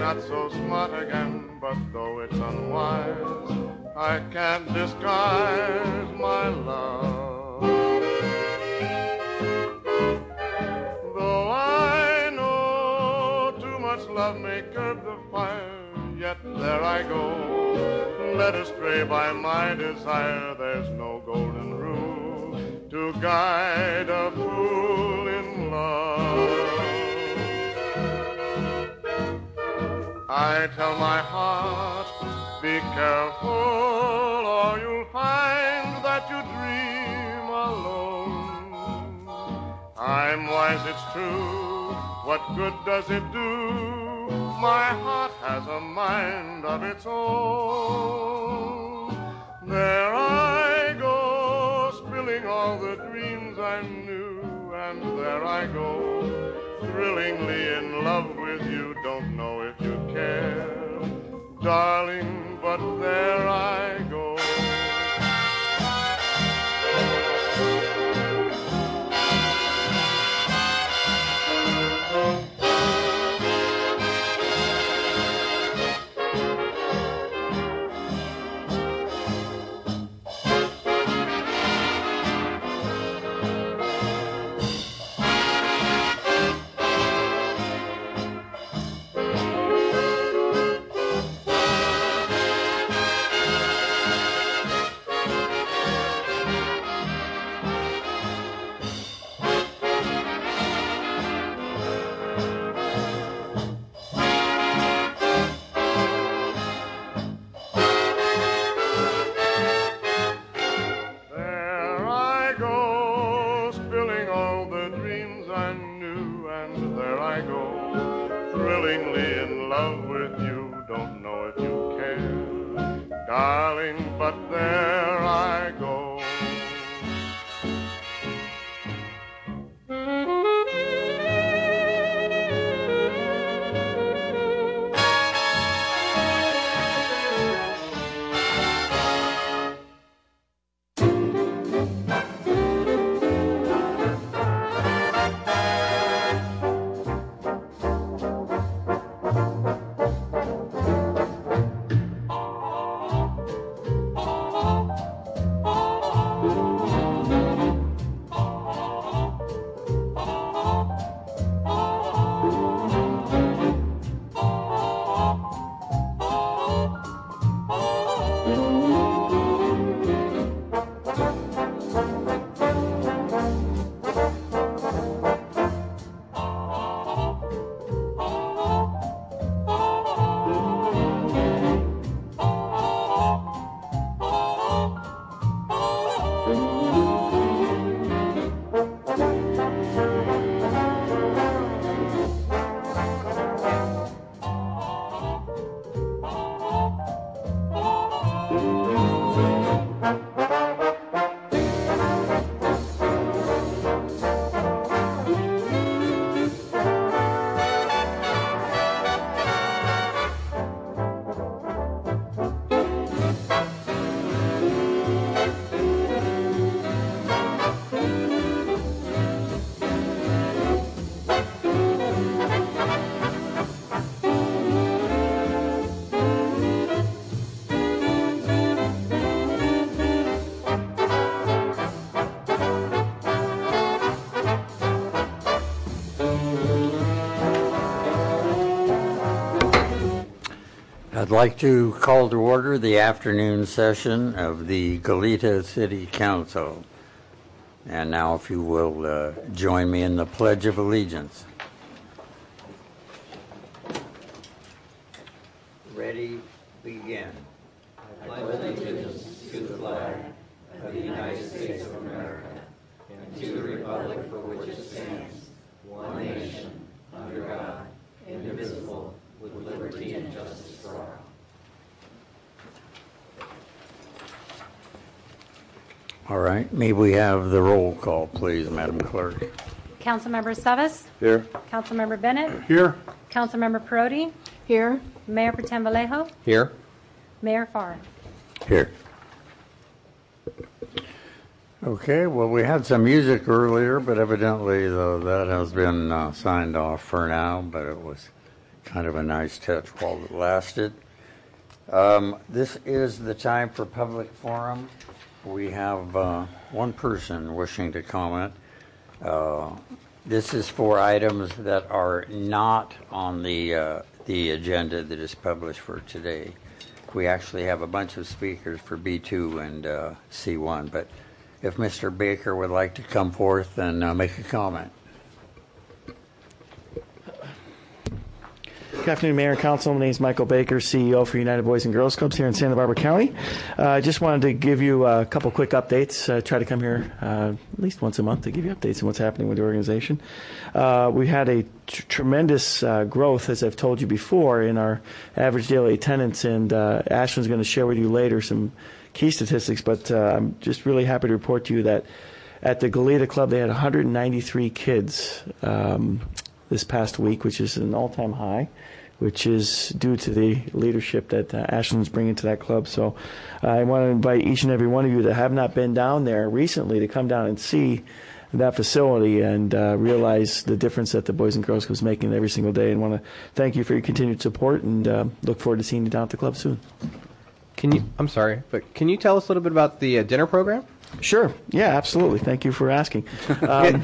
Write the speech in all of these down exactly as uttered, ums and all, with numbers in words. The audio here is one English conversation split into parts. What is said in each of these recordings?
got so smart again, but though it's unwise, I can't disguise my love. Though I know too much love may curb the fire, yet there I go, led astray by my desire. There's no golden rule to guide a fool in love. I tell my heart, be careful, or you'll find that you dream alone. I'm wise, it's true, what good does it do? My heart has a mind of its own. There I go, spilling all the dreams I knew, and there I go, thrillingly in love with you. Don't know if you care, darling, but there I go. I'd like to call to order the afternoon session of the Goleta City Council. And now if you will uh, join me in the Pledge of Allegiance. Ready, begin. I pledge allegiance to the flag of the United States of America and to the republic for which it stands, one nation, under God, indivisible, with liberty and justice for all. All right. May we have the roll call, please, Madam Clerk? Councilmember Savis. Here. Councilmember Bennett. Here. Councilmember Perotti. Here. Mayor Pro Tem Vallejo. Here. Mayor Farr. Here. Okay, well, we had some music earlier, but evidently, though, that has been uh, signed off for now, but it was kind of a nice touch while it lasted. Um, this is the time for public forum. We have uh, one person wishing to comment. Uh, this is for items that are not on the uh, the agenda that is published for today. We actually have a bunch of speakers for B two and uh, C one, but if Mister Baker would like to come forth and uh, make a comment. Good afternoon, Mayor and Council. My name is Michael Baker, C E O for United Boys and Girls Clubs here in Santa Barbara County. I uh, just wanted to give you a couple quick updates. I try to come here uh, at least once a month to give you updates on what's happening with the organization. Uh, we had a tr- tremendous uh, growth, as I've told you before, in our average daily attendance, and uh, Ashland's going to share with you later some key statistics, but uh, I'm just really happy to report to you that at the Goleta Club they had one hundred ninety-three kids um, this past week, which is an all-time high, which is due to the leadership that uh, Ashland's bringing to that club. So uh, I want to invite each and every one of you that have not been down there recently to come down and see that facility and uh, realize the difference that the Boys and Girls Club is making every single day, and want to thank you for your continued support, and uh, look forward to seeing you down at the club soon. Can you, I'm sorry, but can you tell us a little bit about the uh, dinner program? Sure. Yeah, absolutely. Thank you for asking. Um,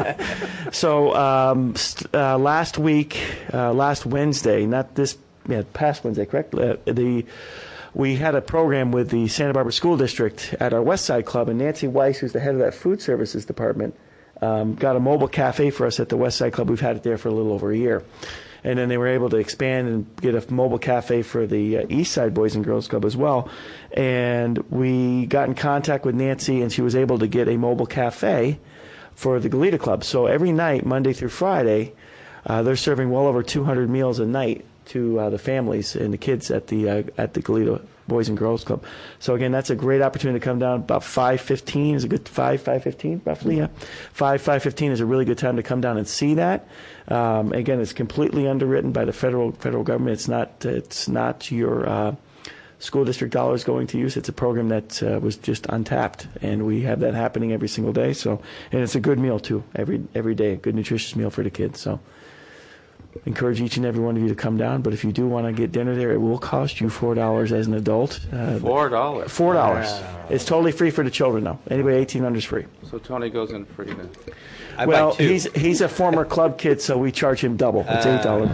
so um, st- uh, last week, uh, last Wednesday, not this, yeah, past Wednesday, correct? Uh, the we had a program with the Santa Barbara School District at our West Side Club, and Nancy Weiss, who's the head of that food services department, um, got a mobile cafe for us at the West Side Club. We've had it there for a little over a year. And then they were able to expand and get a mobile cafe for the uh, East Side Boys and Girls Club as well. And we got in contact with Nancy, and she was able to get a mobile cafe for the Goleta Club. So every night, Monday through Friday, uh, they're serving well over two hundred meals a night to uh, the families and the kids at the uh, at the Goleta Boys and Girls Club. So again, that's a great opportunity to come down. About five fifteen is a good five five fifteen roughly. Yeah, five five fifteen is a really good time to come down and see that. Um, again, it's completely underwritten by the federal federal government. It's not it's not your uh, school district dollars going to use. It's a program that uh, was just untapped, and we have that happening every single day. So, and it's a good meal too every every day, a good nutritious meal for the kids. So, encourage each and every one of you to come down. But if you do want to get dinner there, it will cost you four dollars as an adult. Uh, Four dollars. Four dollars. Wow. It's totally free for the children now. Anybody eighteen under is free. So Tony goes in free then. I well, buy two. he's he's a former club kid, so we charge him double. It's eight dollars.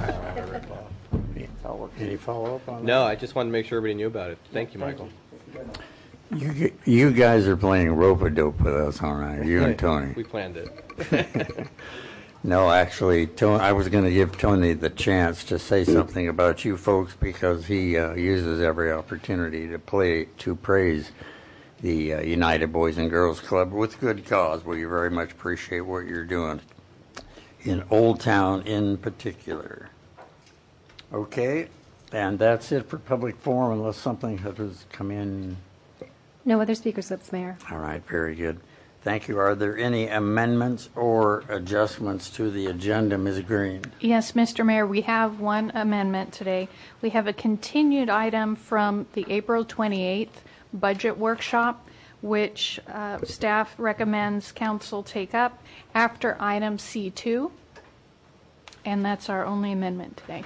Can you follow up on that? No, I just wanted to make sure everybody knew about it. Thank you, Michael. You, you guys are playing rope-a-dope with us, all right? You and Tony. We planned it. No, actually, Tony, I was going to give Tony the chance to say something about you folks because he uh, uses every opportunity to play to praise the uh, United Boys and Girls Club with good cause. We very much appreciate what you're doing in Old Town in particular. Okay, and that's it for public forum unless something has come in. No other speaker slips, Mayor. All right, very good. Thank you. Are there any amendments or adjustments to the agenda, Miz Green? Yes, Mister Mayor, we have one amendment today. We have a continued item from the April twenty-eighth budget workshop, which uh, staff recommends council take up after item C two, and that's our only amendment today.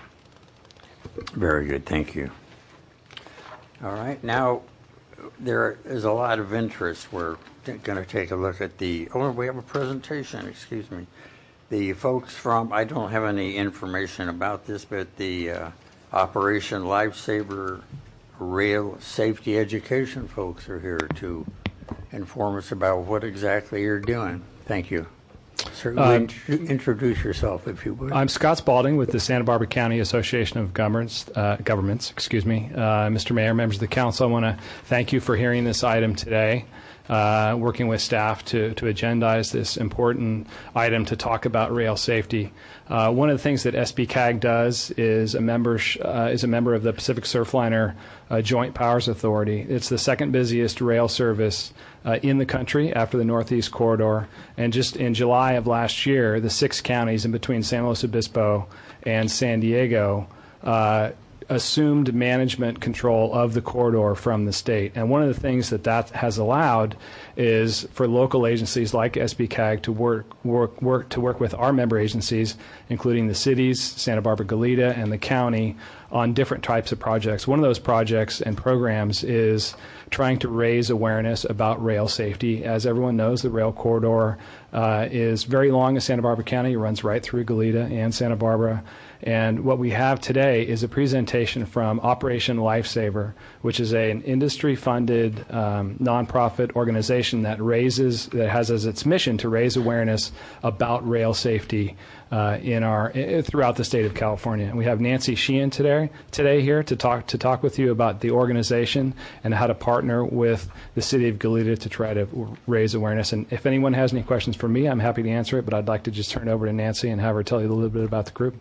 Very good. Thank you. All right. Now, there is a lot of interest. We're going to take a look at the, oh, we have a presentation, excuse me. The folks from, I don't have any information about this, but the uh, Operation Lifesaver Rail Safety Education folks are here to inform us about what exactly you're doing. Thank you. Sir, Uh, int- introduce yourself, if you would. I'm Scott Spalding with the Santa Barbara County Association of Governments. Uh, governments, excuse me. Uh, Mister Mayor, members of the council, I want to thank you for hearing this item today. Uh, working with staff to, to agendize this important item to talk about rail safety. Uh, one of the things that S B C A G does is a member uh, is a member of the Pacific Surfliner uh, Joint Powers Authority. It's the second busiest rail service uh, in the country after the Northeast Corridor. And just in July of last year, the six counties in between San Luis Obispo and San Diego uh, assumed management control of the corridor from the state. And one of the things that that has allowed is for local agencies like S B C A G to work work work to work with our member agencies, including the cities, Santa Barbara, Goleta, and the county, on different types of projects. One of those projects and programs is trying to raise awareness about rail safety. As everyone knows, the rail corridor uh, is very long in Santa Barbara County. It runs right through Goleta and Santa Barbara. And what we have today is a presentation from Operation Lifesaver, which is a, an industry-funded um, nonprofit organization that raises, that has as its mission to raise awareness about rail safety uh, in our uh, throughout the state of California. And we have Nancy Sheehan today today here to talk to talk with you about the organization and how to partner with the city of Goleta to try to raise awareness. And if anyone has any questions for me, I'm happy to answer it. But I'd like to just turn it over to Nancy and have her tell you a little bit about the group.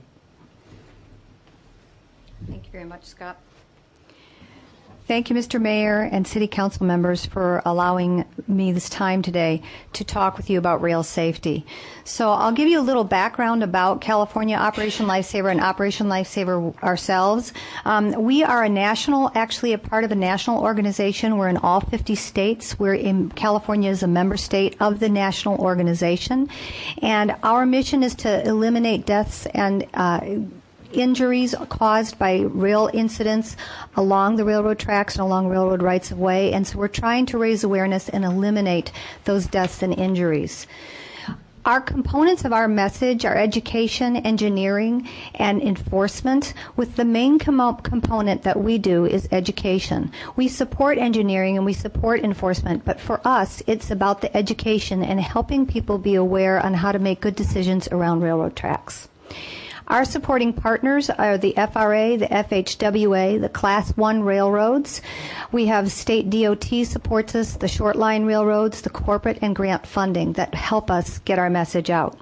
Thank you very much, Scott. Thank you, Mister Mayor and City Council members, for allowing me this time today to talk with you about rail safety. So I'll give you a little background about California Operation Lifesaver and Operation Lifesaver ourselves. Um, we are a national, actually a part of a national organization. We're in all fifty states. We're in California is a member state of the national organization. And our mission is to eliminate deaths and uh, injuries caused by rail incidents along the railroad tracks and along railroad rights of way. And so we're trying to raise awareness and eliminate those deaths and injuries. Our components of our message are education, engineering, and enforcement, with the main com- component that we do is education. We support engineering and we support enforcement, but for us, it's about the education and helping people be aware on how to make good decisions around railroad tracks. Our supporting partners are the F R A, the F H W A, the Class one railroads. We have state D O T supports us, the short line railroads, the corporate and grant funding that help us get our message out.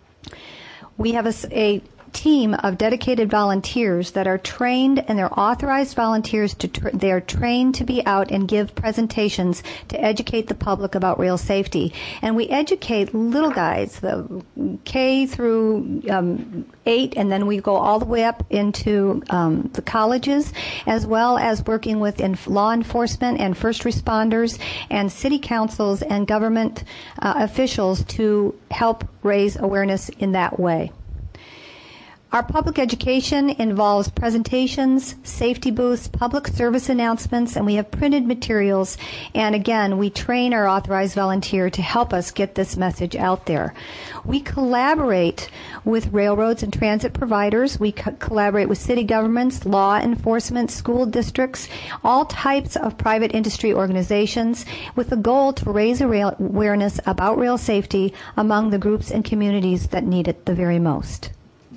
We have a, a team of dedicated volunteers that are trained, and they're authorized volunteers to tra- they are trained to be out and give presentations to educate the public about rail safety. And we educate little guys, the K through um, eight, and then we go all the way up into um, the colleges, as well as working with inf- law enforcement and first responders and city councils and government uh, officials to help raise awareness in that way. Our public education involves presentations, safety booths, public service announcements, and we have printed materials. And again, we train our authorized volunteer to help us get this message out there. We collaborate with railroads and transit providers. We co- collaborate with city governments, law enforcement, school districts, all types of private industry organizations, with the goal to raise awareness about rail safety among the groups and communities that need it the very most.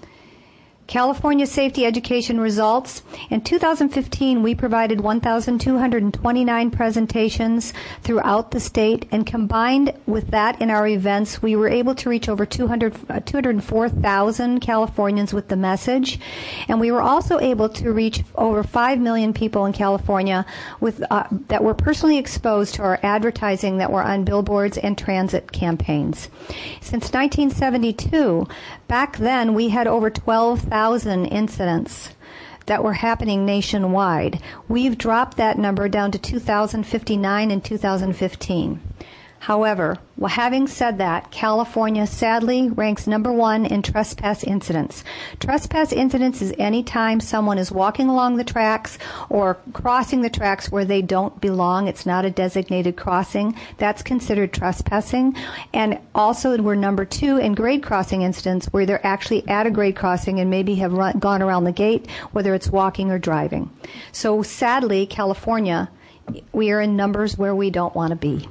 California Safety Education results. In two thousand fifteen, we provided one thousand two hundred twenty-nine presentations throughout the state, and combined with that in our events, we were able to reach over two hundred, uh, two hundred four thousand Californians with the message. And we were also able to reach over five million people in California with uh, that were personally exposed to our advertising that were on billboards and transit campaigns. Since nineteen seventy-two, back then we had over twelve thousand incidents that were happening nationwide. We've dropped that number down to two thousand fifty-nine in two thousand fifteen. However, well, having said that, California sadly ranks number one in trespass incidents. Trespass incidents is any time someone is walking along the tracks or crossing the tracks where they don't belong. It's not a designated crossing. That's considered trespassing. And also we're number two in grade crossing incidents where they're actually at a grade crossing and maybe have run, gone around the gate, whether it's walking or driving. So sadly, California, we are in numbers where we don't want to be.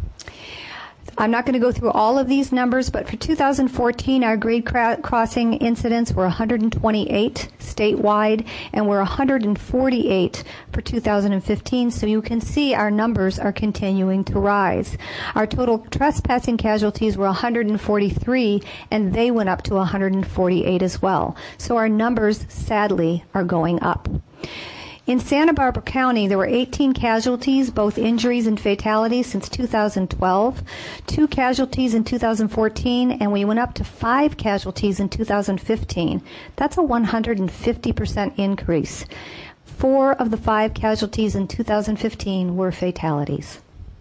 I'm not going to go through all of these numbers, but for two thousand fourteen, our grade crossing incidents were one hundred twenty-eight statewide, and we're one hundred forty-eight for two thousand fifteen, so you can see our numbers are continuing to rise. Our total trespassing casualties were one hundred forty-three, and they went up to one hundred forty-eight as well. So our numbers, sadly, are going up. In Santa Barbara County, there were eighteen casualties, both injuries and fatalities, since two thousand twelve, two casualties in two thousand fourteen, and we went up to five casualties in two thousand fifteen. That's a one hundred fifty percent increase. Four of the five casualties in two thousand fifteen were fatalities.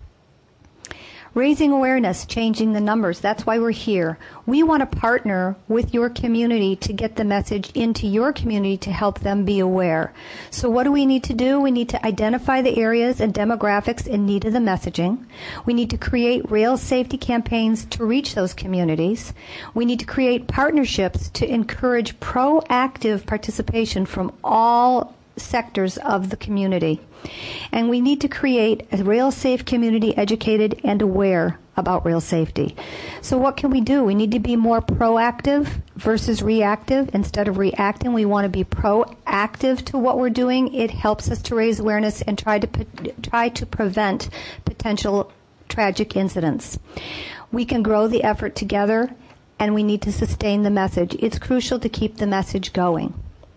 Raising awareness, changing the numbers. That's why we're here. We want to partner with your community to get the message into your community to help them be aware. So what do we need to do? We need to identify the areas and demographics in need of the messaging. We need to create rail safety campaigns to reach those communities. We need to create partnerships to encourage proactive participation from all sectors of the community. And we need to create a rail-safe community educated and aware about rail safety. So what can we do? We need to be more proactive versus reactive. Instead of reacting, we want to be proactive to what we're doing. It helps us to raise awareness and try to try to prevent potential tragic incidents. We can grow the effort together, and we need to sustain the message. It's crucial to keep the message going.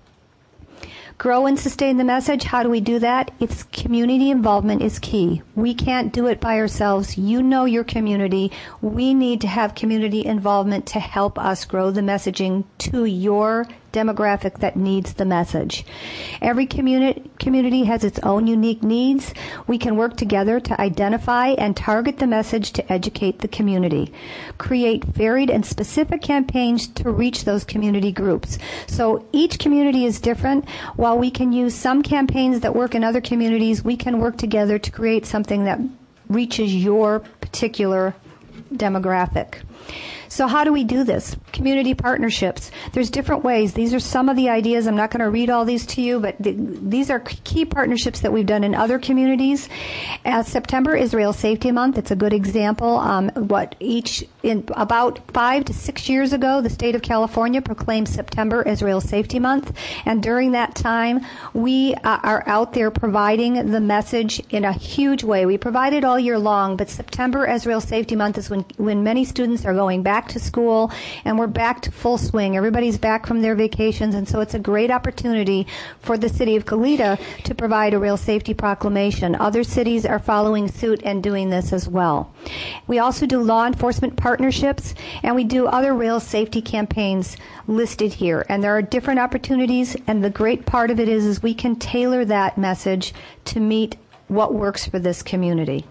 Grow and sustain the message. How do we do that? It's community involvement is key. We can't do it by ourselves. You know your community. We need to have community involvement to help us grow the messaging to your demographic that needs the message. Every community community has its own unique needs. We can work together to identify and target the message to educate the community. Create varied and specific campaigns to reach those community groups. So each community is different. While we can use some campaigns that work in other communities, we can work together to create something that reaches your particular demographic. So how do we do this? Community partnerships. There's different ways. These are some of the ideas. I'm not going to read all these to you, but th- these are key partnerships that we've done in other communities. Uh, September is Rail Safety Month. It's a good example. Um, what each in about five to six years ago, the state of California proclaimed September as Rail Safety Month, and during that time, we uh, are out there providing the message in a huge way. We provide it all year long, but September as Rail Safety Month is when when many students are going back to school, and we're back to full swing. Everybody's back from their vacations, and so it's a great opportunity for the city of Goleta to provide a rail safety proclamation. Other cities are following suit and doing this as well. We also do law enforcement partnerships, and we do other rail safety campaigns listed here. And there are different opportunities, and the great part of it is, is we can tailor that message to meet what works for this community.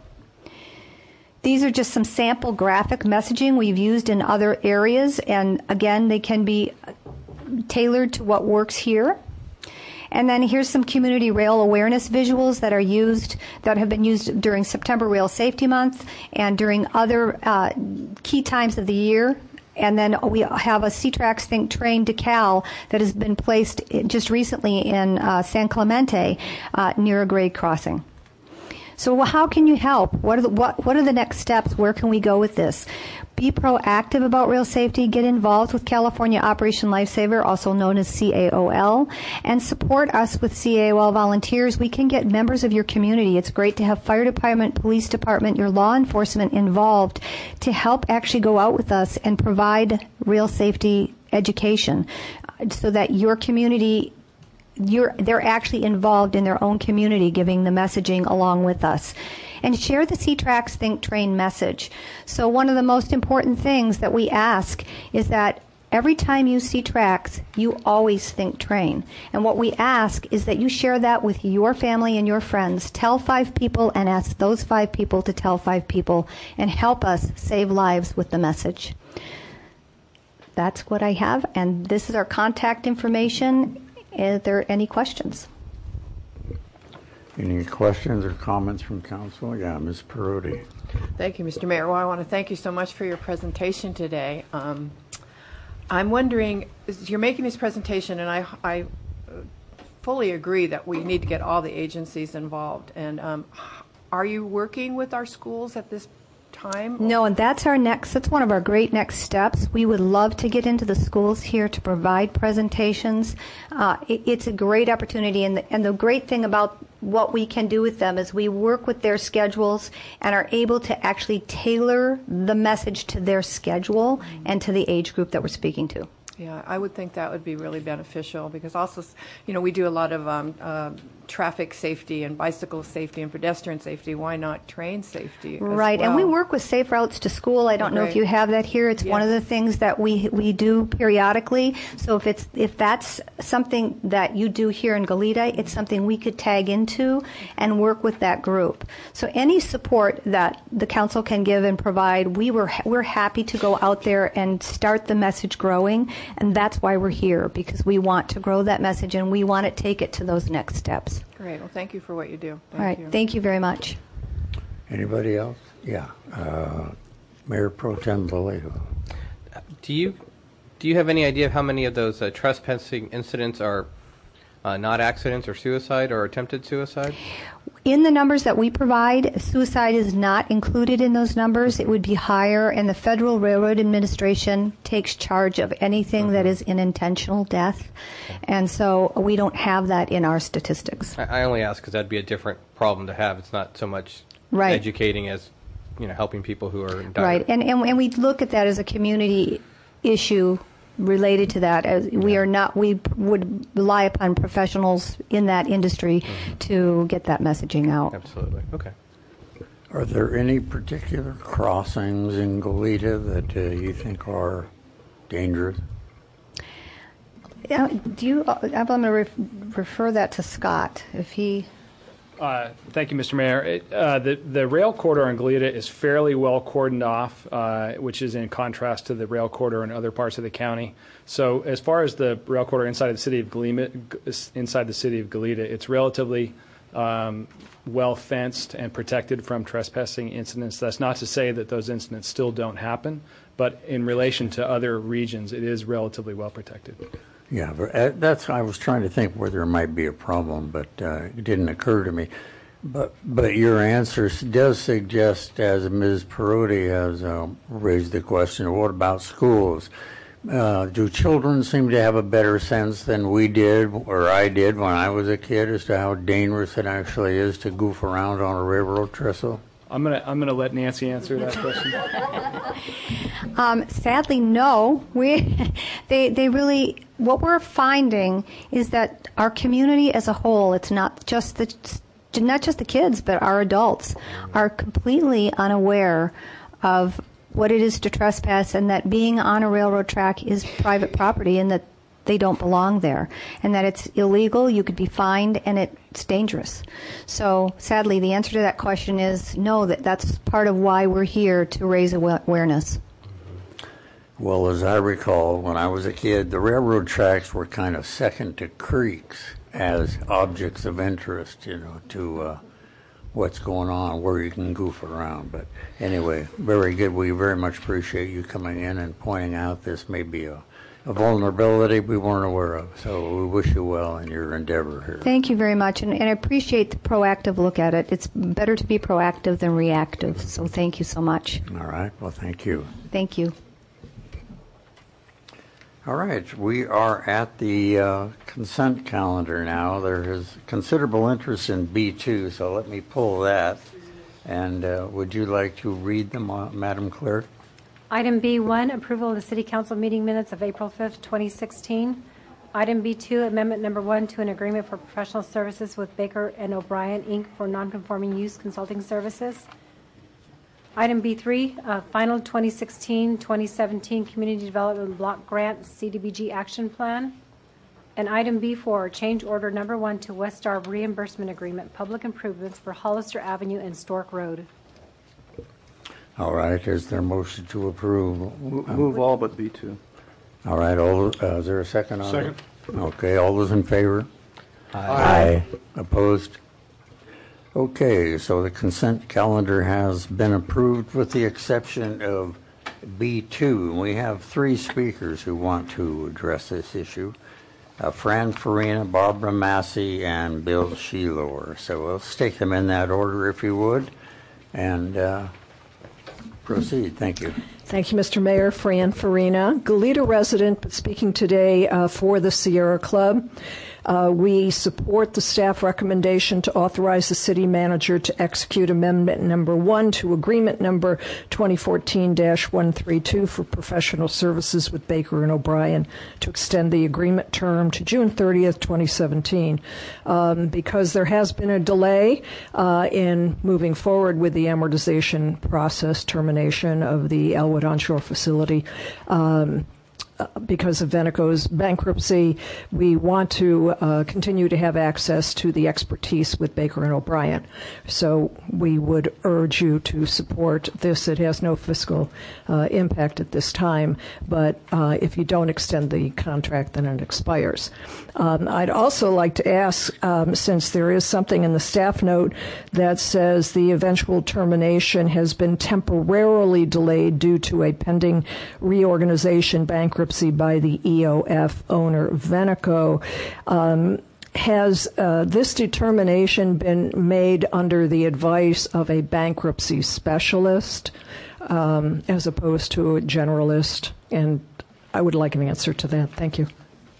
These are just some sample graphic messaging we've used in other areas, and again, they can be tailored to what works here. And then here's some community rail awareness visuals that are used, that have been used during September Rail Safety Month and during other uh, key times of the year. And then we have a C-Trax Think Train decal that has been placed just recently in uh, San Clemente uh, near a grade crossing. So how can you help? What are the what, what are the next steps? Where can we go with this? Be proactive about rail safety. Get involved with California Operation Lifesaver, also known as C A O L, and support us with C A O L volunteers. We can get members of your community. It's great to have fire department, police department, your law enforcement involved to help actually go out with us and provide rail safety education so that your community You're, they're actually involved in their own community, giving the messaging along with us. And share the C-Trax Think Train message. So one of the most important things that we ask is that every time you see tracks, you always think train. And what we ask is that you share that with your family and your friends. Tell five people and ask those five people to tell five people and help us save lives with the message. That's what I have, and this is our contact information. Are there any questions? Any questions or comments from council? Yeah, Miz Perotti. Thank you, Mister Mayor. Well, I want to thank you so much for your presentation today. Um, I'm wondering, you're making this presentation, and I, I fully agree that we need to get all the agencies involved. And um, are you working with our schools at this time? No, and that's our next, that's one of our great next steps. We would love to get into the schools here to provide presentations. Uh, it, it's a great opportunity, and the, and the great thing about what we can do with them is we work with their schedules and are able to actually tailor the message to their schedule and to the age group that we're speaking to. Yeah, I would think that would be really beneficial because also, you know, we do a lot of um, uh, traffic safety and bicycle safety and pedestrian safety. Why not train safety? as Right, and we well? work with Safe Routes to School. I don't know if Right. you have that here. It's one of Yes. the things that we we do periodically. So if it's if that's something that you do here in Goleta, it's something we could tag into and work with that group. So any support that the council can give and provide, we were we're happy to go out there and start the message growing, and that's why we're here, because we want to grow that message and we want to take it to those next steps. Great. Well, thank you for what you do. Thank All right, you. thank you very much. Anybody else? Yeah. Uh, Mayor Pro Tem Vallejo. Do you do you have any idea of how many of those uh, trespassing incidents are uh, not accidents or suicide or attempted suicide? In the numbers that we provide, suicide is not included in those numbers. It would be higher, and the Federal Railroad Administration takes charge of anything that is an intentional death, and so we don't have that in our statistics. I, I only ask because that'd be a different problem to have. It's not so much Right. educating as, you know, helping people who are in dire. Right, and, and and we look at that as a community issue related to that. As we are not, we would rely upon professionals in that industry Mm-hmm. to get that messaging out. Absolutely. Okay. Are there any particular crossings in Goleta that uh, you think are dangerous? Yeah, do you? uh, I'm going to ref, refer that to Scott if he. Uh, Thank you, Mister Mayor. It, uh, the, the rail corridor in Goleta is fairly well cordoned off, uh, which is in contrast to the rail corridor in other parts of the county. So as far as the rail corridor inside of the city of Goleta, inside the city of Goleta, it's relatively um, well fenced and protected from trespassing incidents. That's not to say that those incidents still don't happen, but in relation to other regions, it is relatively well protected. Yeah, but, uh, that's. I was trying to think where there might be a problem, but uh, it didn't occur to me. But but your answer s- does suggest, as Miz Perotti has uh, raised the question, what about schools? Uh, do children seem to have a better sense than we did, or I did when I was a kid, as to how dangerous it actually is to goof around on a railroad trestle? I'm gonna I'm gonna let Nancy answer that question. Um, sadly, no. We, they, they really. What we're finding is that our community as a whole, it's not just the, not just the kids, but our adults, are completely unaware of what it is to trespass, and that being on a railroad track is private property, and that they don't belong there, and that it's illegal. You could be fined, and it's dangerous. So, sadly, the answer to that question is no. That that's part of why we're here, to raise awareness. Well, as I recall, when I was a kid, the railroad tracks were kind of second to creeks as objects of interest, you know, to uh, what's going on, where you can goof around. But anyway, very good. We very much appreciate you coming in and pointing out this may be a, a vulnerability we weren't aware of. So we wish you well in your endeavor here. Thank you very much, and, and I appreciate the proactive look at it. It's better to be proactive than reactive, so thank you so much. All right. Well, thank you. Thank you. All right, we are at the uh, consent calendar now. There is considerable interest in B two, so let me pull that. And uh, would you like to read them, uh, Madam Clerk? Item B one, approval of the City Council meeting minutes of April fifth, twenty sixteen. Item B two, amendment number one to an agreement for professional services with Baker and O'Brien, Incorporated for nonconforming use consulting services. Item B three, uh, final twenty sixteen twenty seventeen Community Development Block Grant C D B G Action Plan. And item B four, change order number one to Westar reimbursement agreement, public improvements for Hollister Avenue and Stork Road. All right, is there a motion to approve? Move move all but B two. All right, all, uh, is there a second on Second. it? Okay, all those in favor? Aye. Opposed? Okay, so the consent calendar has been approved with the exception of B two. We have three speakers who want to address this issue. Uh, Fran Farina, Barbara Massey, and Bill Sheilor. So let's take them in that order, if you would, and uh, proceed. Thank you. Thank you, Mister Mayor. Fran Farina, Goleta resident, but speaking today uh, for the Sierra Club. Uh, we support the staff recommendation to authorize the city manager to execute amendment number one to agreement number twenty fourteen dash one thirty-two for professional services with Baker and O'Brien to extend the agreement term to June thirtieth, twenty seventeen. Um, because there has been a delay uh, in moving forward with the amortization process termination of the Elwood onshore facility. Um, Because of Veneco's bankruptcy, we want to uh, continue to have access to the expertise with Baker and O'Brien. So we would urge you to support this. It has no fiscal uh, impact at this time, but uh, if you don't extend the contract, then it expires. Um, I'd also like to ask, um, since there is something in the staff note that says the eventual termination has been temporarily delayed due to a pending reorganization bankruptcy by the E O F owner Veneco. Um, has uh, this determination been made under the advice of a bankruptcy specialist um, as opposed to a generalist? And I would like an answer to that. Thank you.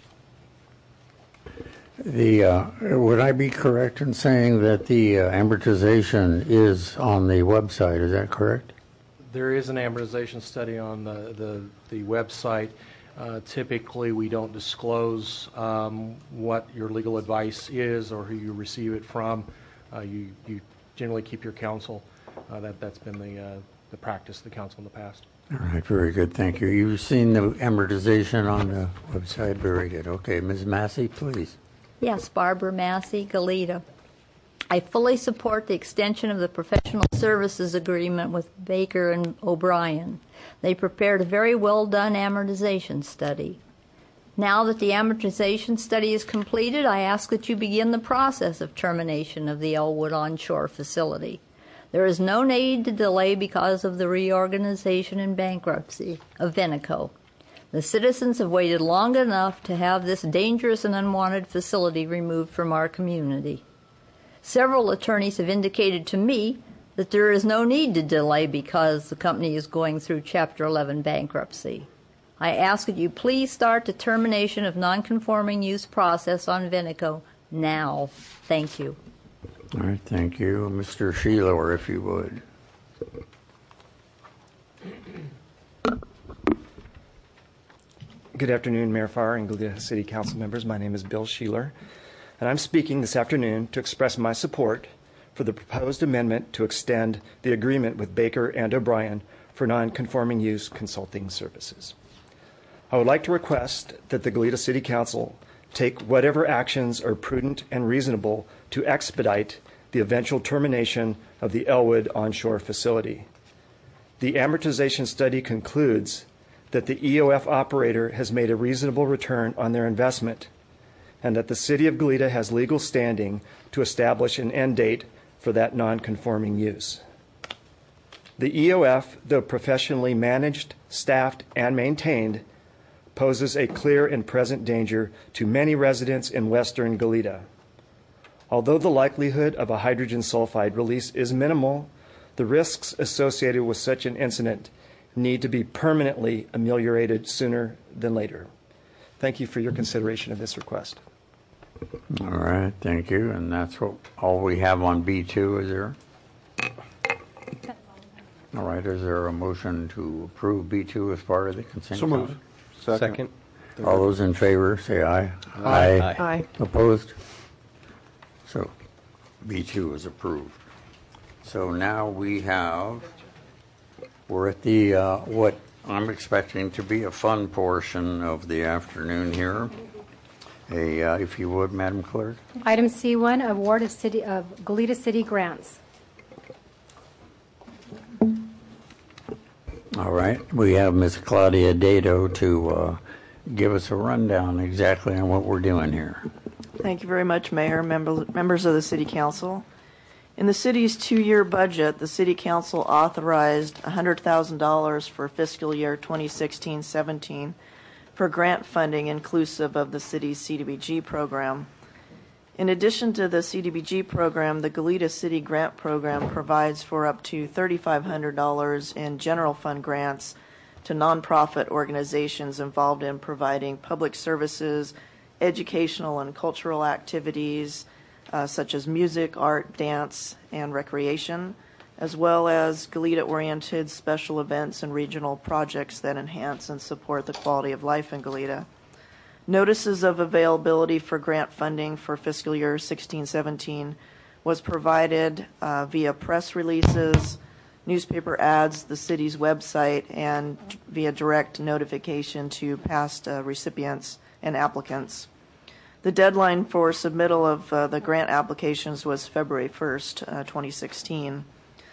The uh, would I be correct in saying that the uh, amortization is on the website? Is that correct? There is an amortization study on the the, the website. Uh, typically, we don't disclose um, what your legal advice is or who you receive it from. Uh, you you generally keep your counsel. Uh, that that's been the uh, the practice of the council in the past. All right, very good. Thank you. You've seen the amortization on the website. Very good. Okay, Miz Massey, please. Yes, Barbara Massey, Goleta. I fully support the extension of the professional services agreement with Baker and O'Brien. They prepared a very well-done amortization study. Now that the amortization study is completed, I ask that you begin the process of termination of the Elwood onshore facility. There is no need to delay because of the reorganization and bankruptcy of Veneco. The citizens have waited long enough to have this dangerous and unwanted facility removed from our community. Several attorneys have indicated to me that there is no need to delay because the company is going through Chapter eleven bankruptcy. I ask that you please start the termination of nonconforming use process on Veneco now. Thank you. All right, thank you. Mister Sheeler, if you would. Good afternoon, Mayor Farr and Goleta City Council members. My name is Bill Sheeler, and I'm speaking this afternoon to express my support for the proposed amendment to extend the agreement with Baker and O'Brien for non-conforming use consulting services. I would like to request that the Goleta City Council take whatever actions are prudent and reasonable to expedite the eventual termination of the Elwood onshore facility. The amortization study concludes that the E O F operator has made a reasonable return on their investment and that the City of Goleta has legal standing to establish an end date for that non-conforming use. The E O F, though professionally managed, staffed, and maintained, poses a clear and present danger to many residents in western Goleta. Although the likelihood of a hydrogen sulfide release is minimal, the risks associated with such an incident need to be permanently ameliorated sooner than later. Thank you for your consideration of this request. All right, thank you. And that's what all we have on B two, is there? All right, is there a motion to approve B two as part of the consent So calendar? moved. Second. Second. All those in favor, say aye. Aye. Aye. Aye. Opposed? So B two is approved. So now we have, we're at the, uh, what I'm expecting to be a fun portion of the afternoon here. A, uh, if you would, Madam Clerk. Item C one, award of city of Goleta City grants. All right, we have Miz Claudia Dado to uh, give us a rundown exactly on what we're doing here. Thank you very much, Mayor, members, members of the City Council. In the city's two-year budget, the City Council authorized one hundred thousand dollars for fiscal year twenty sixteen seventeen for grant funding inclusive of the city's C D B G program. In addition to the C D B G program, the Goleta City Grant Program provides for up to three thousand five hundred dollars in general fund grants to nonprofit organizations involved in providing public services, educational and cultural activities uh, such as music, art, dance, and recreation, as well as Goleta-oriented special events and regional projects that enhance and support the quality of life in Goleta. Notices of availability for grant funding for fiscal year sixteen seventeen was provided uh, via press releases, newspaper ads, the city's website, and via direct notification to past uh, recipients and applicants. The deadline for submittal of uh, the grant applications was February first, uh, twenty sixteen.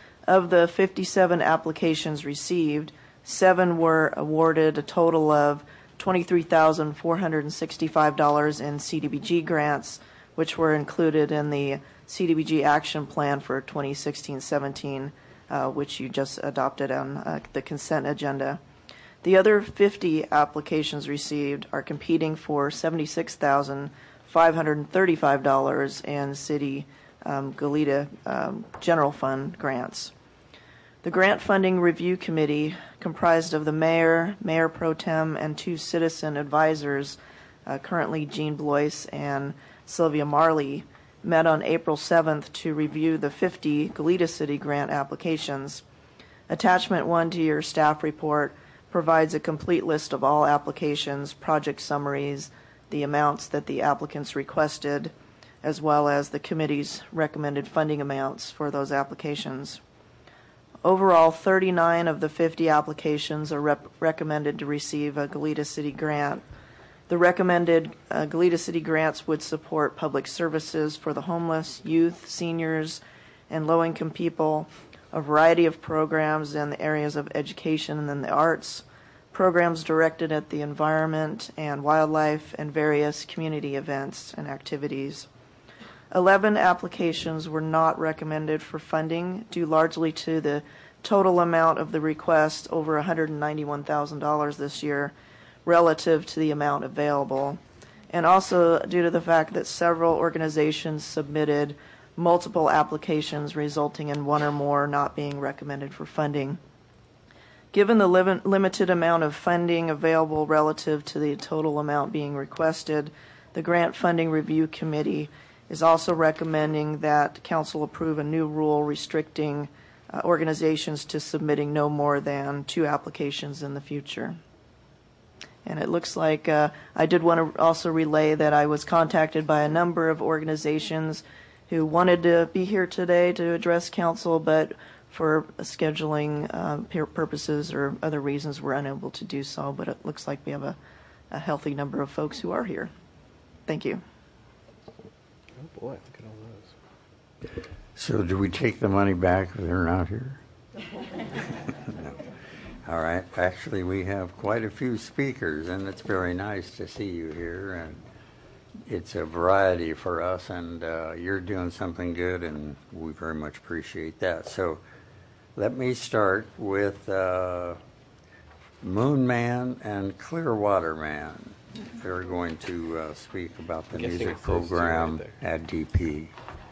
Of the fifty-seven applications received, seven were awarded a total of twenty-three thousand four hundred sixty-five dollars in C D B G grants, which were included in the C D B G action plan for twenty sixteen seventeen, uh, which you just adopted on uh, the consent agenda. The other fifty applications received are competing for seventy-six thousand five hundred thirty-five dollars in city um, Goleta um, general fund grants. The Grant Funding Review Committee, comprised of the mayor, mayor pro tem, and two citizen advisors, uh, currently Jean Blois and Sylvia Marley, met on April seventh to review the fifty Goleta City grant applications. Attachment one to your staff report provides a complete list of all applications, project summaries, the amounts that the applicants requested, as well as the committee's recommended funding amounts for those applications. Overall, thirty-nine of the fifty applications are rep- recommended to receive a Goleta City grant. The recommended uh, Goleta City grants would support public services for the homeless, youth, seniors, and low-income people, a variety of programs in the areas of education and then the arts, programs directed at the environment and wildlife, and various community events and activities. Eleven applications were not recommended for funding, due largely to the total amount of the request, over one hundred ninety-one thousand dollars this year, relative to the amount available, and also due to the fact that several organizations submitted multiple applications, resulting in one or more not being recommended for funding. Given the lim- limited amount of funding available relative to the total amount being requested, the Grant Funding Review Committee is also recommending that council approve a new rule restricting uh, organizations to submitting no more than two applications in the future. And it looks like uh, I did want to also relay that I was contacted by a number of organizations who wanted to be here today to address council, but for scheduling uh, purposes or other reasons were unable to do so. But it looks like we have a, a healthy number of folks who are here. Thank you. Oh boy, look at all those. So do we take the money back if they're not here? No. All right. Actually, we have quite a few speakers, and it's very nice to see you here. And it's a variety for us, and uh, you're doing something good, and we very much appreciate that. So let me start with uh, Moon Man and Clearwater Man. They're going to uh, speak about the music program right at D P.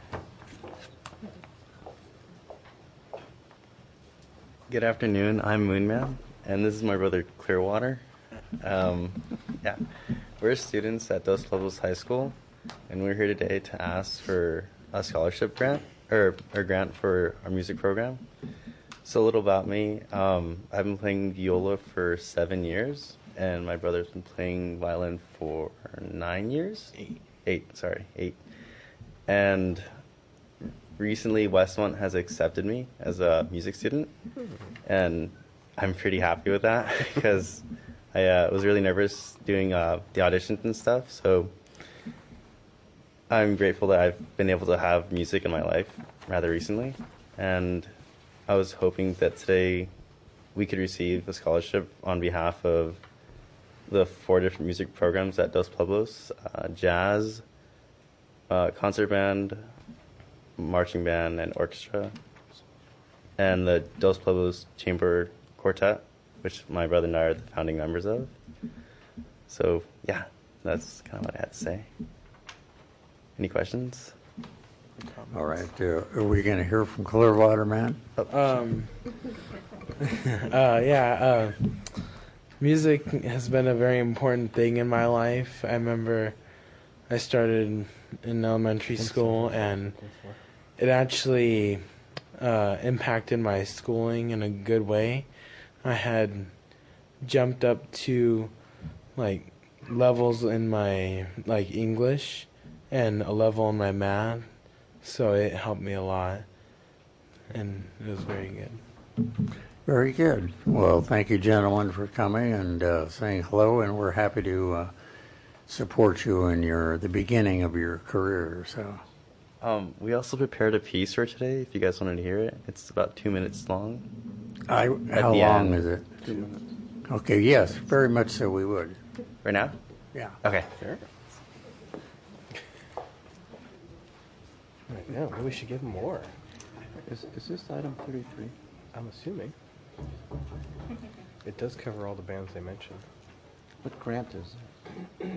Good afternoon. I'm Moonman, and this is my brother Clearwater. Um, yeah, we're students at Dos Pueblos High School, and we're here today to ask for a scholarship grant or a grant for our music program. So a little about me: um, I've been playing viola for seven years, and my brother's been playing violin for nine years. Eight. Eight. Sorry, eight. And recently, Westmont has accepted me as a music student, and I'm pretty happy with that because I uh, was really nervous doing uh, the auditions and stuff. So I'm grateful that I've been able to have music in my life rather recently, and I was hoping that today we could receive a scholarship on behalf of the four different music programs at Dos Pueblos: uh, jazz, uh, concert band, marching band, and orchestra, and the Dos Pueblos Chamber Quartet, which my brother and I are the founding members of. So yeah, that's kind of what I had to say. Any questions? All right. Uh, are we going to hear from Clearwater Man? Um, uh, yeah, uh, music has been a very important thing in my life. I remember I started in elementary school, and it actually uh, impacted my schooling in a good way. I had jumped up to like levels in my like English and a level in my math, so it helped me a lot, and it was very good. Very good. Well, thank you, gentlemen, for coming and uh, saying hello, and we're happy to uh, support you in your the beginning of your career. So, Um, we also prepared a piece for today, if you guys wanted to hear it. It's about two minutes long. I, At how the long end. is it? Two minutes. Okay, yes, very much so we would. Right now? Yeah. Okay. Sure. Right now, maybe we should give them more. Is, is this item thirty-three? I'm assuming. It does cover all the bands they mentioned. What grant is it?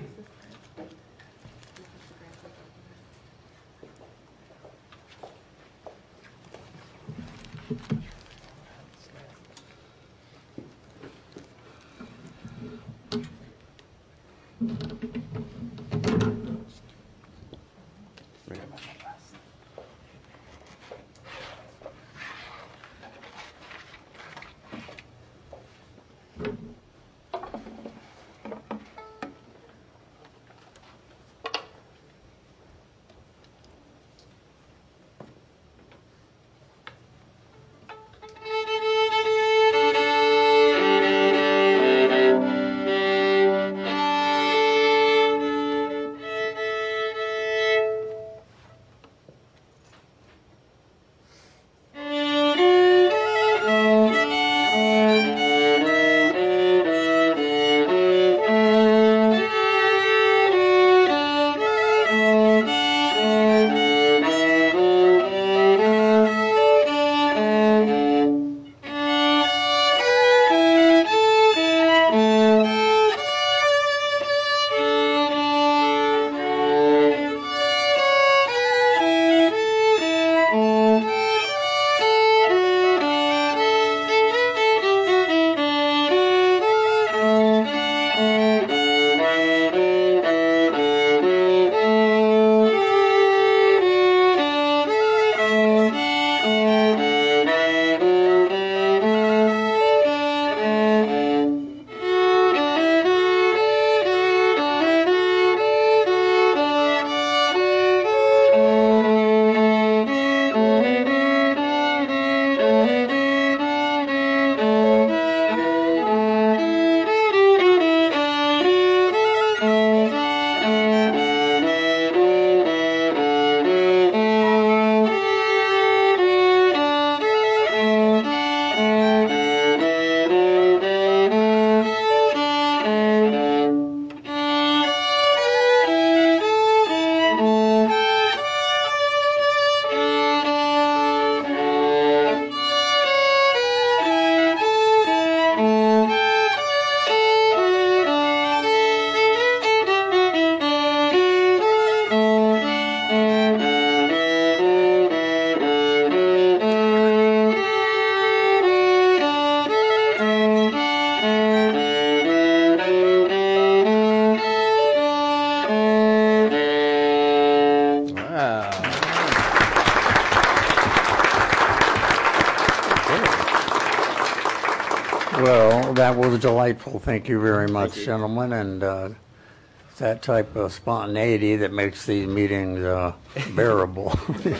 Well, that was delightful. Thank you very much, gentlemen. And uh, it's that type of spontaneity that makes these meetings uh, bearable.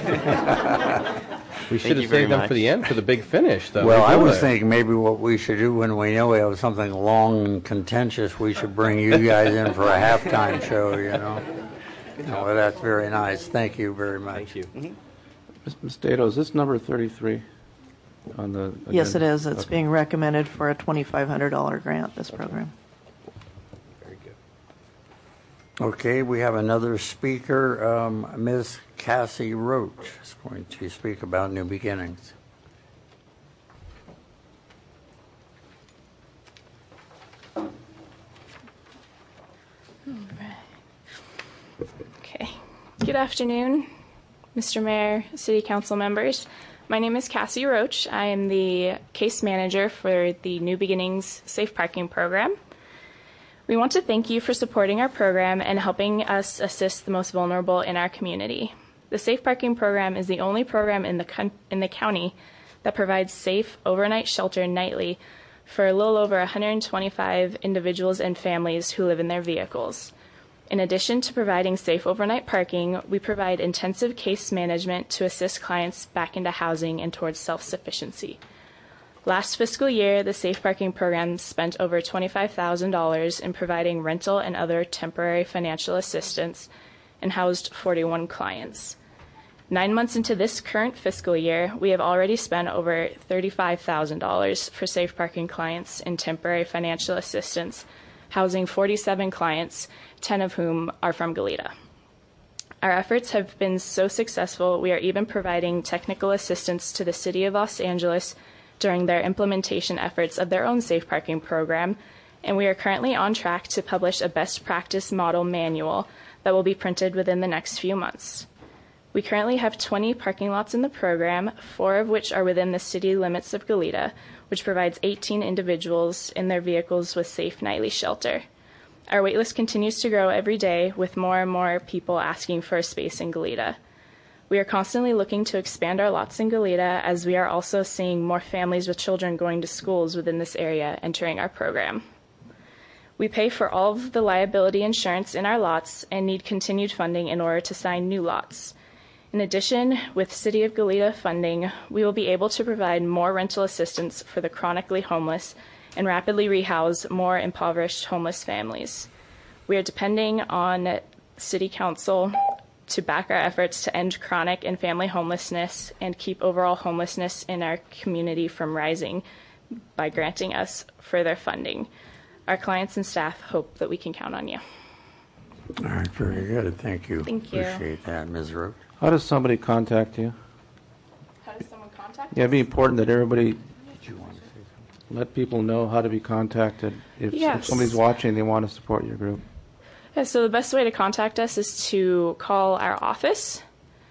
We should have saved them for the end, for the big finish, though. Well, We I know was that. thinking maybe what we should do when we know we have something long and contentious, we should bring you guys in for a halftime show, you know. Well, that's very nice. Thank you very much. Thank you. Miz Miz Dato, is this number thirty-three on the? Yes, it agenda? is. It's Okay. being recommended for a twenty-five hundred dollars grant, this program. Very good. Okay, we have another speaker, um, Miz Cassie Roach is going to speak about New Beginnings. Okay. Good afternoon, Mister Mayor, City Council members. My name is Cassie Roach. I am the case manager for the New Beginnings Safe Parking Program. We want to thank you for supporting our program and helping us assist the most vulnerable in our community. The Safe Parking Program is the only program in the con- in the county that provides safe overnight shelter nightly for a little over one hundred twenty-five individuals and families who live in their vehicles. In addition to providing safe overnight parking, we provide intensive case management to assist clients back into housing and towards self-sufficiency. Last fiscal year, the Safe Parking Program spent over twenty-five thousand dollars in providing rental and other temporary financial assistance and housed forty-one clients. Nine months into this current fiscal year, we have already spent over thirty-five thousand dollars for Safe Parking clients in temporary financial assistance, housing forty-seven clients, ten of whom are from Goleta. Our efforts have been so successful, we are even providing technical assistance to the City of Los Angeles during their implementation efforts of their own Safe Parking program, and we are currently on track to publish a best practice model manual that will be printed within the next few months. We currently have twenty parking lots in the program, four of which are within the city limits of Goleta, which provides eighteen individuals in their vehicles with safe nightly shelter. Our waitlist continues to grow every day, with more and more people asking for a space in Goleta. We are constantly looking to expand our lots in Goleta, as we are also seeing more families with children going to schools within this area entering our program. We pay for all of the liability insurance in our lots and need continued funding in order to sign new lots. In addition, with City of Goleta funding, we will be able to provide more rental assistance for the chronically homeless and rapidly rehouse more impoverished homeless families. We are depending on City Council to back our efforts to end chronic and family homelessness and keep overall homelessness in our community from rising by granting us further funding. Our clients and staff hope that we can count on you. All right, very good. Thank you. Thank you. Appreciate that, Miz Roach. How does somebody contact you? How does someone contact Yeah, it'd be us? important that everybody let people know how to be contacted. If, Yes. if somebody's watching, they want to support your group. Yeah, so the best way to contact us is to call our office.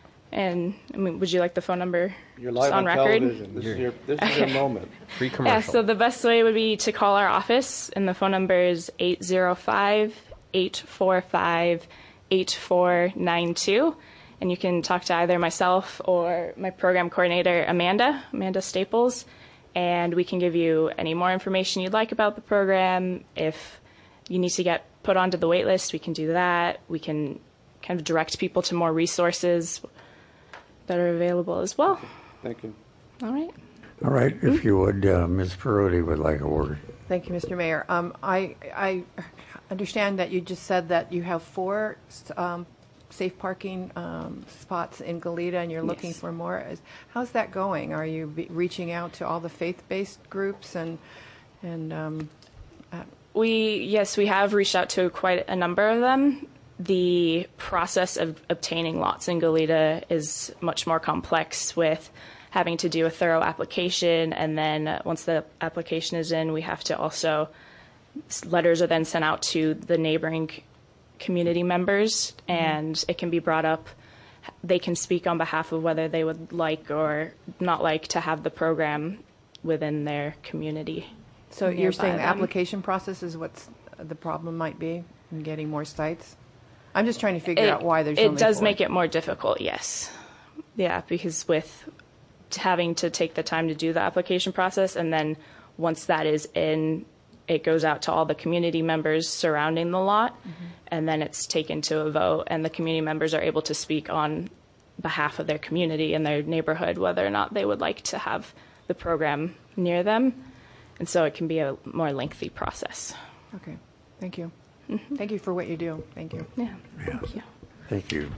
And I mean, would you like the phone number You're just live on on record? television. This is your, this is your moment. Free Yeah, commercial. so the best way would be to call our office, and the phone number is eight zero five, eight four five, eight four nine two. And you can talk to either myself or my program coordinator, Amanda, Amanda Staples, and we can give you any more information you'd like about the program. If you need to get put onto the wait list, we can do that. We can kind of direct people to more resources that are available as well. Thank you. All right. All right, if you would, uh, Miz Perotti would like a word. Thank you, Mister Mayor. Um, I, I understand that you just said that you have four um, safe parking um, spots in Goleta, and you're looking Yes. for more. Is- How's that going? Are you be reaching out to all the faith-based groups and and um, uh, We, yes, we have reached out to quite a number of them. The process of obtaining lots in Goleta is much more complex, with having to do a thorough application, and then uh, once the application is in, we have to also, letters are then sent out to the neighboring c- community members, and it can be brought up. They can speak on behalf of whether they would like or not like to have the program within their community. so you're saying the nearby them. application process is what the problem might be in getting more sites? I'm just trying to figure It- out why there's it only does four. make it more difficult, yes. Yeah, because with having to take the time to do the application process, and then once that is in, it goes out to all the community members surrounding the lot, and then it's taken to a vote, and the community members are able to speak on behalf of their community and their neighborhood whether or not they would like to have the program near them. And so it can be a more lengthy process. Okay, thank you. Thank you for what you do. Thank you. Yeah. Thank you. Thank you.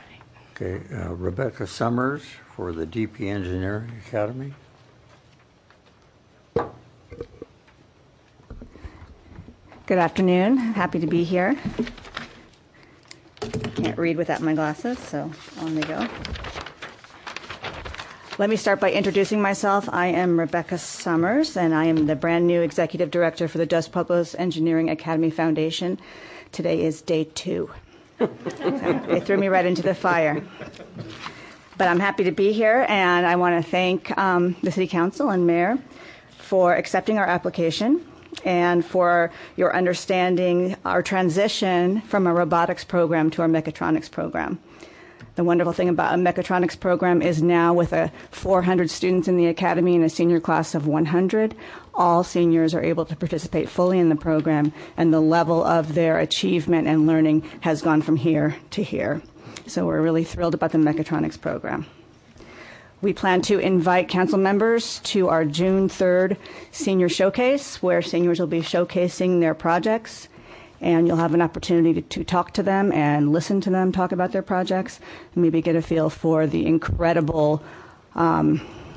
Okay, uh, Rebecca Summers for the D P Engineering Academy. Good afternoon. Happy to be here. Can't read without my glasses, so on they go. Let me start by introducing myself. I am Rebecca Summers, and I am the brand new Executive Director for the Dos Pueblos Engineering Academy Foundation. Today is day two. So they threw me right into the fire. But I'm happy to be here, and I want to thank um, the City Council and Mayor for accepting our application and for your understanding our transition from a robotics program to our mechatronics program. The wonderful thing about a mechatronics program is now with a four hundred students in the academy and a senior class of one hundred, all seniors are able to participate fully in the program, and the level of their achievement and learning has gone from here to here. So we're really thrilled about the mechatronics program. We plan to invite council members to our June third senior showcase, where seniors will be showcasing their projects, and you'll have an opportunity to, to talk to them and listen to them talk about their projects, and maybe get a feel for the incredible um,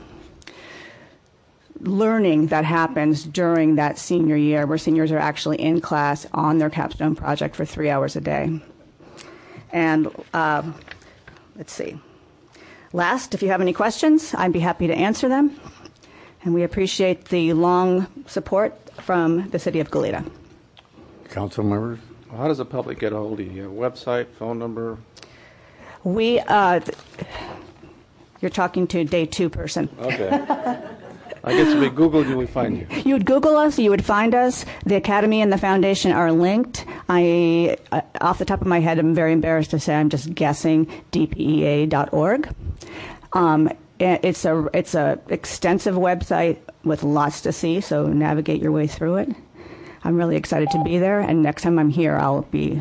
learning that happens during that senior year, where seniors are actually in class on their capstone project for three hours a day. And uh, let's see. Last, if you have any questions, I'd be happy to answer them. And we appreciate the long support from the City of Goleta. Council members? How does the public get a hold of you? You have a website, phone number? We, uh, th- you're talking to a day two person. Okay. I guess if we Googled you, we find you. You would Google us, you would find us. The Academy and the Foundation are linked. I, uh, off the top of my head, I'm very embarrassed to say I'm just guessing D P E A dot org. Um, it's a it's a extensive website with lots to see, so navigate your way through it. I'm really excited to be there, and next time I'm here, I'll be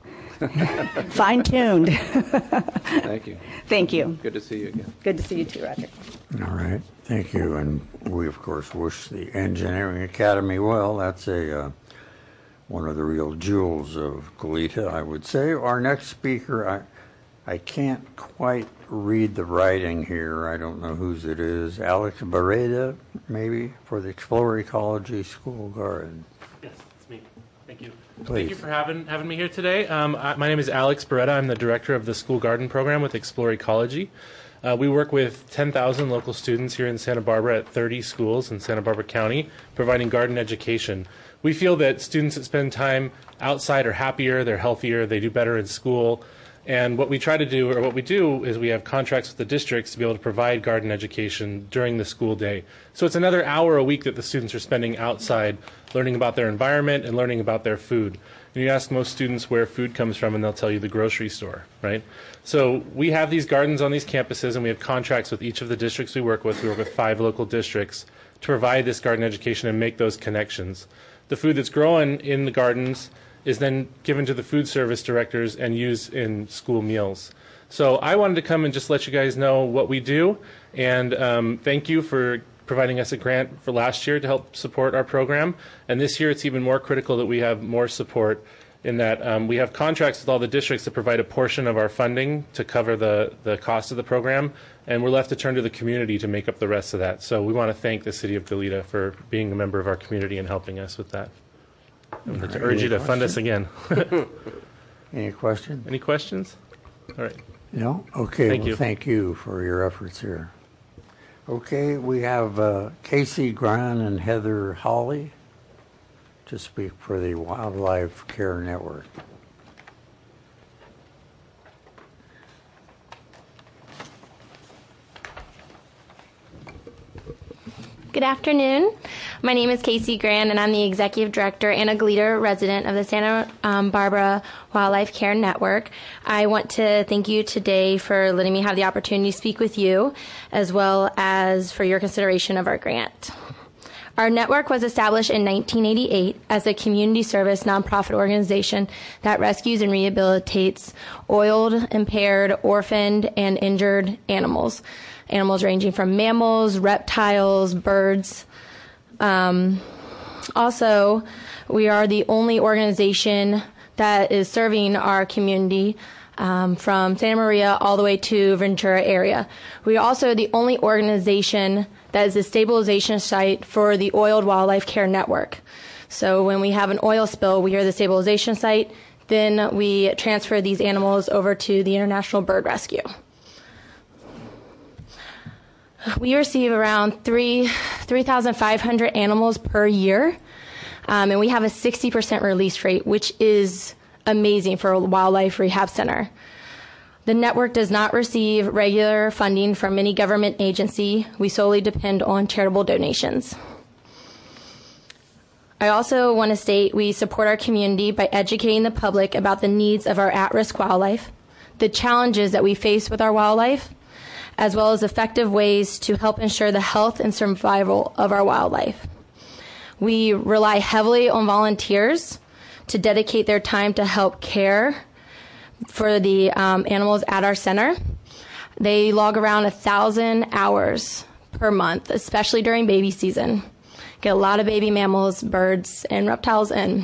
fine-tuned. Thank you. Thank you. Good to see you again. Good to see you too, Roger. All right. Thank you. And we, of course, wish the Engineering Academy well. That's a uh, one of the real jewels of Goleta, I would say. Our next speaker, I, I can't quite read the writing here. I don't know whose it is. Alex Barreda, maybe, for the Explorer Ecology School Garden. Yes, it's me. Thank you. Please. Thank you for having having me here today. Um, I, my name is Alex Barreda. I'm the director of the School Garden Program with Explore Ecology. Uh, we work with ten thousand local students here in Santa Barbara at thirty schools in Santa Barbara County, providing garden education. We feel that students that spend time outside are happier, they're healthier, they do better in school. And what we try to do, or what we do, is we have contracts with the districts to be able to provide garden education during the school day. So it's another hour a week that the students are spending outside learning about their environment and learning about their food. And you ask most students where food comes from, and they'll tell you the grocery store, right? So we have these gardens on these campuses, and we have contracts with each of the districts we work with. We work with five local districts to provide this garden education and make those connections. The food that's grown in the gardens is then given to the food service directors and used in school meals. So I wanted to come and just let you guys know what we do, and um, thank you for providing us a grant for last year to help support our program. And this year it's even more critical that we have more support in that um, we have contracts with all the districts that provide a portion of our funding to cover the, the cost of the program, and we're left to turn to the community to make up the rest of that. So we want to thank the City of Goleta for being a member of our community and helping us with that. I'm going to urge you to fund us again. Any questions? Any questions? All right. No? Okay. Thank well, you. Thank you for your efforts here. Okay, we have uh, Casey Gran and Heather Hawley to speak for the Wildlife Care Network. Good afternoon. My name is Casey Gran, and I'm the Executive Director and a Goleta resident of the Santa um, Barbara Wildlife Care Network. I want to thank you today for letting me have the opportunity to speak with you, as well as for your consideration of our grant. Our network was established in nineteen eighty-eight as a community service nonprofit organization that rescues and rehabilitates oiled, impaired, orphaned, and injured animals. Animals ranging from mammals, reptiles, birds. Um, also, we are the only organization that is serving our community um, from Santa Maria all the way to Ventura area. We are also the only organization that is a stabilization site for the Oiled Wildlife Care Network. So when we have an oil spill, we are the stabilization site. Then we transfer these animals over to the International Bird Rescue. We receive around three three thousand five hundred animals per year, um, and we have a sixty percent release rate, which is amazing for a wildlife rehab center. The network does not receive regular funding from any government agency. We solely depend on charitable donations. I also want to state we support our community by educating the public about the needs of our at-risk wildlife, the challenges that we face with our wildlife, as well as effective ways to help ensure the health and survival of our wildlife. We rely heavily on volunteers to dedicate their time to help care for the um, animals at our center. They log around a thousand hours per month, especially during baby season. Get a lot of baby mammals, birds, and reptiles in.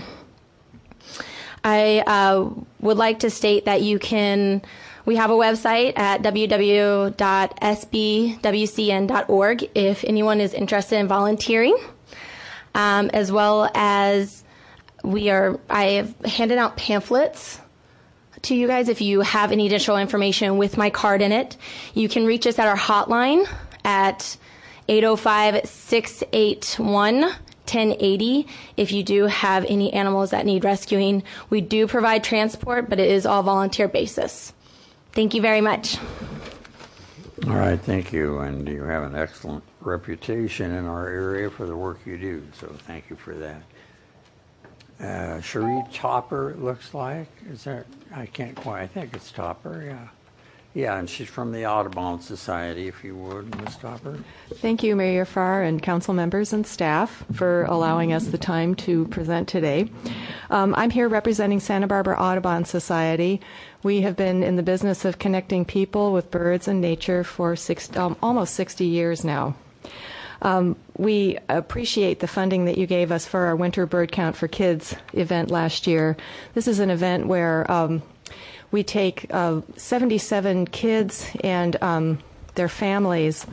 I uh, would like to state that you can, we have a website at w w w dot s b w c n dot org if anyone is interested in volunteering, um, as well as we are, I have handed out pamphlets to you guys if you have any additional information with my card in it. You can reach us at our hotline at eight oh five, six eight one, ten eighty if you do have any animals that need rescuing. We do provide transport, but it is all volunteer basis. Thank you very much. All right, thank you. And you have an excellent reputation in our area for the work you do, so thank you for that. Uh, Cherie Topper, it looks like. Is that, I can't quite, I think it's Topper, yeah. Yeah, and she's from the Audubon Society, if you would, Miz Topper. Thank you, Mayor Farr and council members and staff for allowing us the time to present today. Um, I'm here representing Santa Barbara Audubon Society. We have been in the business of connecting people with birds and nature for six, um, almost sixty years now. Um, we appreciate the funding that you gave us for our Winter Bird Count for Kids event last year. This is an event where um, we take uh, seventy-seven kids and um, their families,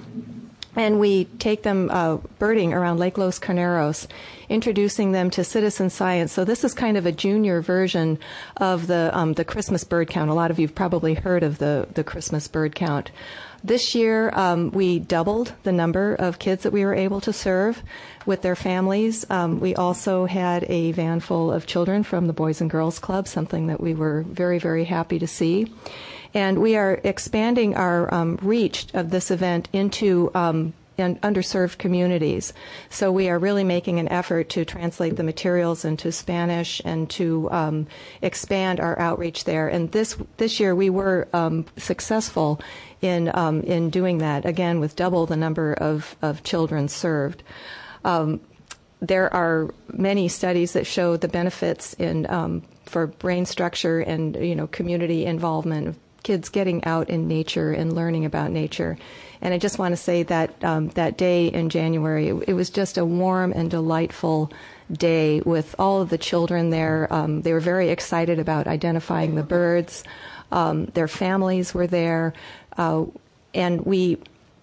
and we take them uh, birding around Lake Los Carneros, introducing them to citizen science. So this is kind of a junior version of the um, the Christmas bird count. A lot of you have probably heard of the, the Christmas bird count. This year, um, we doubled the number of kids that we were able to serve with their families. Um, we also had a van full of children from the Boys and Girls Club, something that we were very, very happy to see. And we are expanding our um, reach of this event into um, in underserved communities. So we are really making an effort to translate the materials into Spanish and to um, expand our outreach there. And this this year we were um, successful in um, in doing that, again, with double the number of, of children served. Um, there are many studies that show the benefits in um, for brain structure and, you know, community involvement of kids getting out in nature and learning about nature. And I just want to say that um, that day in January, it, it was just a warm and delightful day with all of the children there. Um, they were very excited about identifying the birds. Um, their families were there. Uh, and we,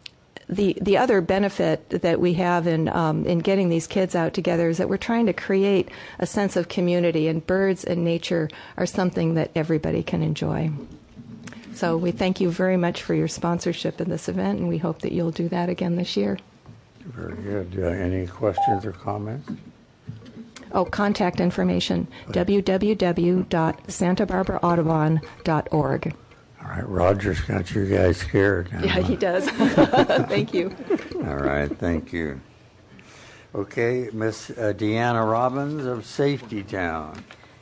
the the other benefit that we have in um, in getting these kids out together is that we're trying to create a sense of community, and birds and nature are something that everybody can enjoy. So we thank you very much for your sponsorship in this event, and we hope that you'll do that again this year. Very good. Uh, any questions or comments? Oh, contact information, w w w dot santa barbara audubon dot org. All right, Roger's got you guys scared. Yeah, he does. Thank you. All right, thank you. Okay, Miss uh, Deanna Robbins of Safety Town.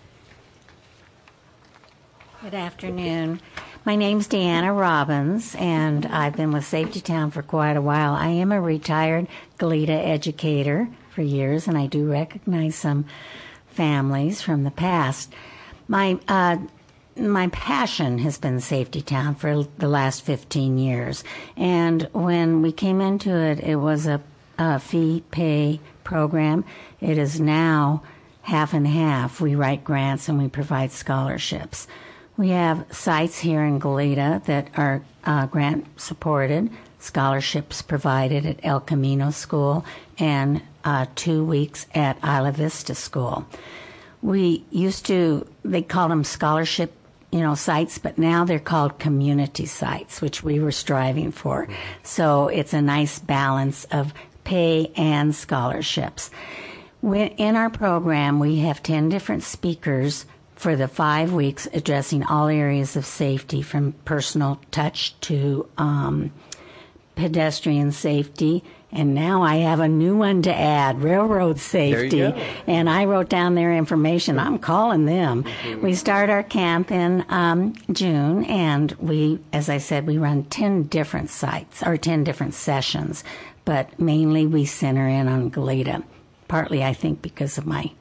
Good afternoon. My name's Deanna Robbins, and I've been with Safety Town for quite a while. I am a retired Goleta educator for years, and I do recognize some families from the past. My uh, my passion has been Safety Town for the last fifteen years, and when we came into it, it was a, a fee-pay program. It is now half and half. We write grants and we provide scholarships. We have sites here in Goleta that are uh, grant-supported, scholarships provided at El Camino School, and uh, two weeks at Isla Vista School. We used to, they called them scholarship, you know, sites, but now they're called community sites, which we were striving for. So it's a nice balance of pay and scholarships. When, in our program, we have ten different speakers for the five weeks addressing all areas of safety, from personal touch to um, pedestrian safety, and now I have a new one to add, railroad safety. There you go. And I wrote down their information. I'm calling them. We start our camp in um, June, and we, as I said, we run ten different sites, or ten different sessions, but mainly we center in on Goleta. Partly, I think, because of my,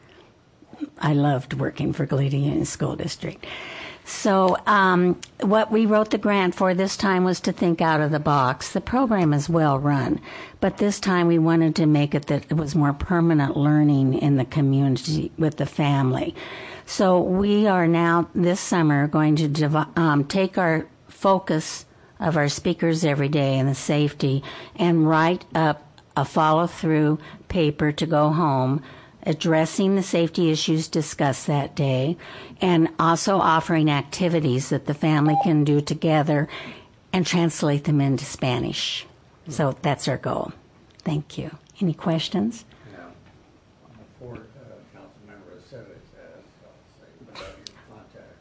I loved working for Goleta Union School District. So um, what we wrote the grant for this time was to think out of the box. The program is well run, but this time we wanted to make it that it was more permanent learning in the community with the family. So we are now this summer going to div- um, take our focus of our speakers every day and the safety and write up a follow-through paper to go home addressing the safety issues discussed that day, and also offering activities that the family can do together and translate them into Spanish. So that's our goal. Thank you. Any questions? No. Before uh, Councilmember Aceves asks, I'll say about your contact.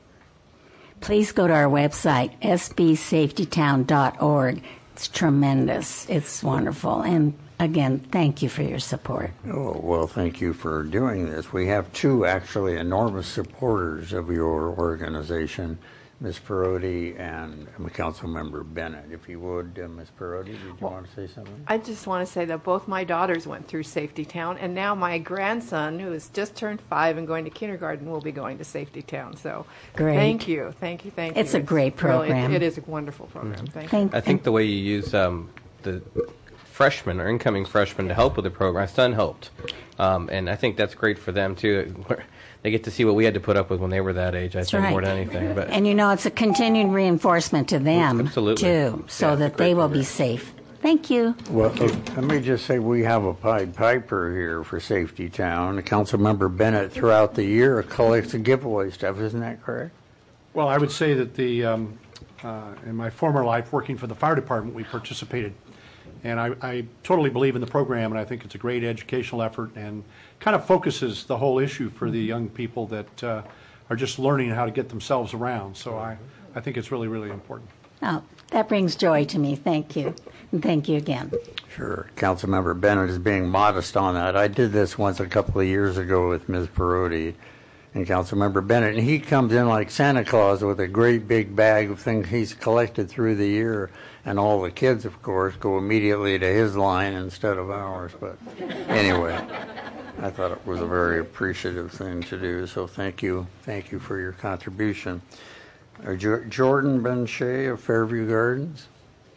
Please go to our website, s b safety town dot org. It's tremendous. It's wonderful. And again, thank you for your support. Oh, well, thank you for doing this. We have two actually enormous supporters of your organization, Miz Perotti and Councilmember Bennett. If you would, uh, Miz Perotti, did you Well, want to say something? I just want to say that both my daughters went through Safety Town, and now my grandson, who has just turned five and going to kindergarten, will be going to Safety Town. So Great. thank you, thank you, thank It's you. a great really- program. it is a wonderful program. Thank, Thank- you. I think the way you use um, the freshmen or incoming freshmen to help with the program, my son helped. Um, and I think that's great for them, too. They get to see what we had to put up with when they were that age, I That's think, right. more than anything. But And you know, it's a continued reinforcement to them, Absolutely. too, so Yeah, it's a that great they will program. be safe. Thank you. Well, let me just say we have a Pied Piper here for Safety Town. Councilmember Bennett, throughout the year, collects the giveaway stuff. Isn't that correct? Well, I would say that the um, uh, in my former life, working for the fire department, we participated. And I, I totally believe in the program, and I think it's a great educational effort and kind of focuses the whole issue for the young people that uh, are just learning how to get themselves around. So I, I think it's really, really important. Oh, that brings joy to me. Thank you. And thank you again. Sure. Councilmember Bennett is being modest on that. I did this once a couple of years ago with Miz Perotti and Councilmember Bennett, and he comes in like Santa Claus with a great big bag of things he's collected through the year, and all the kids, of course, go immediately to his line instead of ours. But anyway, I thought it was a very appreciative thing to do, so thank you. Thank you for your contribution. Uh, Jo- Jordan Benchay of Fairview Gardens.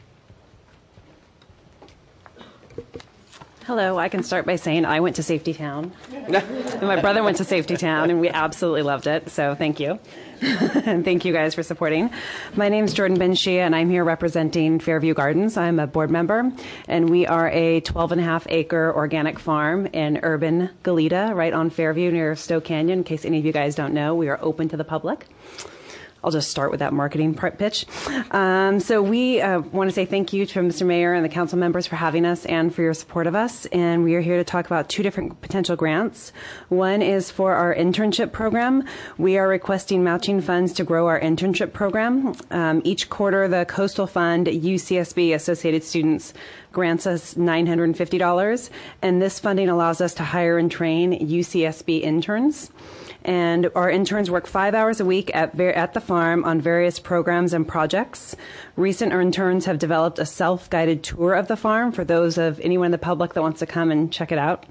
Hello, I can start by saying I went to Safety Town. And my brother went to Safety Town, and we absolutely loved it, so thank you. And thank you guys for supporting. My name is Jordan Benshia, and I'm here representing Fairview Gardens. I'm a board member, and we are a twelve and a half acre organic farm in urban Goleta, right on Fairview near Stowe Canyon. In case any of you guys don't know, we are open to the public. I'll just start with that marketing part pitch. Um, so we uh, want to say thank you to Mister Mayor and the council members for having us and for your support of us. And we are here to talk about two different potential grants. One is for our internship program. We are requesting matching funds to grow our internship program. Um, each quarter, the Coastal Fund, U C S B Associated Students, grants us nine hundred fifty dollars. And this funding allows us to hire and train U C S B interns. And our interns work five hours a week at, ver- at the farm on various programs and projects. Recent interns have developed a self-guided tour of the farm for those of anyone in the public that wants to come and check it out.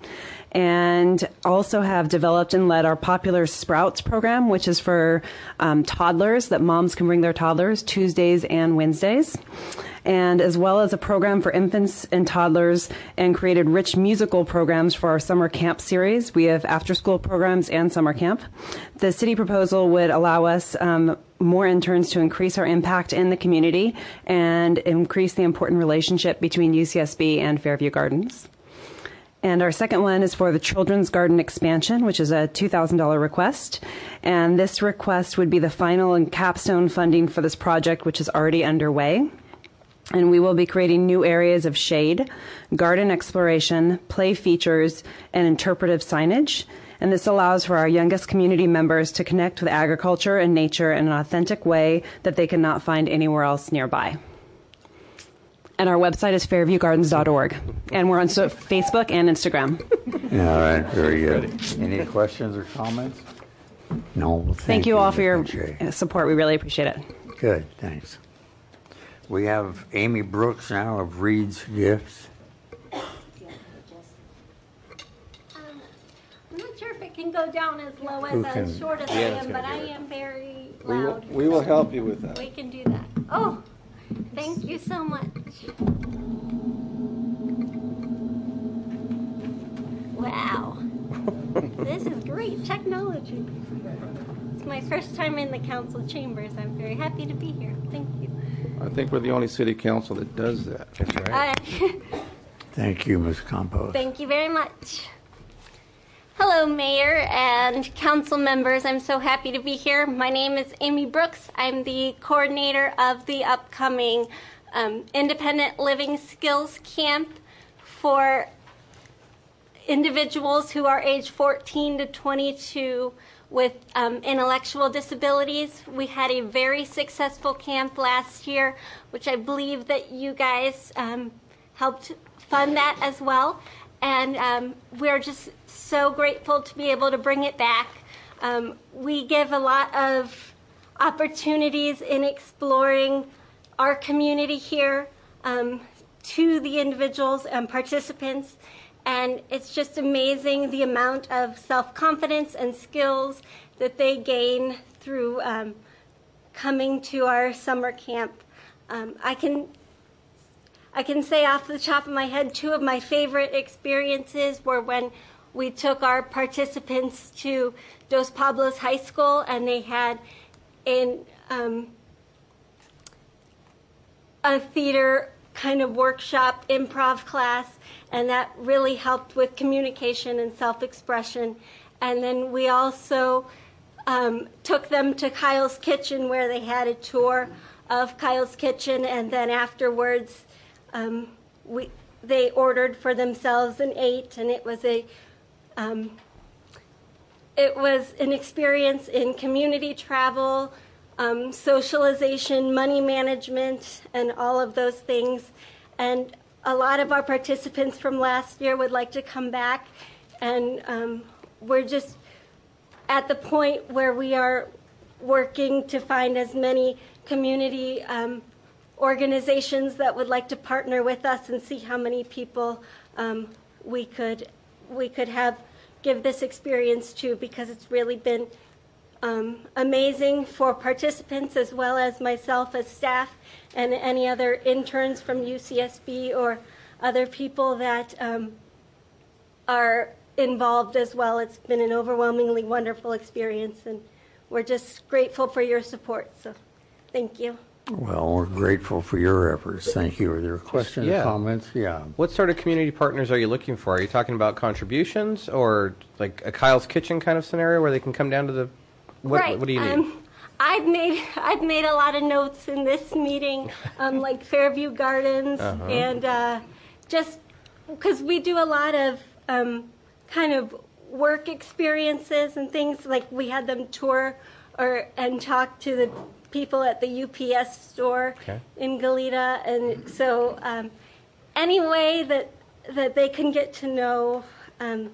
And also have developed and led our popular Sprouts program, which is for um, toddlers, that moms can bring their toddlers Tuesdays and Wednesdays. And as well as a program for infants and toddlers, and created rich musical programs for our summer camp series. We have after-school programs and summer camp. The city proposal would allow us um, more interns to increase our impact in the community and increase the important relationship between U C S B and Fairview Gardens. And our second one is for the Children's Garden expansion, which is a two thousand dollars request. And this request would be the final and capstone funding for this project, which is already underway. And we will be creating new areas of shade, garden exploration, play features, and interpretive signage. And this allows for our youngest community members to connect with agriculture and nature in an authentic way that they cannot find anywhere else nearby. And our website is fairview gardens dot org. And we're on so- Facebook and Instagram. Yeah, all right, very good. Any questions or comments? No. Well, thank, Thank you all for your Jay. support. We really appreciate it. Good, thanks. We have Amy Brooks now of Reed's Gifts. I'm not sure if it can go down as low Who as can- as short as I Deanna's am, gonna but I do it. am very We will, loud. we will help you with that. We can do that. Oh, thank you so much. Wow. This is great technology. It's my first time in the council chambers. I'm very happy to be here. Thank you. I think we're the only city council that does that. That's Uh, Thank you, Miz Campos. Thank you very much. Hello, Mayor and council members. I'm so happy to be here. My name is Amy Brooks. I'm the coordinator of the upcoming um, Independent Living Skills Camp for individuals who are age fourteen to twenty-two with um, intellectual disabilities. We had a very successful camp last year, which I believe that you guys um, helped fund that as well. And um, we're just so grateful to be able to bring it back. Um, we give a lot of opportunities in exploring our community here um, to the individuals and participants. And it's just amazing the amount of self-confidence and skills that they gain through um, coming to our summer camp. Um, I can I can say off the top of my head, two of my favorite experiences were when we took our participants to Dos Pablos High School, and they had in um, a theater kind of workshop improv class, and that really helped with communication and self-expression. And then we also um, took them to Kyle's Kitchen, where they had a tour of Kyle's Kitchen, and then afterwards um, we they ordered for themselves and ate, and it was a um, it was an experience in community travel, um, socialization, money management, and all of those things. And a lot of our participants from last year would like to come back, and um, we're just at the point where we are working to find as many community um, organizations that would like to partner with us and see how many people um, we could we could have give this experience to, because it's really been um, amazing for participants as well as myself as staff and any other interns from U C S B or other people that um, are involved as well. It's been an overwhelmingly wonderful experience, and we're just grateful for your support. So thank you. Well, we're grateful for your efforts. Thank you. Are there questions Yeah. or comments? Yeah. What sort of community partners are you looking for? Are you talking about contributions or like a Kyle's Kitchen kind of scenario where they can come down to the... What, right. what do you need? Um, I've made I've made a lot of notes in this meeting, um, like Fairview Gardens, Uh-huh. and uh, just because we do a lot of um, kind of work experiences and things. Like we had them tour or and talk to the people at the U P S store Okay. in Goleta, and so um, any way that that they can get to know um,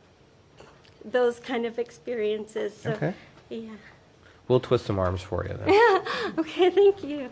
those kind of experiences. So, Okay. Yeah. We'll twist some arms for you then. Okay, thank you.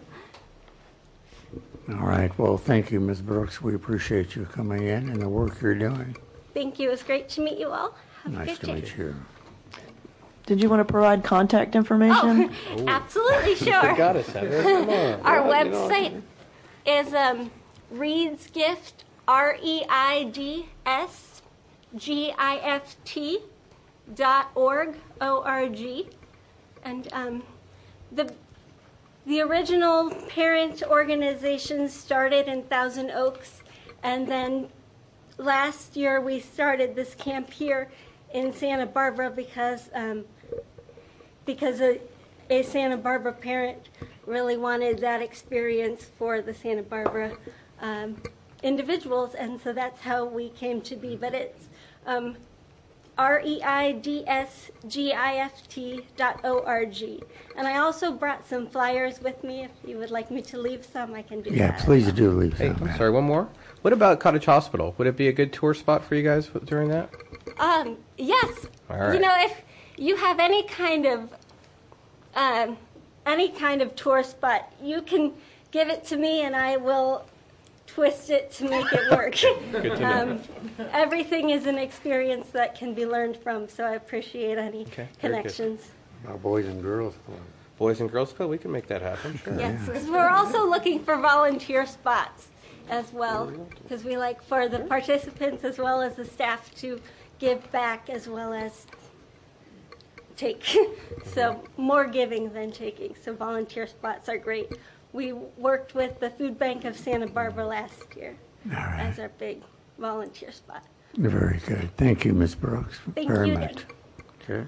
All right. Well, thank you, Miz Brooks. We appreciate you coming in and the work you're doing. Thank you. It was great to meet you all. Have a Nice good to day. meet you. Did you want to provide contact information? Oh, absolutely, sure. You gotta say it. Come on. Our Well, you know, website is um, Reed's Gift, R E I D S G I F T dot org, O R G. And um, the the original parent organization started in Thousand Oaks, and then last year we started this camp here in Santa Barbara because um, because a, a Santa Barbara parent really wanted that experience for the Santa Barbara um, individuals, and so that's how we came to be. But it's um, R E I D S G I F T dot O R G. And I also brought some flyers with me. If you would like me to leave some, I can do Yeah, that. please do leave Hey, some. I'm sorry, one more. What about Cottage Hospital? Would it be a good tour spot for you guys during that? Um, yes. All right. You know, if you have any kind of um, any kind of tour spot, you can give it to me, and I will twist it to make it work. Good to know. Um, everything is an experience that can be learned from, so I appreciate any Okay, very good. connections. Our Boys and Girls Club. Boys and Girls Club, we can make that happen. Sure. Yes, 'cause we're also looking for volunteer spots as well, because we like for the participants as well as the staff to give back as well as take. So more giving than taking. So volunteer spots are great. We worked with the Food Bank of Santa Barbara last year as our big volunteer spot. Very good. Thank you, Miz Brooks, Thank very you much. again. Okay.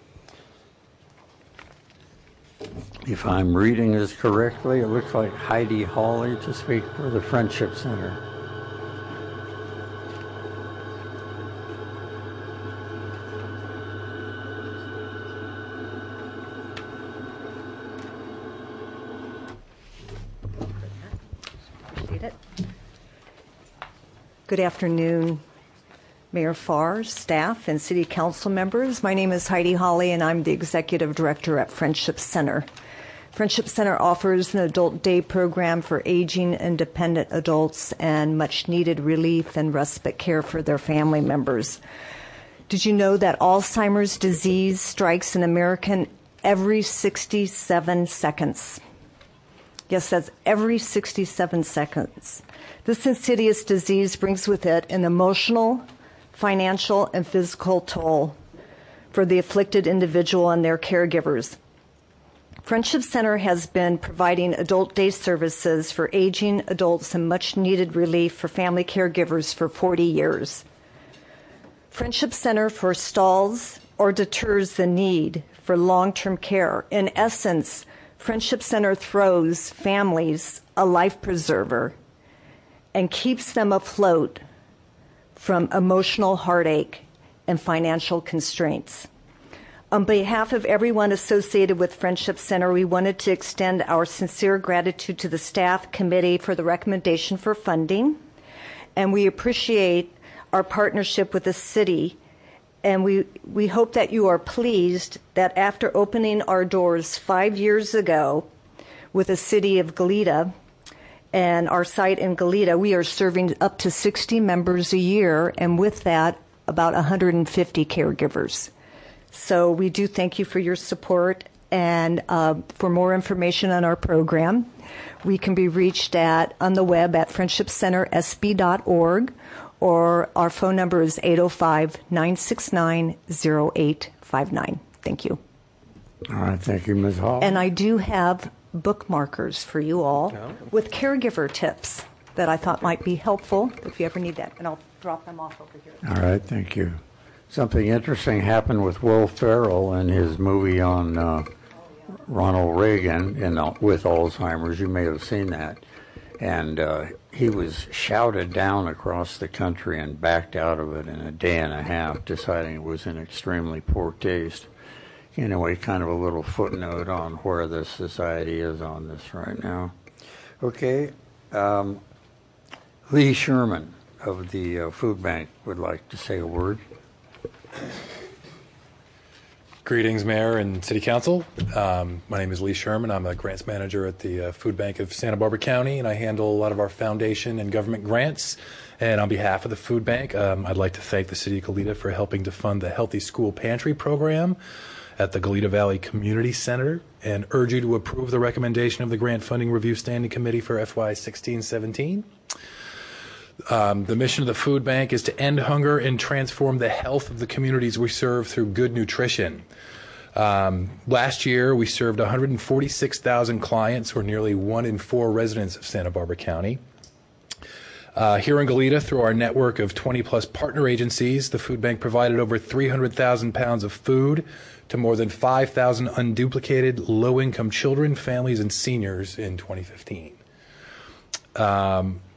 If I'm reading this correctly, it looks like Heidi Hawley to speak for the Friendship Center. Appreciate it. Good afternoon, Mayor Farr, staff, and City Council members. My name is Heidi Hawley, and I'm the Executive Director at Friendship Center. Friendship Center offers an adult day program for aging and dependent adults and much-needed relief and respite care for their family members. Did you know that Alzheimer's disease strikes an American every sixty-seven seconds? Yes, that's every sixty-seven seconds. This insidious disease brings with it an emotional, financial, and physical toll for the afflicted individual and their caregivers. Friendship Center has been providing adult day services for aging adults and much-needed relief for family caregivers for forty years. Friendship Center forestalls or deters the need for long-term care. In essence, Friendship Center throws families a life preserver and keeps them afloat from emotional heartache and financial constraints. On behalf of everyone associated with Friendship Center, we wanted to extend our sincere gratitude to the staff committee for the recommendation for funding, and we appreciate our partnership with the city, and we, we hope that you are pleased that after opening our doors five years ago with the city of Goleta and our site in Goleta, we are serving up to sixty members a year, and with that, about one hundred fifty caregivers. So we do thank you for your support, and uh, for more information on our program, we can be reached at on the web at friendship center s b dot org, or our phone number is eight oh five, nine six nine, oh eight five nine. Thank you. All right, thank you, Miz Hall. And I do have bookmarkers for you all with caregiver tips that I thought might be helpful if you ever need that, and I'll drop them off over here. All right, thank you. Something interesting happened with Will Ferrell in his movie on uh, Ronald Reagan in, uh, with Alzheimer's. You may have seen that. And uh, he was shouted down across the country and backed out of it in a day and a half, deciding it was in extremely poor taste. Anyway, kind of a little footnote on where the society is on this right now. Okay. Um, Lee Sherman of the uh, Food Bank would like to say a word. Greetings, Mayor and City Council. Um, my name is Lee Sherman. I'm a grants manager at the uh, Food Bank of Santa Barbara County, and I handle a lot of our foundation and government grants. And on behalf of the Food Bank, um, I'd like to thank the City of Goleta for helping to fund the Healthy School Pantry program at the Goleta Valley Community Center, and urge you to approve the recommendation of the Grant Funding Review Standing Committee for F Y sixteen seventeen. Um, the mission of the Food Bank is to end hunger and transform the health of the communities we serve through good nutrition. Um, last year, we served one hundred forty-six thousand clients, or nearly one in four residents of Santa Barbara County. Uh, here in Goleta, through our network of twenty plus partner agencies, the Food Bank provided over three hundred thousand pounds of food to more than five thousand unduplicated low-income children, families, and seniors in twenty fifteen. Um,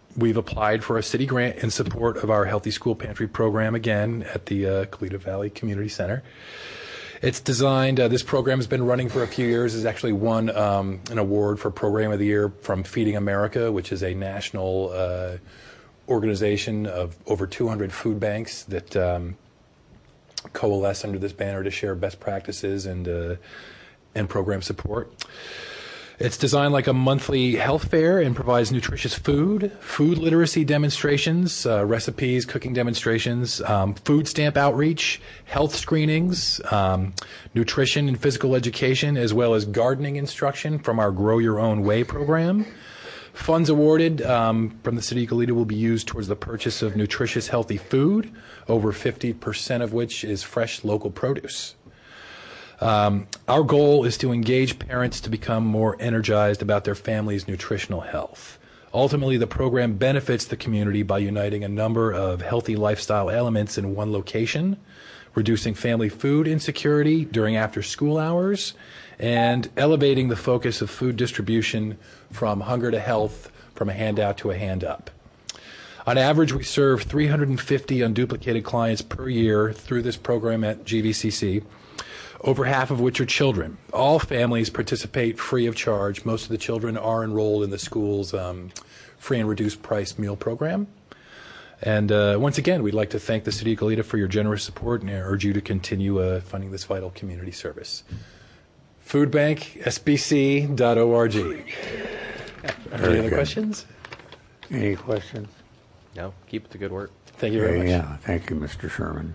we've applied for a city grant in support of our Healthy School Pantry program again at the uh, Goleta Valley Community Center. It's designed, uh, this program has been running for a few years. It's actually won um, an award for Program of the Year from Feeding America, which is a national uh, organization of over two hundred food banks that um, coalesce under this banner to share best practices and, uh, and program support. It's designed like a monthly health fair and provides nutritious food, food literacy demonstrations, uh, recipes, cooking demonstrations, um, food stamp outreach, health screenings, um, nutrition and physical education, as well as gardening instruction from our Grow Your Own Way program. Funds awarded um, from the City of Goleta will be used towards the purchase of nutritious, healthy food, over fifty percent of which is fresh local produce. Um, our goal is to engage parents to become more energized about their family's nutritional health. Ultimately, the program benefits the community by uniting a number of healthy lifestyle elements in one location, reducing family food insecurity during after-school hours, and elevating the focus of food distribution from hunger to health, from a handout to a hand-up. On average, we serve three hundred fifty unduplicated clients per year through this program at G V C C. Over half of which are children. All families participate free of charge. Most of the children are enrolled in the school's um, free and reduced price meal program. And uh, once again, we'd like to thank the City of Goleta for your generous support and urge you to continue uh, funding this vital community service. food bank s b c dot org. Any other good. questions? Any questions? No, keep up the good work. Thank you very much. Yeah, thank you, Mister Sherman.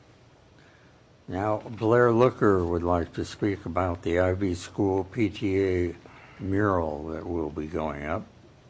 Now, Blair Looker would like to speak about the Ivy School P T A mural that will be going up.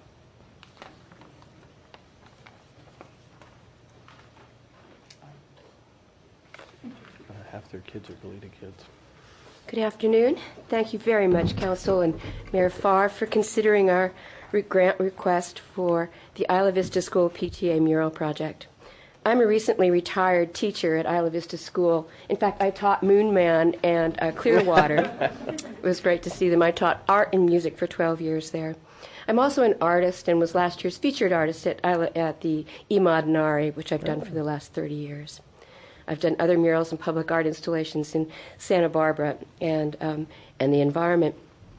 Half their kids are Goleta kids. Good afternoon. Thank you very much, Council and Mayor Farr, for considering our re- grant request for the Isla Vista School P T A mural project. I'm a recently retired teacher at Isla Vista School. In fact, I taught Moon Man and uh, Clearwater. It was great to see them. I taught art and music for twelve years there. I'm also an artist and was last year's featured artist at, Isla, at the Imaginari, which I've done for the last thirty years. I've done other murals and public art installations in Santa Barbara and, um, and the environment.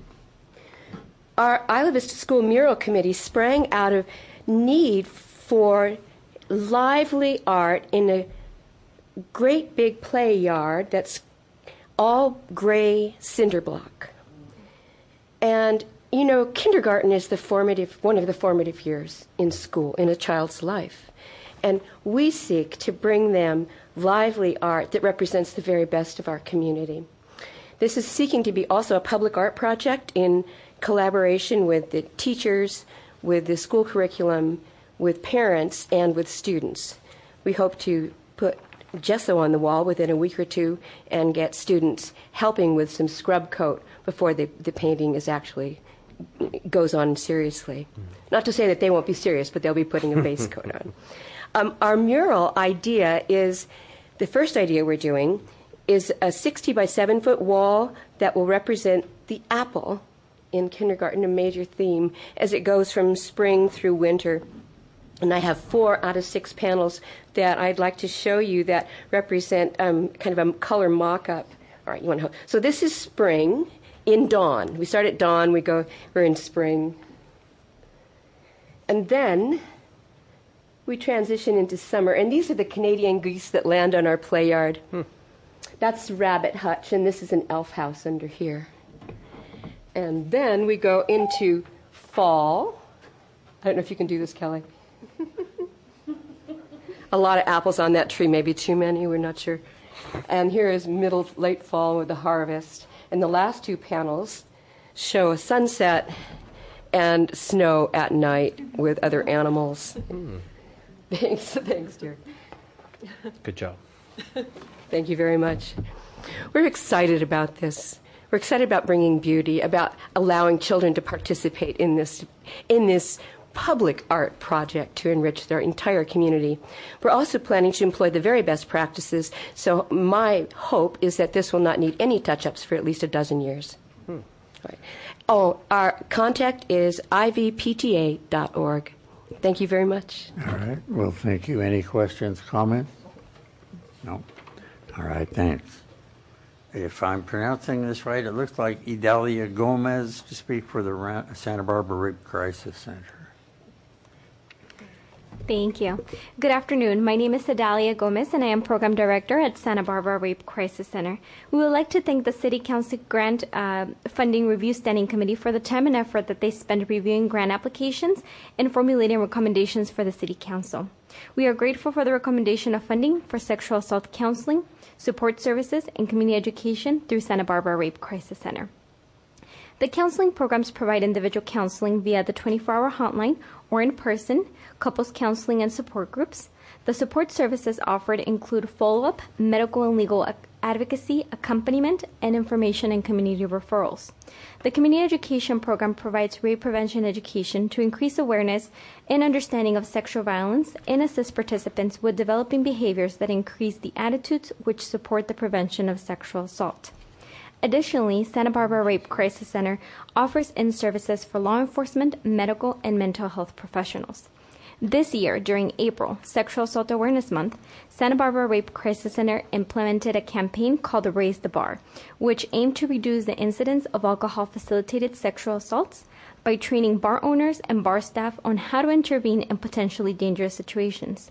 Our Isla Vista School Mural Committee sprang out of need for lively art in a great big play yard that's all gray cinder block. And, you know, kindergarten is the formative, one of the formative years in school, in a child's life. And we seek to bring them lively art that represents the very best of our community. This is seeking to be also a public art project in collaboration with the teachers, with the school curriculum, with parents, and with students. We hope to put gesso on the wall within a week or two and get students helping with some scrub coat before the, the painting is actually goes on seriously. Not to say that they won't be serious, but they'll be putting a base coat on. Um, our mural idea is, the first idea we're doing is a sixty by seven foot wall that will represent the apple in kindergarten, a major theme, as it goes from spring through winter. And I have four out of six panels that I'd like to show you that represent um, kind of a color mock-up. All right, you want to. So this is spring in dawn. We start at dawn. We go. We're in spring, and then we transition into summer. And these are the Canadian geese that land on our play yard. Hmm. That's Rabbit Hutch, and this is an elf house under here. And then we go into fall. I don't know if you can do this, Kelly. A lot of apples on that tree, maybe too many, we're not sure. And here is middle, late fall with the harvest. And the last two panels show a sunset and snow at night with other animals. Mm. Thanks, thanks, dear. Good job. Thank you very much. We're excited about this. We're excited about bringing beauty, about allowing children to participate in this, in this public art project to enrich their entire community. We're also planning to employ the very best practices, so my hope is that this will not need any touch-ups for at least a dozen years. Hmm. Right. Oh, our contact is I V P T A dot org. Thank you very much. All right. Well, thank you. Any questions, comments? No. All right. Thanks. If I'm pronouncing this right, it looks like Idalia Gomez to speak for the Ra- Santa Barbara Rape Crisis Center. Thank you. Good afternoon. My name is Sedalia Gomez, and I am Program Director at Santa Barbara Rape Crisis Center. We would like to thank the City Council Grant uh, Funding Review Standing Committee for the time and effort that they spend reviewing grant applications and formulating recommendations for the City Council. We are grateful for the recommendation of funding for sexual assault counseling, support services, and community education through Santa Barbara Rape Crisis Center. The counseling programs provide individual counseling via the twenty-four hour hotline or in person, couples counseling and support groups. The support services offered include follow-up, medical and legal advocacy, accompaniment, and information and community referrals. The community education program provides rape prevention education to increase awareness and understanding of sexual violence and assist participants with developing behaviors that increase the attitudes which support the prevention of sexual assault. Additionally, Santa Barbara Rape Crisis Center offers in-services for law enforcement, medical, and mental health professionals. This year, during April, Sexual Assault Awareness Month, Santa Barbara Rape Crisis Center implemented a campaign called Raise the Bar, which aimed to reduce the incidence of alcohol-facilitated sexual assaults by training bar owners and bar staff on how to intervene in potentially dangerous situations.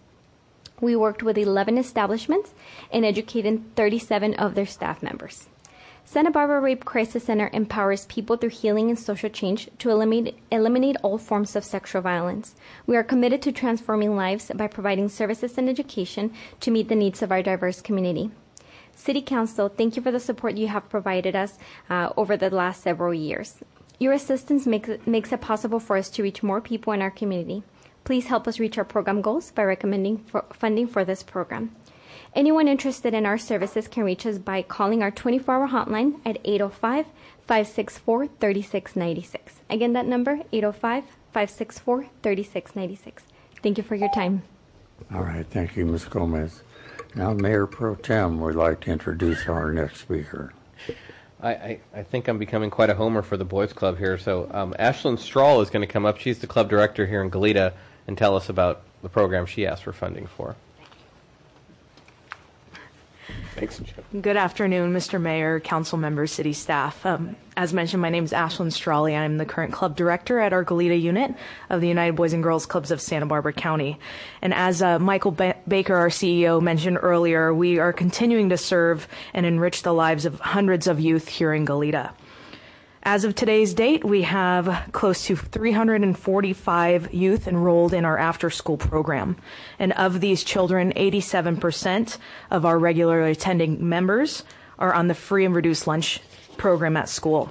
We worked with eleven establishments and educated thirty-seven of their staff members. Santa Barbara Rape Crisis Center empowers people through healing and social change to eliminate, eliminate all forms of sexual violence. We are committed to transforming lives by providing services and education to meet the needs of our diverse community. City Council, thank you for the support you have provided us uh, over the last several years. Your assistance makes it, makes it possible for us to reach more people in our community. Please help us reach our program goals by recommending for funding for this program. Anyone interested in our services can reach us by calling our twenty-four hour hotline at eight oh five, five six four, three six nine six. Again, that number, eight oh five, five six four, three six nine six. Thank you for your time. All right. Thank you, Miz Gomez. Now, Mayor Pro Tem would like to introduce our next speaker. I, I, I think I'm becoming quite a homer for the Boys Club here. So um, Ashlyn Strahl is going to come up. She's the club director here in Goleta and tell us about the program she asked for funding for. Thanks, Jim. Good afternoon, Mister Mayor, council members, city staff. Um, as mentioned, my name is Ashlyn Strawley. I'm the current club director at our Goleta unit of the United Boys and Girls Clubs of Santa Barbara County. And as uh, Michael ba- Baker, our C E O, mentioned earlier, we are continuing to serve and enrich the lives of hundreds of youth here in Goleta. As of today's date, we have close to three hundred forty-five youth enrolled in our after-school program. And of these children, eighty-seven percent of our regularly attending members are on the free and reduced lunch program at school.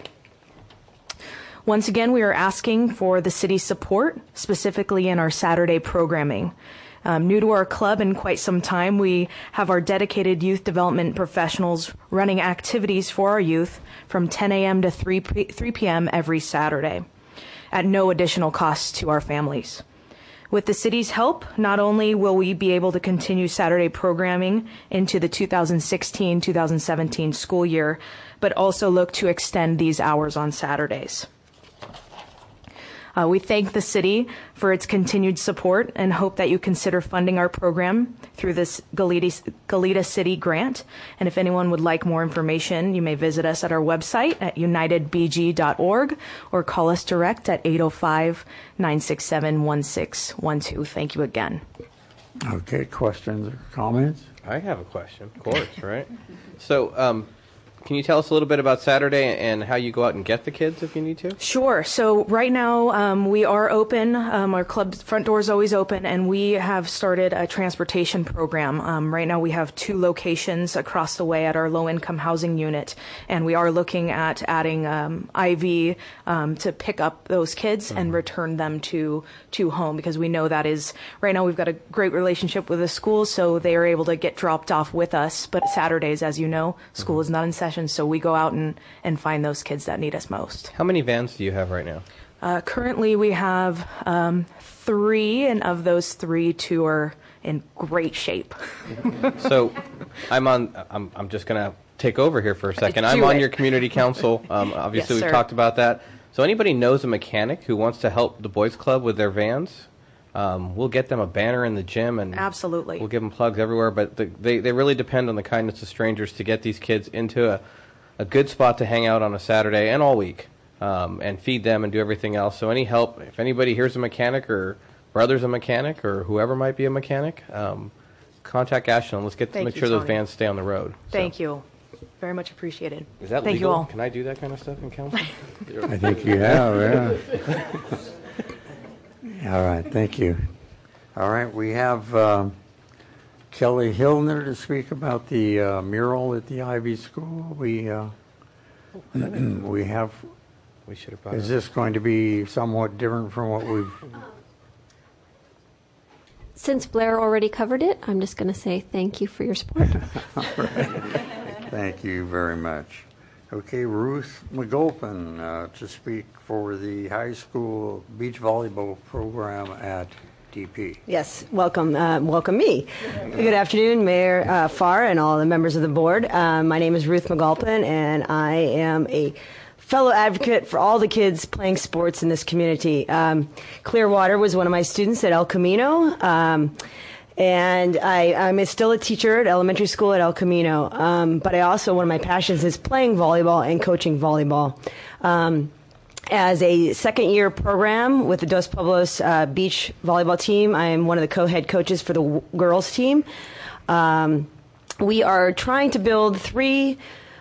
Once again, we are asking for the city's support, specifically in our Saturday programming. Um, new to our club in quite some time, we have our dedicated youth development professionals running activities for our youth from ten a.m. to three p.m. every Saturday at no additional cost to our families. With the city's help, not only will we be able to continue Saturday programming into the two thousand sixteen two thousand seventeen school year, but also look to extend these hours on Saturdays. Uh, we thank the city for its continued support and hope that you consider funding our program through this Goleta, Goleta City grant. And if anyone would like more information, you may visit us at our website at united b g dot org or call us direct at eight oh five, nine six seven, one six one two. Thank you again. Okay, questions or comments? I have a question, of course, right? So, um, can you tell us a little bit about Saturday and how you go out and get the kids if you need to? Sure. So right now um, we are open. Um, our club's front door is always open, and we have started a transportation program. Um, right now we have two locations across the way at our low-income housing unit, and we are looking at adding um, I V um, to pick up those kids mm-hmm. and return them to to home, because we know that is, right now we've got a great relationship with the school, so they are able to get dropped off with us. But Saturdays, as you know, school mm-hmm. is not in session, so we go out and, and find those kids that need us most. How many vans do you have right now? Uh, currently we have um, three, and of those three, two are in great shape. So I'm on, I'm, I'm just going to take over here for a second. I'm Do on it. your community council. Um, obviously, Yes, we've sir. talked about that. So anybody knows a mechanic who wants to help the Boys Club with their vans, Um, we'll get them a banner in the gym, and Absolutely. we'll give them plugs everywhere. But the, they they really depend on the kindness of strangers to get these kids into a, a good spot to hang out on a Saturday and all week, um, and feed them and do everything else. So any help, if anybody here's a mechanic or brother's a mechanic or whoever might be a mechanic, um, contact Ashland. Let's get Thank make you, sure those Tony. vans stay on the road. Thank you. Very much appreciated. Is that Thank legal? you all. Can I do that kind of stuff in council? I think you have, yeah. All right, thank you. All right, we have um, Kelly Hillner to speak about the uh, mural at the Ivy School. We uh, we have. We should have. Is this going to be somewhat different from what we've? Since Blair already covered it, I'm just going to say thank you for your support. All right. Thank you very much. Okay, Ruth McGolpin uh, to speak for the high school beach volleyball program at D P. Yes, welcome, uh, welcome me. Good afternoon, Mayor uh, Farr and all the members of the board. Uh, my name is Ruth McGolpin, and I am a fellow advocate for all the kids playing sports in this community. Um, Clearwater was one of my students at El Camino, um, and I, I'm still a teacher at elementary school at El Camino. Um, but I also, one of my passions is playing volleyball and coaching volleyball. Um, As a second-year program with the Dos Pueblos uh, beach volleyball team, I am one of the co-head coaches for the w- girls team. Um, we are trying to build three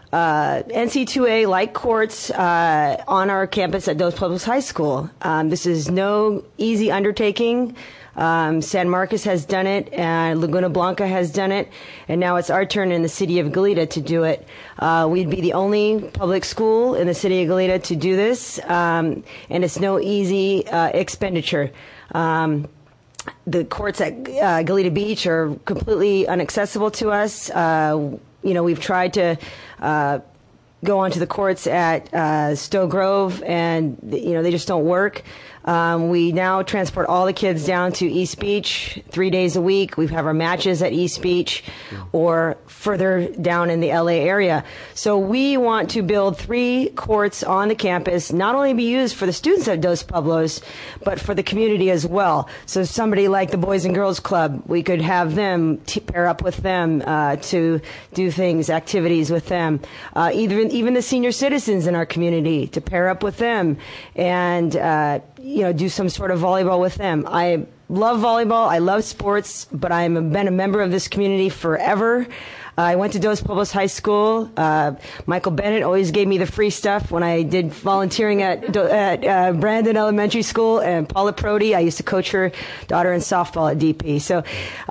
uh, N C double A-like courts uh, on our campus at Dos Pueblos High School. Um, this is no easy undertaking. Um, San Marcos has done it, and Laguna Blanca has done it, and now it's our turn in the city of Goleta to do it. Uh, we'd be the only public school in the city of Goleta to do this, um, and it's no easy uh, expenditure. Um, the courts at uh, Goleta Beach are completely inaccessible to us. Uh, you know, we've tried to uh, go onto the courts at uh, Stowe Grove, and you know they just don't work. Um, we now transport all the kids down to East Beach three days a week. We have our matches at East Beach or further down in the L A area. So we want to build three courts on the campus, not only be used for the students at Dos Pueblos, but for the community as well. So somebody like the Boys and Girls Club, we could have them t- pair up with them uh, to do things, activities with them. Uh, even even the senior citizens in our community, to pair up with them and uh, you know, do some sort of volleyball with them. I love volleyball. I love sports, but I've been a member of this community forever. Uh, I went to Dos Pueblos High School. Uh, Michael Bennett always gave me the free stuff when I did volunteering at, at uh, Brandon Elementary School. And Paula Prodi, I used to coach her daughter in softball at D P. So uh,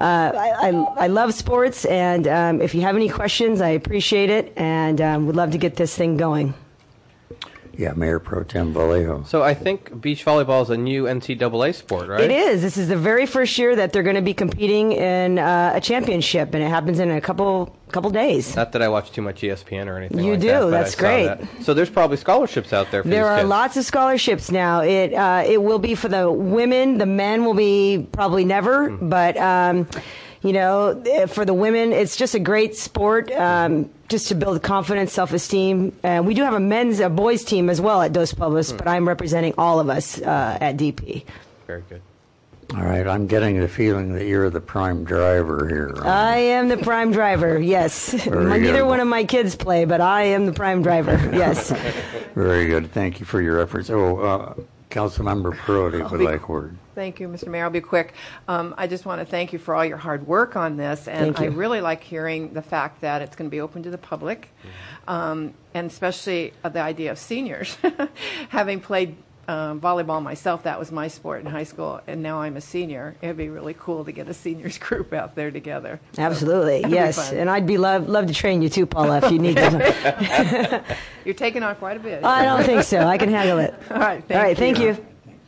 I, I, I love sports, and um, if you have any questions, I appreciate it, and um, would love to get this thing going. Yeah, Mayor Pro Tem Vallejo. So I think beach volleyball is a new N C double A sport, right? It is. This is the very first year that they're going to be competing in uh, a championship, and it happens in a couple couple days. Not that I watch too much E S P N or anything You like do. that. but That's I saw great. that. So there's probably scholarships out there for There these are kids. lots of scholarships now. It uh, it will be for the women. The men will be probably never, Mm. but um, you know, for the women, it's just a great sport. Um, just to build confidence, self-esteem. And we do have a men's, a boys team as well at Dos Pueblos, Hmm. but I'm representing all of us uh, at D P. Very good. All right, I'm getting the feeling that you're the prime driver here. I am the prime driver, yes. Very Neither good. one of my kids play, but I am the prime driver, yes. Very good. Thank you for your efforts. Oh, uh, Councilmember Perotti I'll would be- like word. Thank you, Mister Mayor. I'll be quick. Um, I just want to thank you for all your hard work on this, and Thank you. I really like hearing the fact that it's going to be open to the public, um, and especially uh, the idea of seniors. Having played um, volleyball myself, that was my sport in high school, and now I'm a senior. It'd be really cool to get a seniors group out there together. So Absolutely, that'd be yes. fun. And I'd be love love to train you too, Paula, if you need to. You're taking on quite a bit. I don't think so. I can handle it. All right. Thank All right, thank you.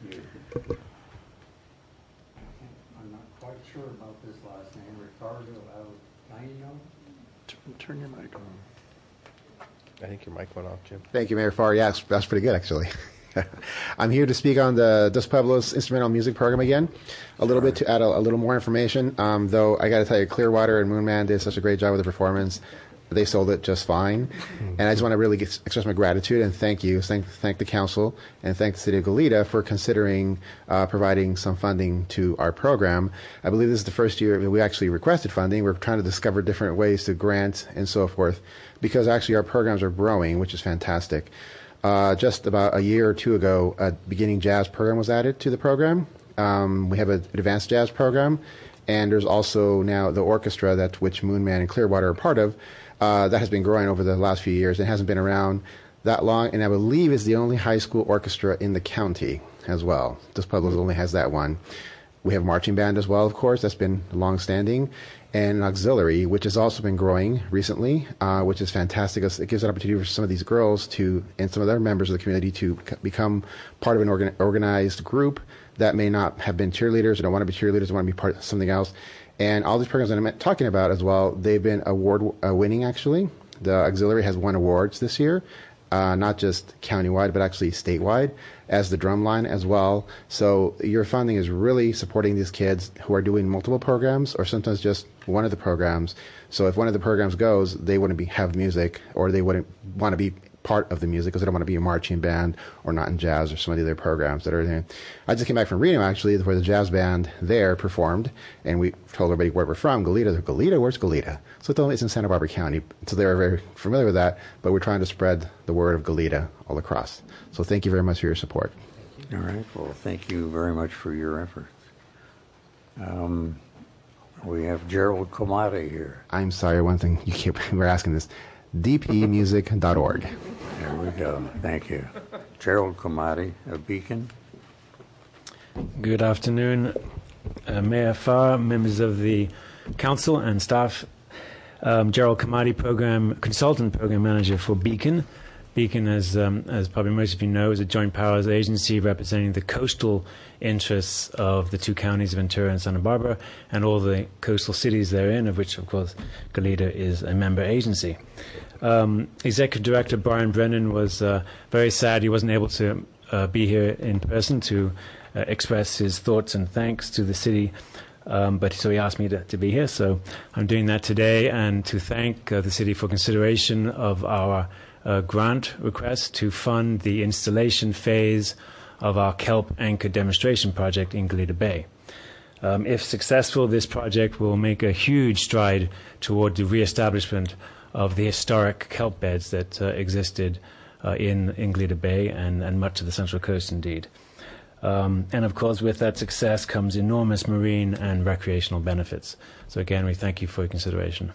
I'm not quite sure about this last name. Ricardo Altaino? Turn your mic on. I think your mic went off, Jim. Thank you, Mayor Farr. Yeah, that's, that's pretty good, actually. I'm here to speak on the Dos Pueblos Instrumental Music Program again, a little bit to add a, a little more information. Um, though I got to tell you, Clearwater and Moonman did such a great job with the performance. they sold it just fine. And I just want to really get, express my gratitude and thank you, thank, thank the council, and thank the city of Goleta for considering uh, providing some funding to our program. I believe this is the first year that we actually requested funding. We're trying to discover different ways to grant and so forth, because actually our programs are growing, which is fantastic. Uh, just about a year or two ago, a beginning jazz program was added to the program. Um, we have an advanced jazz program, and there's also now the orchestra that which Moonman and Clearwater are part of. Uh, that has been growing over the last few years. It hasn't been around that long, and I believe is the only high school orchestra in the county as well. Dos Pueblos only has that one. We have marching band as well, of course. That's been long-standing. And an auxiliary, which has also been growing recently, uh, which is fantastic. It gives an opportunity for some of these girls to, and some of their members of the community to become part of an organ- organized group that may not have been cheerleaders or don't want to be cheerleaders, or want to be part of something else. And all these programs that I'm talking about as well, they've been award uh, winning, actually. The auxiliary has won awards this year, uh, not just countywide, but actually statewide, as the drumline as well. So your funding is really supporting these kids who are doing multiple programs, or sometimes just one of the programs. So if one of the programs goes, they wouldn't be, have music, or they wouldn't want to be part of the music because they don't want to be a marching band or not in jazz or some of the other programs that are there. I just came back from Reno, actually, where the jazz band there performed, and we told everybody where we're from. Goleta. Goleta? Where's Goleta? So told them it's in Santa Barbara County. So they were very familiar with that, but we're trying to spread the word of Goleta all across. So thank you very much for your support. All right. Well, thank you very much for your efforts. Um, we have Gerald Comati here. I'm sorry, one thing you keep, we're asking this. d p music dot org. There we go. Thank you. Gerald Comati of Beacon. Good afternoon, uh, Mayor Farr, members of the council and staff. Um, Gerald Comati, program consultant, program manager for Beacon. Beacon, as um, as probably most of you know, is a joint powers agency representing the coastal interests of the two counties of Ventura and Santa Barbara, and all the coastal cities therein, of which, of course, Goleta is a member agency. Um, Executive Director Brian Brennan was uh, very sad he wasn't able to uh, be here in person to uh, express his thoughts and thanks to the city. Um, but so he asked me to, to be here, so I'm doing that today, and to thank uh, the city for consideration of our uh, grant request to fund the installation phase of our kelp anchor demonstration project in Goleta Bay. Um, if successful, this project will make a huge stride toward the reestablishment of the historic kelp beds that uh, existed uh, in, in Goleta Bay and, and much of the Central Coast indeed. Um, and of course, with that success comes enormous marine and recreational benefits. So again, we thank you for your consideration.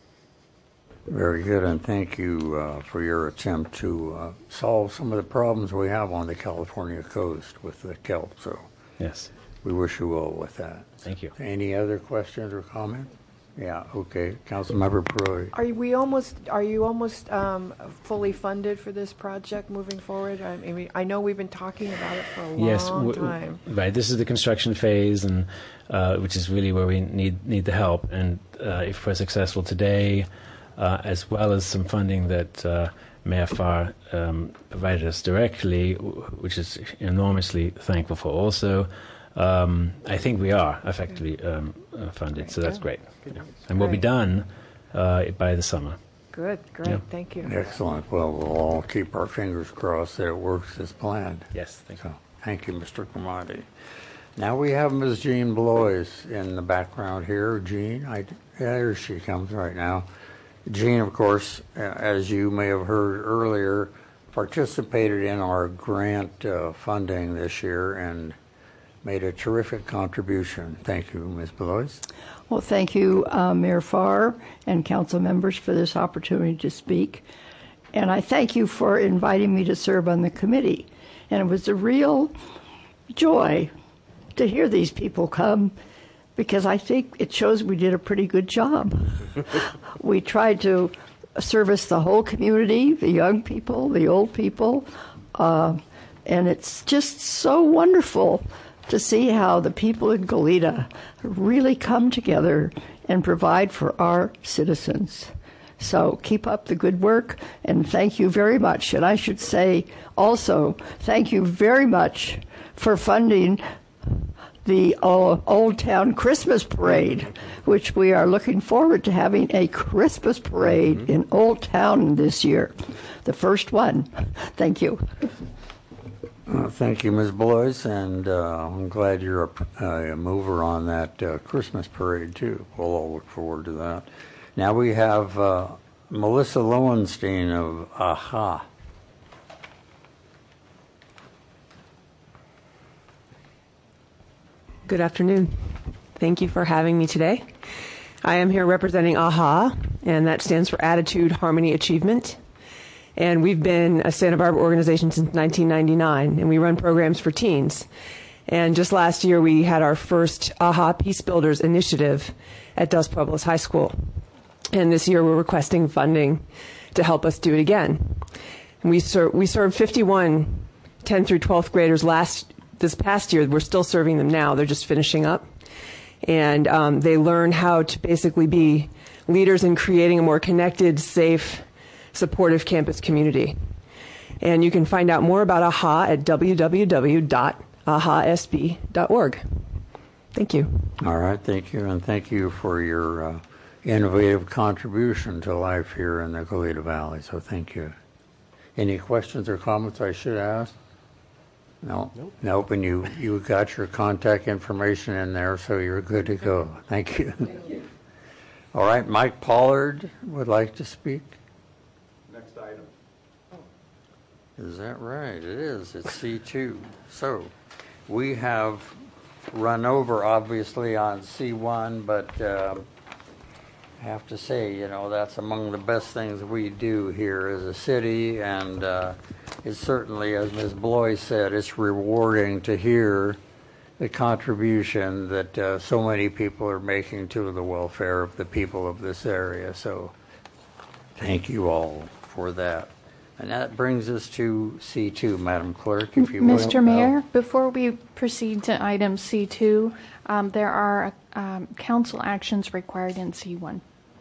Very good, and thank you uh, for your attempt to uh, solve some of the problems we have on the California coast with the kelp. So yes, we wish you well with that. Thank you. Any other questions or comments? Yeah, okay. Councilmember Perot. Are we almost? Are you almost um, fully funded for this project moving forward? I mean, I know we've been talking about it for a long yes, w- time. Right. This is the construction phase, and uh, which is really where we need need the help. And uh, if we're successful today, uh, as well as some funding that uh, Mayor Farr um, provided us directly, which is enormously thankful for. Also, um, I think we are effectively um, uh, funded, so that's great. Yeah. And we'll be done uh, by the summer. Good, great, yeah. Thank you. Excellent. Well, we'll all keep our fingers crossed that it works as planned. Yes, thank so, you. Thank you, Mister Comati. Now we have Miz Jean Blois in the background here. Jean, I, there she comes right now. Jean, of course, as you may have heard earlier, participated in our grant uh, funding this year and made a terrific contribution. Thank you, Miz Blois. Well, thank you, uh, Mayor Farr and council members for this opportunity to speak. And I thank you for inviting me to serve on the committee. And it was a real joy to hear these people come, because I think it shows we did a pretty good job. We tried to service the whole community, the young people, the old people, uh, and it's just so wonderful to see how the people in Goleta really come together and provide for our citizens. So keep up the good work, and thank you very much. And I should say also, thank you very much for funding the uh, Old Town Christmas Parade, which we are looking forward to having a Christmas parade mm-hmm. in Old Town this year. The first one. Thank you. Uh, thank you, Miz Blois, and uh, I'm glad you're a, a mover on that uh, Christmas parade, too. We'll all look forward to that. Now we have uh, Melissa Lowenstein of AHA. Good afternoon. Thank you for having me today. I am here representing AHA, and that stands for Attitude, Harmony, Achievement. And we've been a Santa Barbara organization since nineteen ninety-nine, and we run programs for teens. And just last year, we had our first AHA Peace Builders initiative at Dos Pueblos High School. And this year, we're requesting funding to help us do it again. And we, ser- we served fifty-one tenth through twelfth graders last this past year. We're still serving them now. They're just finishing up. And um, they learn how to basically be leaders in creating a more connected, safe, supportive campus community. And you can find out more about AHA at w w w dot a h a s b dot org. Thank you. All right, thank you, and thank you for your uh, innovative contribution to life here in the Goleta Valley, so thank you. Any questions or comments I should ask? No, nope. nope. And you, you got your contact information in there, so you're good to go. Thank you. Thank you. All right, Mike Pollard would like to speak. Next item. Is that right? It is. It's C two. So we have run over, obviously, on C one, but uh, I have to say, you know, that's among the best things we do here as a city, and uh, it's certainly, as Miz Blois said, it's rewarding to hear the contribution that uh, so many people are making to the welfare of the people of this area. So thank you all for that. And that brings us to C two, Madam Clerk, if you will. Mister Mayor, before we proceed to item C two, um, there are um, council actions required in C one.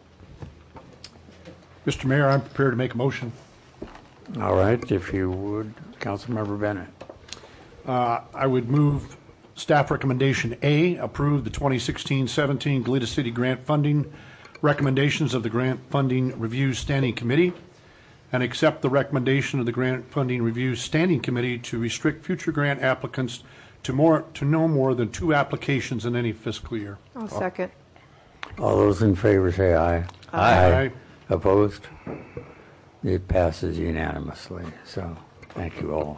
Mister Mayor, I'm prepared to make a motion. All right, if you would, Councilmember Bennett. Uh, I would move staff recommendation A, approve the twenty sixteen seventeen Goleta City grant funding recommendations of the Grant Funding Review Standing Committee, and accept the recommendation of the Grant Funding Review Standing Committee to restrict future grant applicants to more to no more than two applications in any fiscal year. I'll second. All those in favor say aye. Aye. Aye. Opposed? It passes unanimously. So thank you all.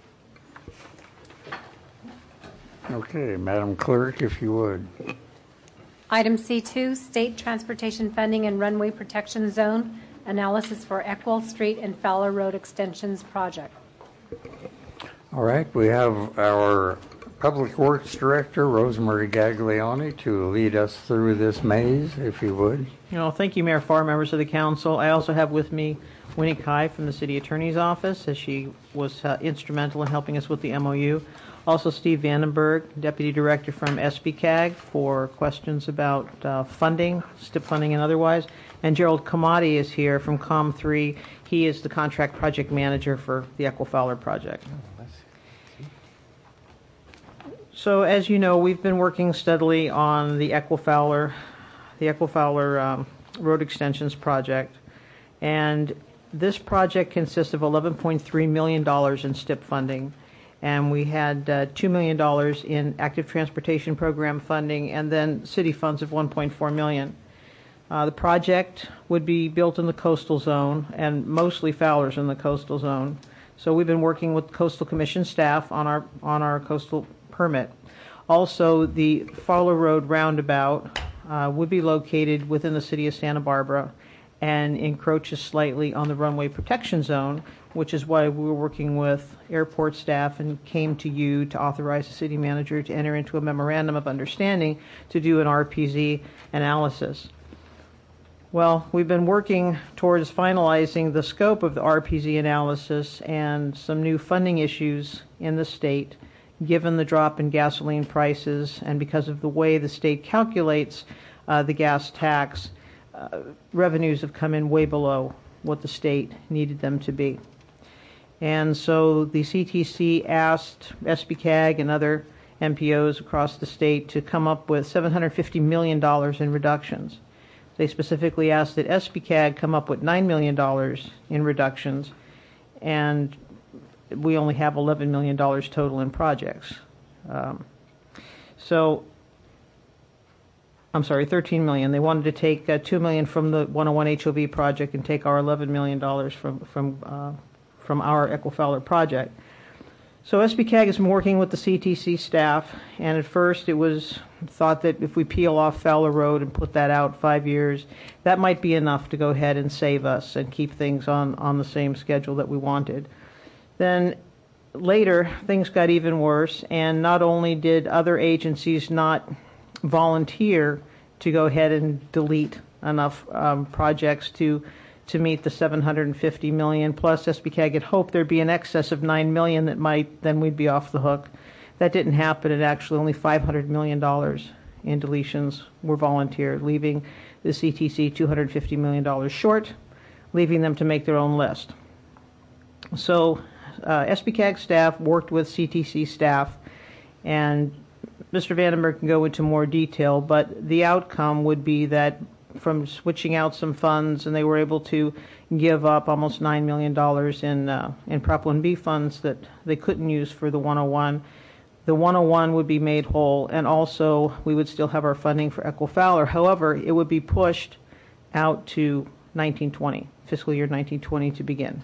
Okay, Madam Clerk, if you would. Item C two, State Transportation Funding and Runway Protection Zone Analysis for Eckwell Street and Fowler Road Extensions Project. All right, we have our Public Works Director, Rosemary Gaglione, to lead us through this maze, if you would. You know, thank you, Mayor Farr, members of the council. I also have with me Winnie Kai from the City Attorney's Office, as she was uh, instrumental in helping us with the M O U. Also, Steve Vandenberg, Deputy Director from S B C A G, for questions about uh, funding, S T I P funding and otherwise. And Gerald Kamadi is here from Com three. He is the Contract Project Manager for the Eckwell Fowler project. So, as you know, we've been working steadily on the Eckwell Fowler, the Eckwell Fowler um, Road Extensions project. And this project consists of eleven point three million dollars in S T I P funding. And we had uh, two million dollars in active transportation program funding, and then city funds of one point four million dollars. Uh, the project would be built in the coastal zone, and mostly Fowler's in the coastal zone. So we've been working with Coastal Commission staff on our on our coastal permit. Also, the Fowler Road roundabout uh, would be located within the city of Santa Barbara and encroaches slightly on the runway protection zone, which is why we were working with airport staff and came to you to authorize the city manager to enter into a memorandum of understanding to do an R P Z analysis. Well, we've been working towards finalizing the scope of the R P Z analysis and some new funding issues in the state, given the drop in gasoline prices and because of the way the state calculates uh, the gas tax. Uh, revenues have come in way below what the state needed them to be. And so the C T C asked S B C A G and other M P Os across the state to come up with seven hundred fifty million dollars in reductions. They specifically asked that S B C A G come up with nine million dollars in reductions, and we only have eleven million dollars total in projects. Um, so, I'm sorry, thirteen million dollars. They wanted to take uh, two million dollars from the one oh one H O V project and take our eleven million dollars from from uh, from our Equifowler project. So S B C A G has been working with the C T C staff, and at first it was thought that if we peel off Fowler Road and put that out five years, that might be enough to go ahead and save us and keep things on, on the same schedule that we wanted. Then later, things got even worse, and not only did other agencies not volunteer to go ahead and delete enough um, projects to to meet the seven hundred fifty million dollars, plus S B C A G had hoped there'd be an excess of nine million dollars that might, then we'd be off the hook. That didn't happen, and actually only five hundred million dollars in deletions were volunteered, leaving the C T C two hundred fifty million dollars short, leaving them to make their own list. So uh, S B C A G staff worked with C T C staff, and Mister Vandenberg can go into more detail, but the outcome would be that from switching out some funds, and they were able to give up almost nine million dollars in uh, in Prop one B funds that they couldn't use for the one oh one. The one oh one would be made whole, and also we would still have our funding for Equifowler. However, it would be pushed out to nineteen twenty, fiscal year nineteen twenty to begin.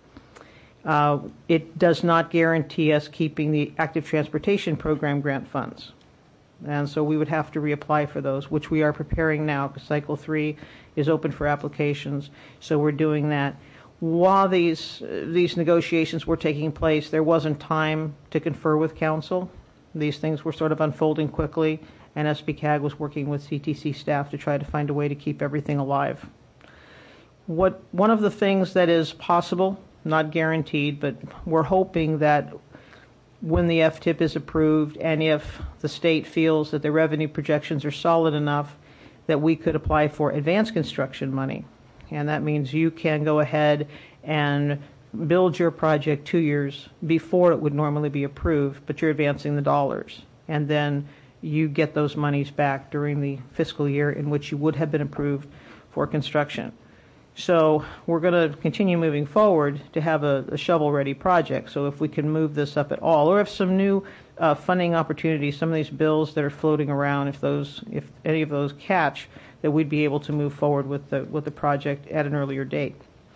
Uh, it does not guarantee us keeping the active transportation program grant funds. And so we would have to reapply for those, which we are preparing now because cycle three is open for applications. So we're doing that. While these uh, these negotiations were taking place, there wasn't time to confer with council. These things were sort of unfolding quickly, and S B C A G was working with C T C staff to try to find a way to keep everything alive. What one of the things that is possible, not guaranteed, but we're hoping that when the F T I P is approved, and if the state feels that the revenue projections are solid enough, that we could apply for advanced construction money. And that means you can go ahead and build your project two years before it would normally be approved, but you're advancing the dollars. And then you get those monies back during the fiscal year in which you would have been approved for construction. So we're going to continue moving forward to have a, a shovel-ready project. So if we can move this up at all, or if some new uh, funding opportunities, some of these bills that are floating around, if those, if any of those catch, that we'd be able to move forward with the with the project at an earlier date.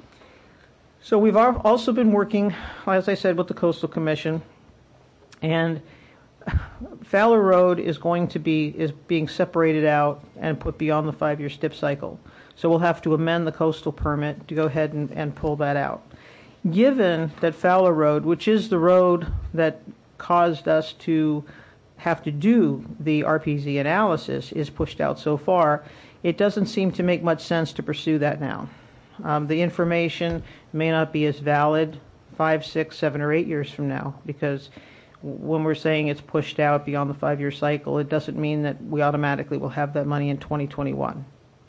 So we've also been working, as I said, with the Coastal Commission, and Fowler Road is going to be is being separated out and put beyond the five-year S T I P cycle. So we'll have to amend the coastal permit to go ahead and, and pull that out. Given that Fowler Road, which is the road that caused us to have to do the R P Z analysis, is pushed out so far, it doesn't seem to make much sense to pursue that now. Um, the information may not be as valid five, six, seven, or eight years from now, because when we're saying it's pushed out beyond the five-year cycle, it doesn't mean that we automatically will have that money in twenty twenty-one.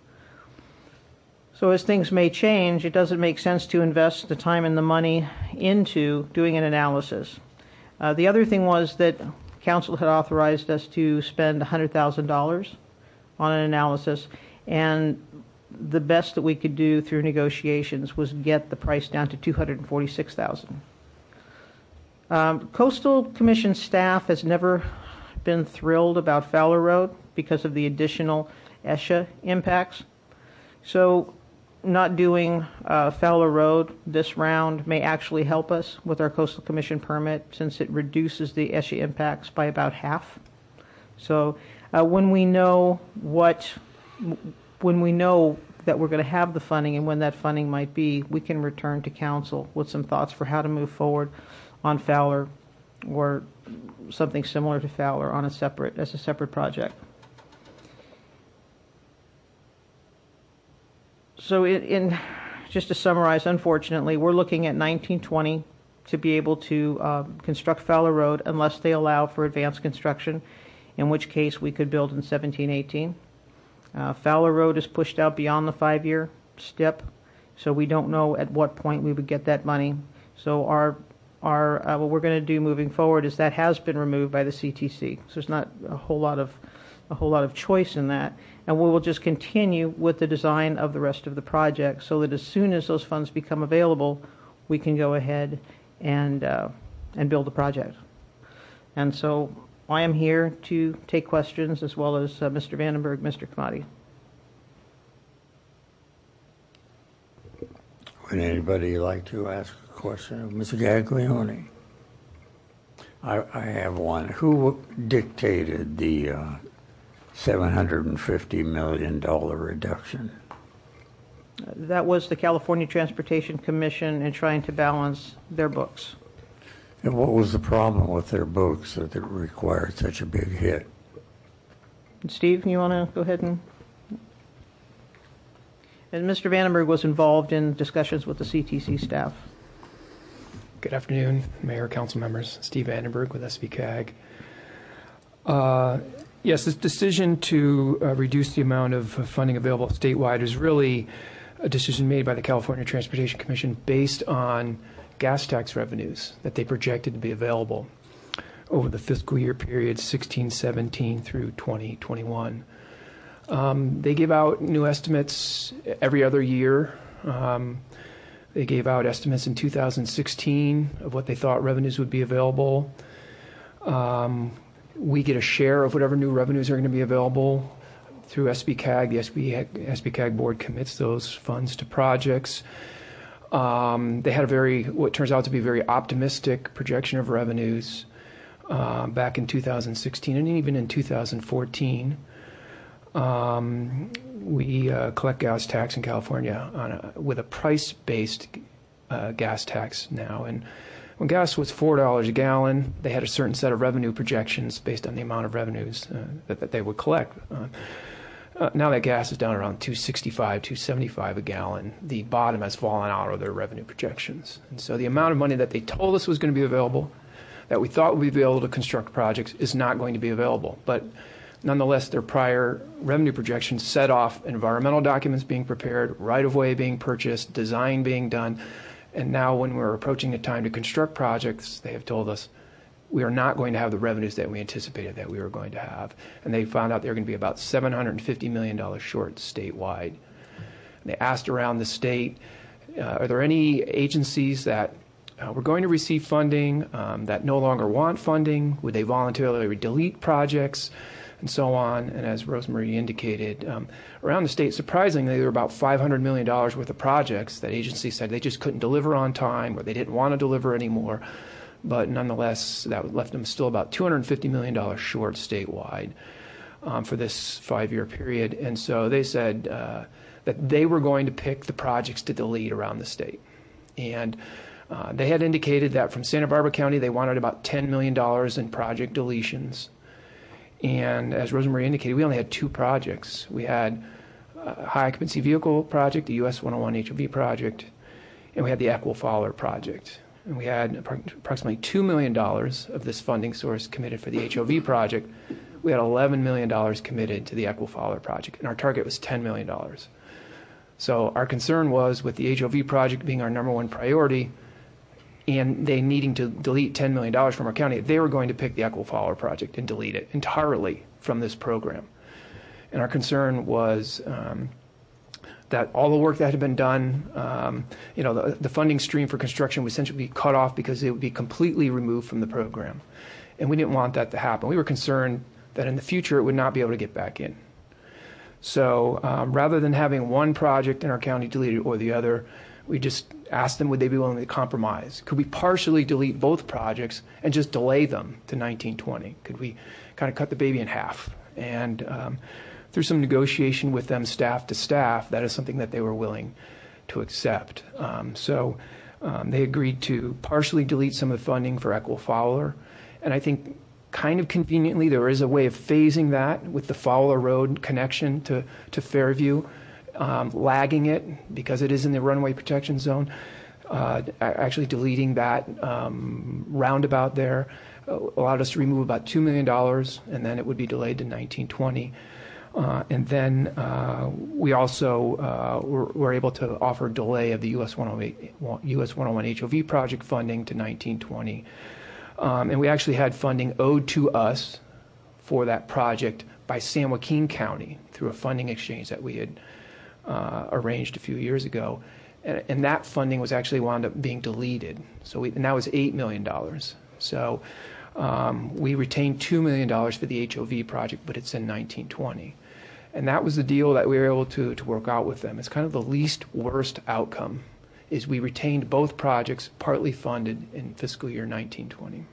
So as things may change, it doesn't make sense to invest the time and the money into doing an analysis. Uh, the other thing was that Council had authorized us to spend one hundred thousand dollars on an analysis, and the best that we could do through negotiations was get the price down to two hundred forty-six thousand dollars. Um, Coastal Commission staff has never been thrilled about Fowler Road because of the additional E S H A impacts. So not doing uh, Fowler Road this round may actually help us with our Coastal Commission permit, since it reduces the E S H A impacts by about half. So uh, when we know what, when we know that we're going to have the funding and when that funding might be, we can return to council with some thoughts for how to move forward on Fowler, or something similar to Fowler on a separate, as a separate project. So in, in just to summarize, unfortunately, we're looking at nineteen twenty to be able to uh, construct Fowler Road, unless they allow for advanced construction, in which case we could build in seventeen eighteen. Uh, Fowler Road is pushed out beyond the five-year S T I P, so we don't know at what point we would get that money. So our are uh, what we're going to do moving forward is that has been removed by the C T C. So there's not a whole lot of a whole lot of choice in that, and we will just continue with the design of the rest of the project so that as soon as those funds become available, we can go ahead and uh, and build the project. And so I am here to take questions as well as uh, Mister Vandenberg, Mister Kamadi. Would anybody like to ask a question of Mister Gaglione? I, I have one. Who dictated the uh, seven hundred fifty million dollars reduction? That was the California Transportation Commission in trying to balance their books. And what was the problem with their books that it required such a big hit? Steve, you want to go ahead and... And Mister Vandenberg was involved in discussions with the C T C staff. Good afternoon, Mayor, Council members. Steve Vandenberg with S B C A G. Uh, yes, this decision to uh, reduce the amount of funding available statewide is really a decision made by the California Transportation Commission based on gas tax revenues that they projected to be available over the fiscal year period sixteen seventeen through twenty twenty-one. Um, they give out new estimates every other year. Um, they gave out estimates in two thousand sixteen of what they thought revenues would be available. Um, we get a share of whatever new revenues are going to be available through S B C A G. The S B C A G board commits those funds to projects. Um, they had a very, what turns out to be a very optimistic projection of revenues uh, back in two thousand sixteen and even in two thousand fourteen. Um, we uh, collect gas tax in California on a, with a price-based uh, gas tax now. And when gas was four dollars a gallon, they had a certain set of revenue projections based on the amount of revenues uh, that, that they would collect. Uh, uh, now that gas is down around two sixty-five, two seventy-five a gallon, the bottom has fallen out of their revenue projections. And so the amount of money that they told us was going to be available, that we thought we'd be able to construct projects, is not going to be available. But nonetheless, their prior revenue projections set off environmental documents being prepared, right-of-way being purchased, design being done. And now when we're approaching the time to construct projects, they have told us we are not going to have the revenues that we anticipated that we were going to have. And they found out they were going to be about seven hundred fifty million dollars short statewide. And they asked around the state, uh, are there any agencies that uh, were going to receive funding um, that no longer want funding? Would they voluntarily delete projects? And so on. And as Rosemary indicated, um, around the state, surprisingly, there were about five hundred million dollars worth of projects that agencies said they just couldn't deliver on time or they didn't want to deliver anymore. But nonetheless, that left them still about two hundred fifty million dollars short statewide um, for this five-year period. And so they said uh, that they were going to pick the projects to delete around the state. And uh, they had indicated that from Santa Barbara County, they wanted about ten million dollars in project deletions. And as Rosemary indicated, we only had two projects. We had a high occupancy vehicle project, the U S one oh one H O V project, and we had the Equal Fowler project. And we had approximately two million dollars of this funding source committed for the H O V project. We had eleven million dollars committed to the Equal Fowler project, and our target was ten million dollars. So our concern was, with the H O V project being our number one priority, and they needing to delete ten million dollars from our county, they were going to pick the Equal Fowler project and delete it entirely from this program. And our concern was um, that all the work that had been done, um, you know, the, the funding stream for construction would essentially be cut off because it would be completely removed from the program. And we didn't want that to happen. We were concerned that in the future it would not be able to get back in. So um, rather than having one project in our county deleted or the other, we just asked them, would they be willing to compromise? Could we partially delete both projects and just delay them to nineteen twenty? Could we kind of cut the baby in half? And um, through some negotiation with them staff to staff, that is something that they were willing to accept. Um, so um, they agreed to partially delete some of the funding for Equal Fowler. And I think kind of conveniently, there is a way of phasing that with the Fowler Road connection to, to Fairview. Um, lagging it because it is in the runway protection zone, uh, actually deleting that um, roundabout there uh, allowed us to remove about two million dollars, and then it would be delayed to nineteen twenty. Uh, and then uh, we also uh, were, were able to offer delay of the U S one oh eight, U S one oh one H O V project funding to nineteen twenty. Um, and we actually had funding owed to us for that project by San Joaquin County through a funding exchange that we had uh, arranged a few years ago. And, and that funding was actually wound up being deleted. So we, and that was eight million dollars. So um, we retained two million dollars for the H O V project, but it's in nineteen twenty. And that was the deal that we were able to, to work out with them. It's kind of the least worst outcome, is we retained both projects partly funded in fiscal year nineteen twenty.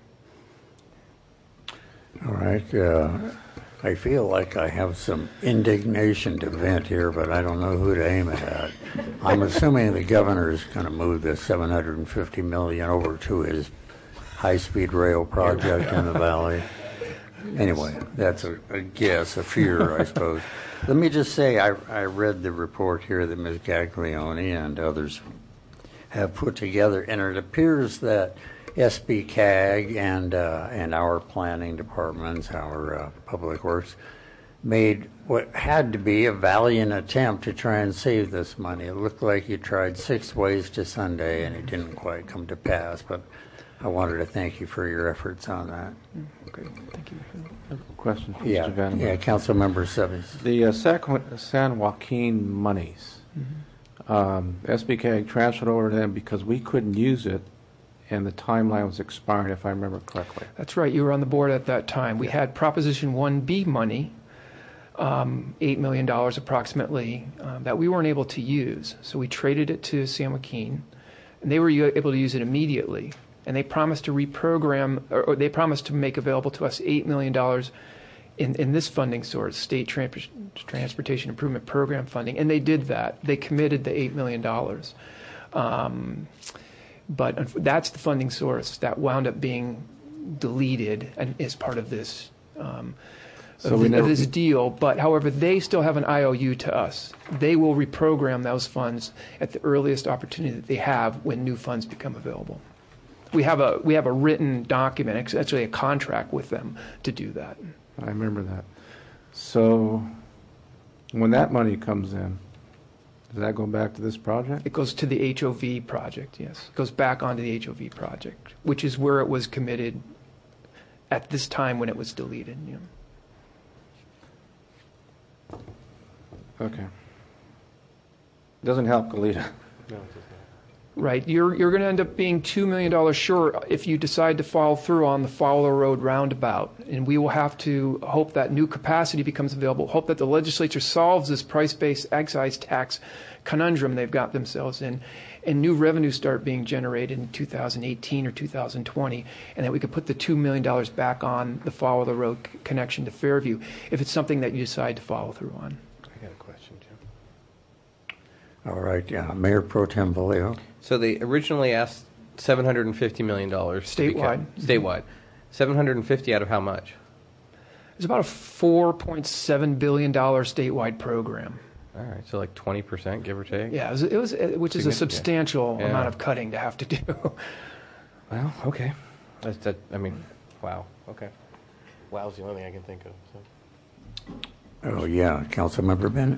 All right. Uh, I feel like I have some indignation to vent here, but I don't know who to aim it at. I'm assuming the governor is going to move the seven hundred fifty million dollars over to his high-speed rail project in the valley. Anyway, that's a, a guess, a fear, I suppose. Let me just say, I, I read the report here that Miz Gaglione and others have put together, and it appears that S B C A G and uh, and our planning departments, our uh, public works, made what had to be a valiant attempt to try and save this money. It looked like you tried six ways to Sunday, and it didn't quite come to pass. But I wanted to thank you for your efforts on that. Okay, thank you. I have a question for Yeah, Mister Vandenberg. yeah, Councilmember Seves. The uh, Sac- San Joaquin monies, Mm-hmm. um, S B K transferred over to them because we couldn't use it, and the timeline was expired, if I remember correctly. That's right. You were on the board at that time. We had Proposition one B money, um, eight million dollars approximately, um, that we weren't able to use. So we traded it to San Joaquin, and they were u- able to use it immediately. And they promised to reprogram, or, or they promised to make available to us eight million dollars in, in this funding source, State Trans- Transportation Improvement Program funding. And they did that. They committed the eight million dollars. Um, but unf- that's the funding source that wound up being deleted and is part of this um, So of, we the, never- of this deal. But however, they still have an I O U to us. They will reprogram those funds at the earliest opportunity that they have when new funds become available. We have a we have a written document, it's actually a contract with them to do that. I remember that. So when that money comes in, does that go back to this project? It goes to the H O V project, yes. It goes back onto the H O V project, which is where it was committed at this time when it was deleted. You know. Okay. Doesn't help Goleta. Right, you're you're going to end up being two million dollars short if you decide to follow through on the Fowler Road roundabout, and we will have to hope that new capacity becomes available. Hope that the legislature solves this price-based excise tax conundrum they've got themselves in, and new revenues start being generated in two thousand eighteen or two thousand twenty, and that we could put the two million dollars back on the Fowler Road c- connection to Fairview if it's something that you decide to follow through on. I got a question, Jim. All right, yeah, Mayor Pro Tem Vallejo. So they originally asked seven hundred fifty million dollars. to be Statewide. kept- Statewide. seven hundred fifty out of how much? It's about a four point seven billion dollars statewide program. All right, so like twenty percent, give or take? Yeah, it was, it was uh, which is a Significant. substantial Yeah. amount of cutting to have to do. Well, okay. That's, that, I mean, wow, okay. Wow's the only thing I can think of. So. Oh, yeah, Councilmember Bennett.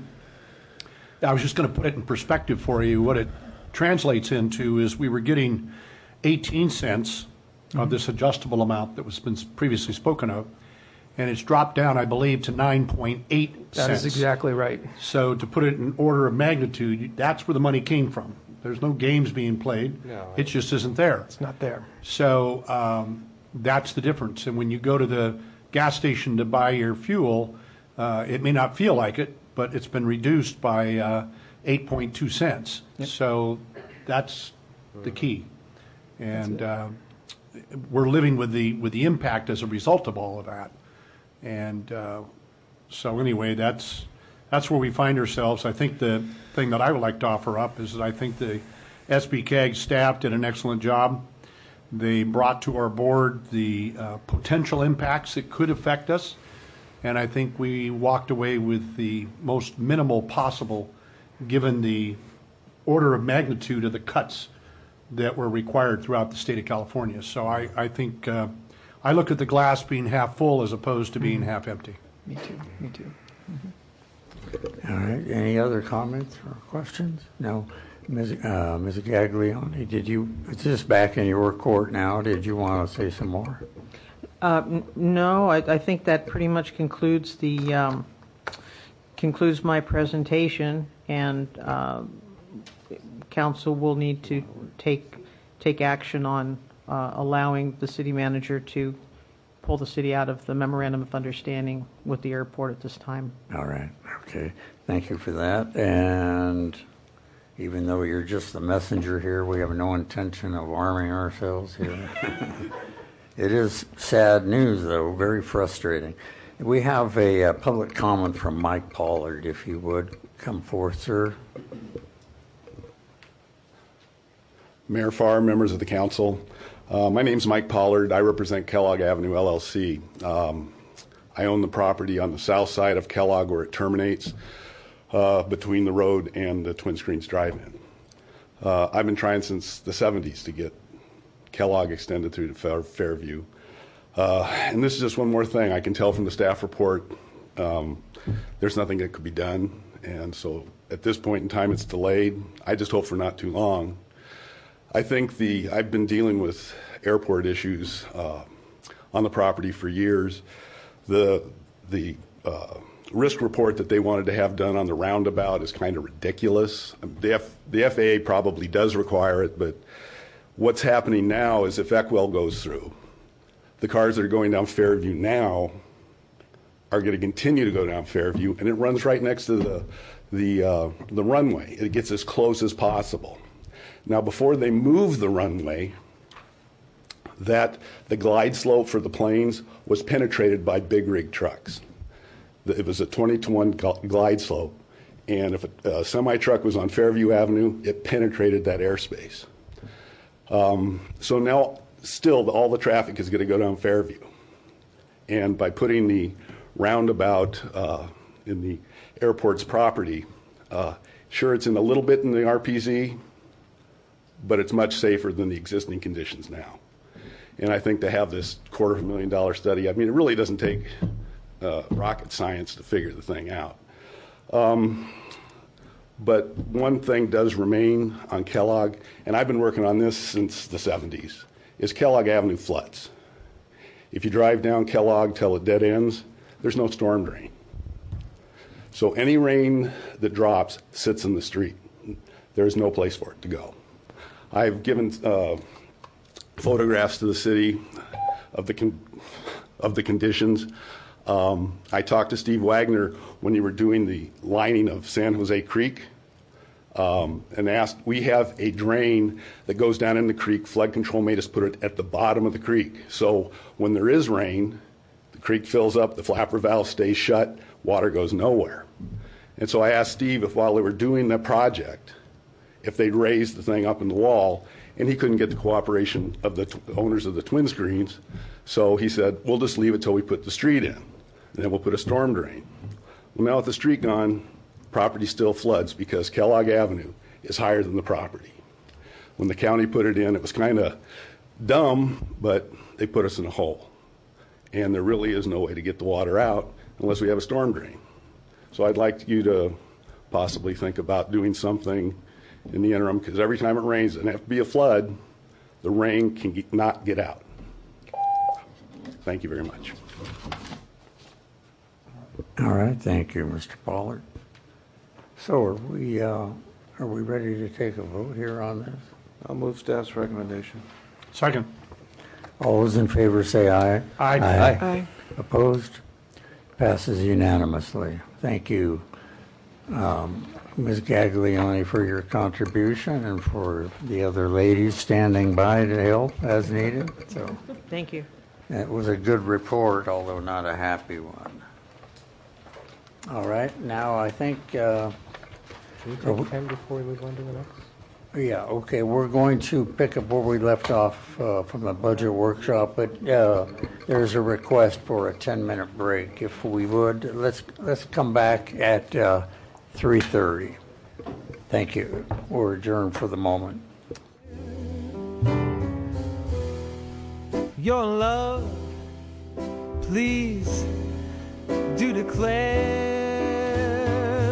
I was just going to put it in perspective for you. What it translates into is we were getting eighteen cents of this adjustable amount that was been previously spoken of, and it's dropped down, I believe, to nine point eight cents. That is exactly right. So to put it in order of magnitude, that's where the money came from. There's no games being played. No. It just isn't there. It's not there. So um, that's the difference. And when you go to the gas station to buy your fuel, uh, it may not feel like it, but it's been reduced by uh, eight point two cents. Yep. So that's the key. And uh, we're living with the with the impact as a result of all of that. And uh, so anyway, that's that's where we find ourselves. I think the thing that I would like to offer up is that I think the S B C A G staff did an excellent job. They brought to our board the uh, potential impacts that could affect us, and I think we walked away with the most minimal possible, given the order of magnitude of the cuts that were required throughout the state of California. So I, I think uh, I look at the glass being half full as opposed to being half empty. Me too. Me too. Mm-hmm. All right. Any other comments or questions? No. Miz Uh, Miz Gaglione, did you? It's just back in your court now. Did you want to say some more? Uh, n- no, I, I think that pretty much concludes the um, concludes my presentation, and uh, council will need to take take action on uh, allowing the city manager to pull the city out of the memorandum of understanding with the airport at this time. All right. Okay. Thank you for that. And even though you're just the messenger here, we have no intention of arming ourselves here. It is sad news, though, very frustrating. We have a, uh public comment from Mike Pollard, if you would come forth, sir. Mayor Farr, members of the council. Uh, my name is Mike Pollard. I represent Kellogg Avenue, L L C. Um, I own the property on the south side of Kellogg where it terminates uh, between the road and the Twin Screens Drive-In. Uh, I've been trying since the seventies to get Kellogg extended through to Fair, Fairview. Uh, and this is just one more thing. I can tell from the staff report um, there's nothing that could be done. And so at this point in time, it's delayed. I just hope for not too long. I think the, I've been dealing with airport issues uh, on the property for years. The, the uh, risk report that they wanted to have done on the roundabout is kind of ridiculous. The, F, the F A A probably does require it, but what's happening now is if Eckwell goes through, the cars that are going down Fairview now are going to continue to go down Fairview, and it runs right next to the, the, uh, the runway. It gets as close as possible. Now, before they move the runway, that the glide slope for the planes was penetrated by big rig trucks. It was a twenty to one glide slope, and if a, a semi truck was on Fairview Avenue, it penetrated that airspace. Um, so now, still, all the traffic is going to go down Fairview, and by putting the roundabout uh, in the airport's property, uh, sure, it's in a little bit in the R P Z, but it's much safer than the existing conditions now. And I think to have this quarter of a million dollar study, I mean, it really doesn't take uh, rocket science to figure the thing out. Um, but one thing does remain on Kellogg, and I've been working on this since the seventies, is Kellogg Avenue floods. If you drive down Kellogg till it dead ends, there's no storm drain. So any rain that drops sits in the street. There's no place for it to go. I've given uh, photographs to the city of the con of the conditions. Um, I talked to Steve Wagner when you were doing the lining of San Jose Creek, um, and asked. We have a drain that goes down in the creek. Flood control made us put it at the bottom of the creek. So when there is rain, the creek fills up, the flapper valve stays shut, water goes nowhere. And so I asked Steve if while they were doing the project, if they'd raise the thing up in the wall, and he couldn't get the cooperation of the owners of the Twin Screens. So he said, we'll just leave it till we put the street in, and then we'll put a storm drain. Well, now with the street gone, property still floods because Kellogg Avenue is higher than the property. When the county put it in, it was kind of dumb, but they put us in a hole. And there really is no way to get the water out unless we have a storm drain. So I'd like you to possibly think about doing something in the interim, because every time it rains, and it have to be a flood, the rain can get, not get out. Thank you very much. All right, thank you, Mister Pollard. So are we, uh, are we ready to take a vote here on this? I'll move staff's recommendation. Second. All those in favor say aye. Aye. Aye. Aye. Aye. Opposed? Passes unanimously. Thank you, um, Miz Gaglione, for your contribution, and for the other ladies standing by to help as needed. So Thank you. it was a good report, although not a happy one. All right, now I think. Uh, Can we take ten before we move on to the next? Yeah, okay, we're going to pick up where we left off uh, from the budget workshop, but uh, there's a request for a ten-minute break. If we would, let's let's come back at uh, three thirty. Thank you. We're adjourned for the moment. Your love, please do declare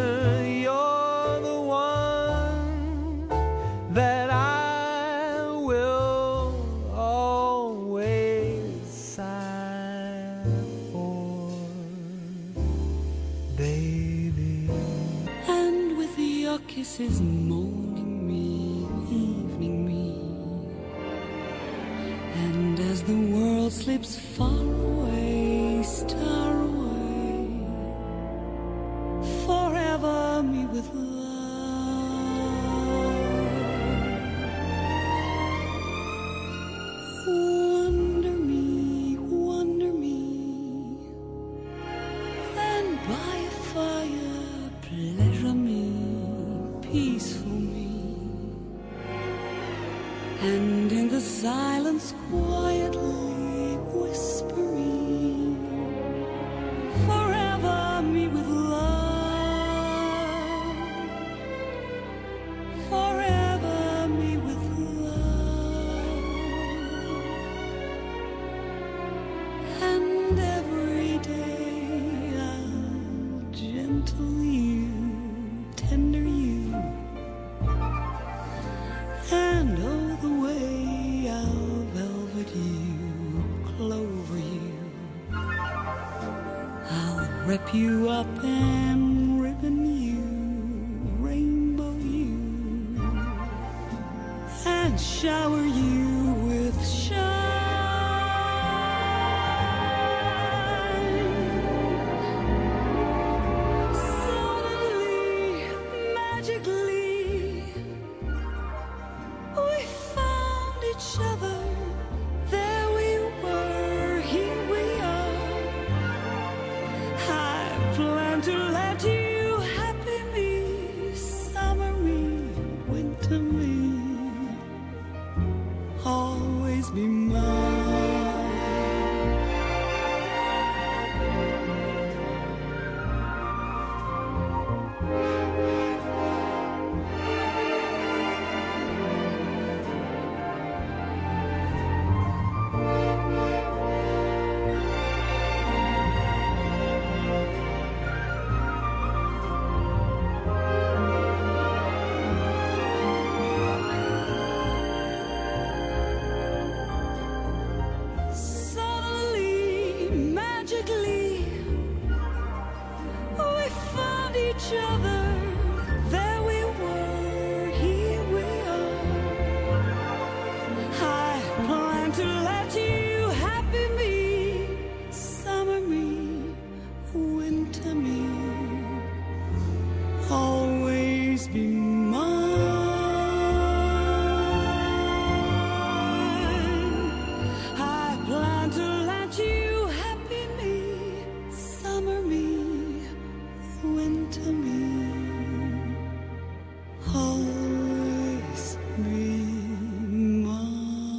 morning me, evening me. And as the world slips far away, star away, forever me with love. Wonder me, wonder me, and by a fire, pleasure me, peaceful me, and in the silence quietly whisper me, forever me with love, forever me with love, and every day I'll gentle you, tender you, and oh the way I'll velvet you, clover you, I'll wrap you up and ribbon you, rainbow you, and shower you with shine. Suddenly, magically, we found each other. There we were, here we are. I plan to let you happy me, summer me, winter me, always be mine. Suddenly, magically, we found each other. There we were, here we are. I plan to let you happy me, summer me, winter me, always be mine. I plan to let you happy me, summer me, winter me, always be mine.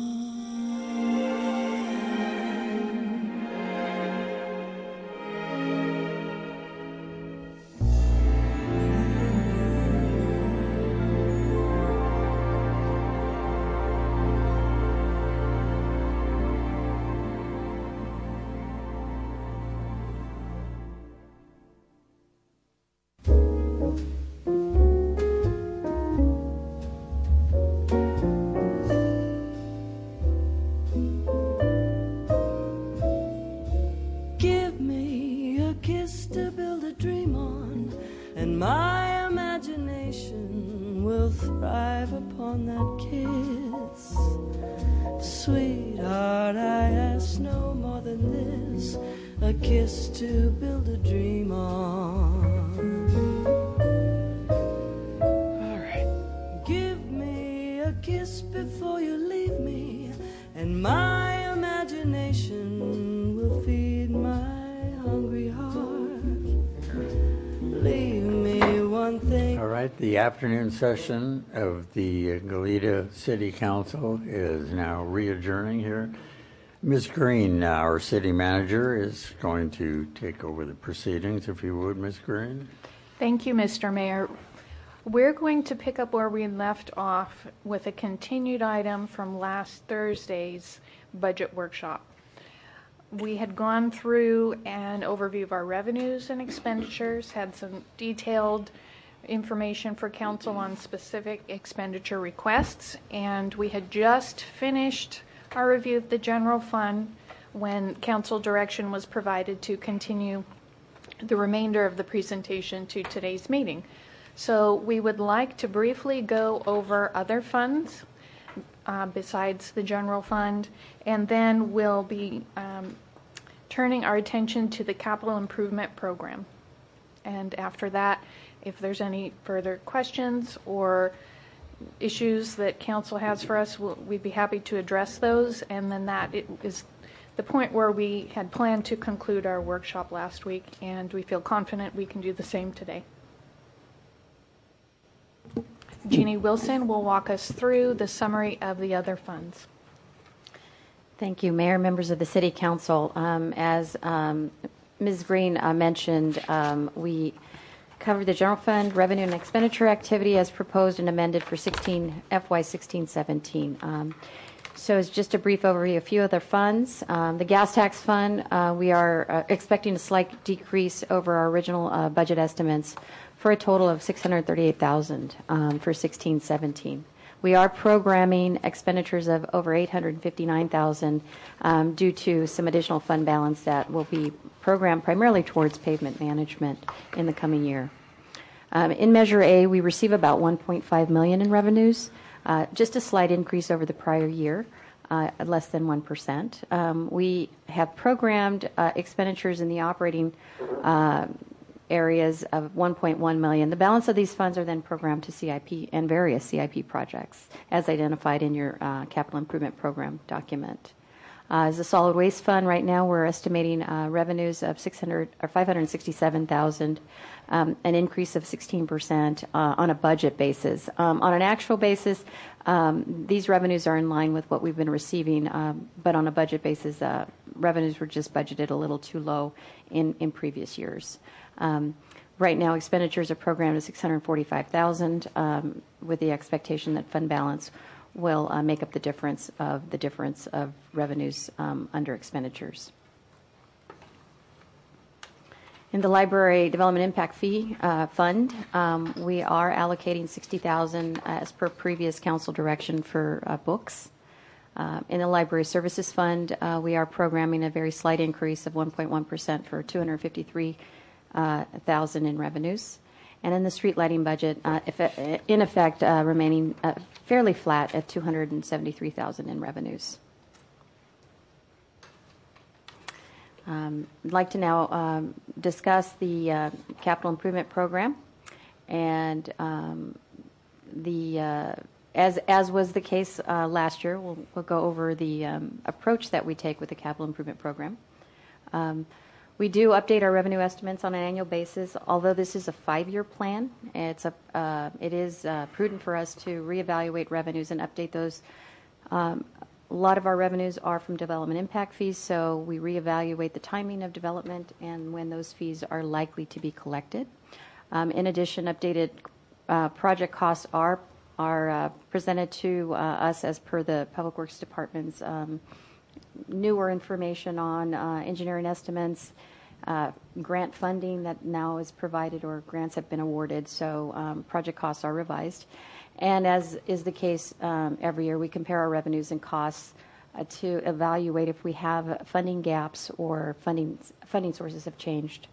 Give me a kiss to build a dream on, and my imagination will thrive upon that kiss. Sweetheart, I ask no more than this, a kiss to build a dream on. All right. Give me a kiss before you leave me, and my imagination will feed my hungry heart. Leave me one thing. All right, the afternoon session of the Goleta City Council is now re-adjourning here. Miz Green, our city manager, is going to take over the proceedings, if you would, Miz Green. Thank you, Mister Mayor. We're going to pick up where we left off with a continued item from last Thursday's budget workshop. We had gone through an overview of our revenues and expenditures, had some detailed information for council on specific expenditure requests, and we had just finished our review of the general fund when council direction was provided to continue the remainder of the presentation to today's meeting. So we would like to briefly go over other funds uh, besides the general fund, and then we'll be um, turning our attention to the capital improvement program. And after that, if there's any further questions or issues that council has for us, we'll, we'd be happy to address those. And then that it is the point where we had planned to conclude our workshop last week, and we feel confident we can do the same today. Jeannie Wilson will walk us through the summary of the other funds. Thank you, Mayor, members of the City Council. Um, as um, Miz Green uh, mentioned, um, we covered the general fund revenue and expenditure activity as proposed and amended for sixteen F Y sixteen seventeen. Um, so as just a brief overview, a few other funds. Um, the gas tax fund, uh, we are uh, expecting a slight decrease over our original uh, budget estimates for a total of six hundred thirty-eight thousand dollars um, for sixteen seventeen. We are programming expenditures of over eight hundred fifty-nine thousand dollars um, due to some additional fund balance that will be programmed primarily towards pavement management in the coming year. Um, in Measure A, we receive about one point five million dollars in revenues, uh, just a slight increase over the prior year, uh, less than one percent. Um, we have programmed uh, expenditures in the operating uh, areas of one point one million dollars. The balance of these funds are then programmed to C I P and various C I P projects as identified in your uh, capital improvement program document. Uh, as a solid waste fund, right now we're estimating uh, revenues of six hundred or five hundred sixty-seven thousand dollars, um, an increase of sixteen percent uh, on a budget basis. Um, on an actual basis, um, these revenues are in line with what we've been receiving, um, but on a budget basis, uh, revenues were just budgeted a little too low in, in previous years. Um, right now, expenditures are programmed at six hundred forty-five thousand dollars um, with the expectation that fund balance will uh, make up the difference of the difference of revenues um, under expenditures. In the Library Development Impact Fee uh, Fund, um, we are allocating sixty thousand dollars as per previous council direction for uh, books. Uh, in the Library Services Fund, uh, we are programming a very slight increase of one point one percent for two hundred fifty-three thousand dollars in revenues. And in the street lighting budget, uh, if, in effect, uh, remaining uh, fairly flat at two hundred seventy-three thousand dollars in revenues. Um, I'd like to now um, discuss the uh, capital improvement program, and um, the uh, as as was the case uh, last year, we'll, we'll go over the um, approach that we take with the capital improvement program. Um, We do update our revenue estimates on an annual basis. Although this is a five-year plan, it's a, uh, it is uh, prudent for us to reevaluate revenues and update those. Um, a lot of our revenues are from development impact fees, so we reevaluate the timing of development and when those fees are likely to be collected. Um, in addition, updated uh, project costs are, are uh, presented to uh, us as per the Public Works Department's um, newer information on uh, engineering estimates, uh, grant funding that now is provided or grants have been awarded, so um, project costs are revised. And as is the case um, every year, we compare our revenues and costs uh, to evaluate if we have funding gaps or funding, funding sources have changed.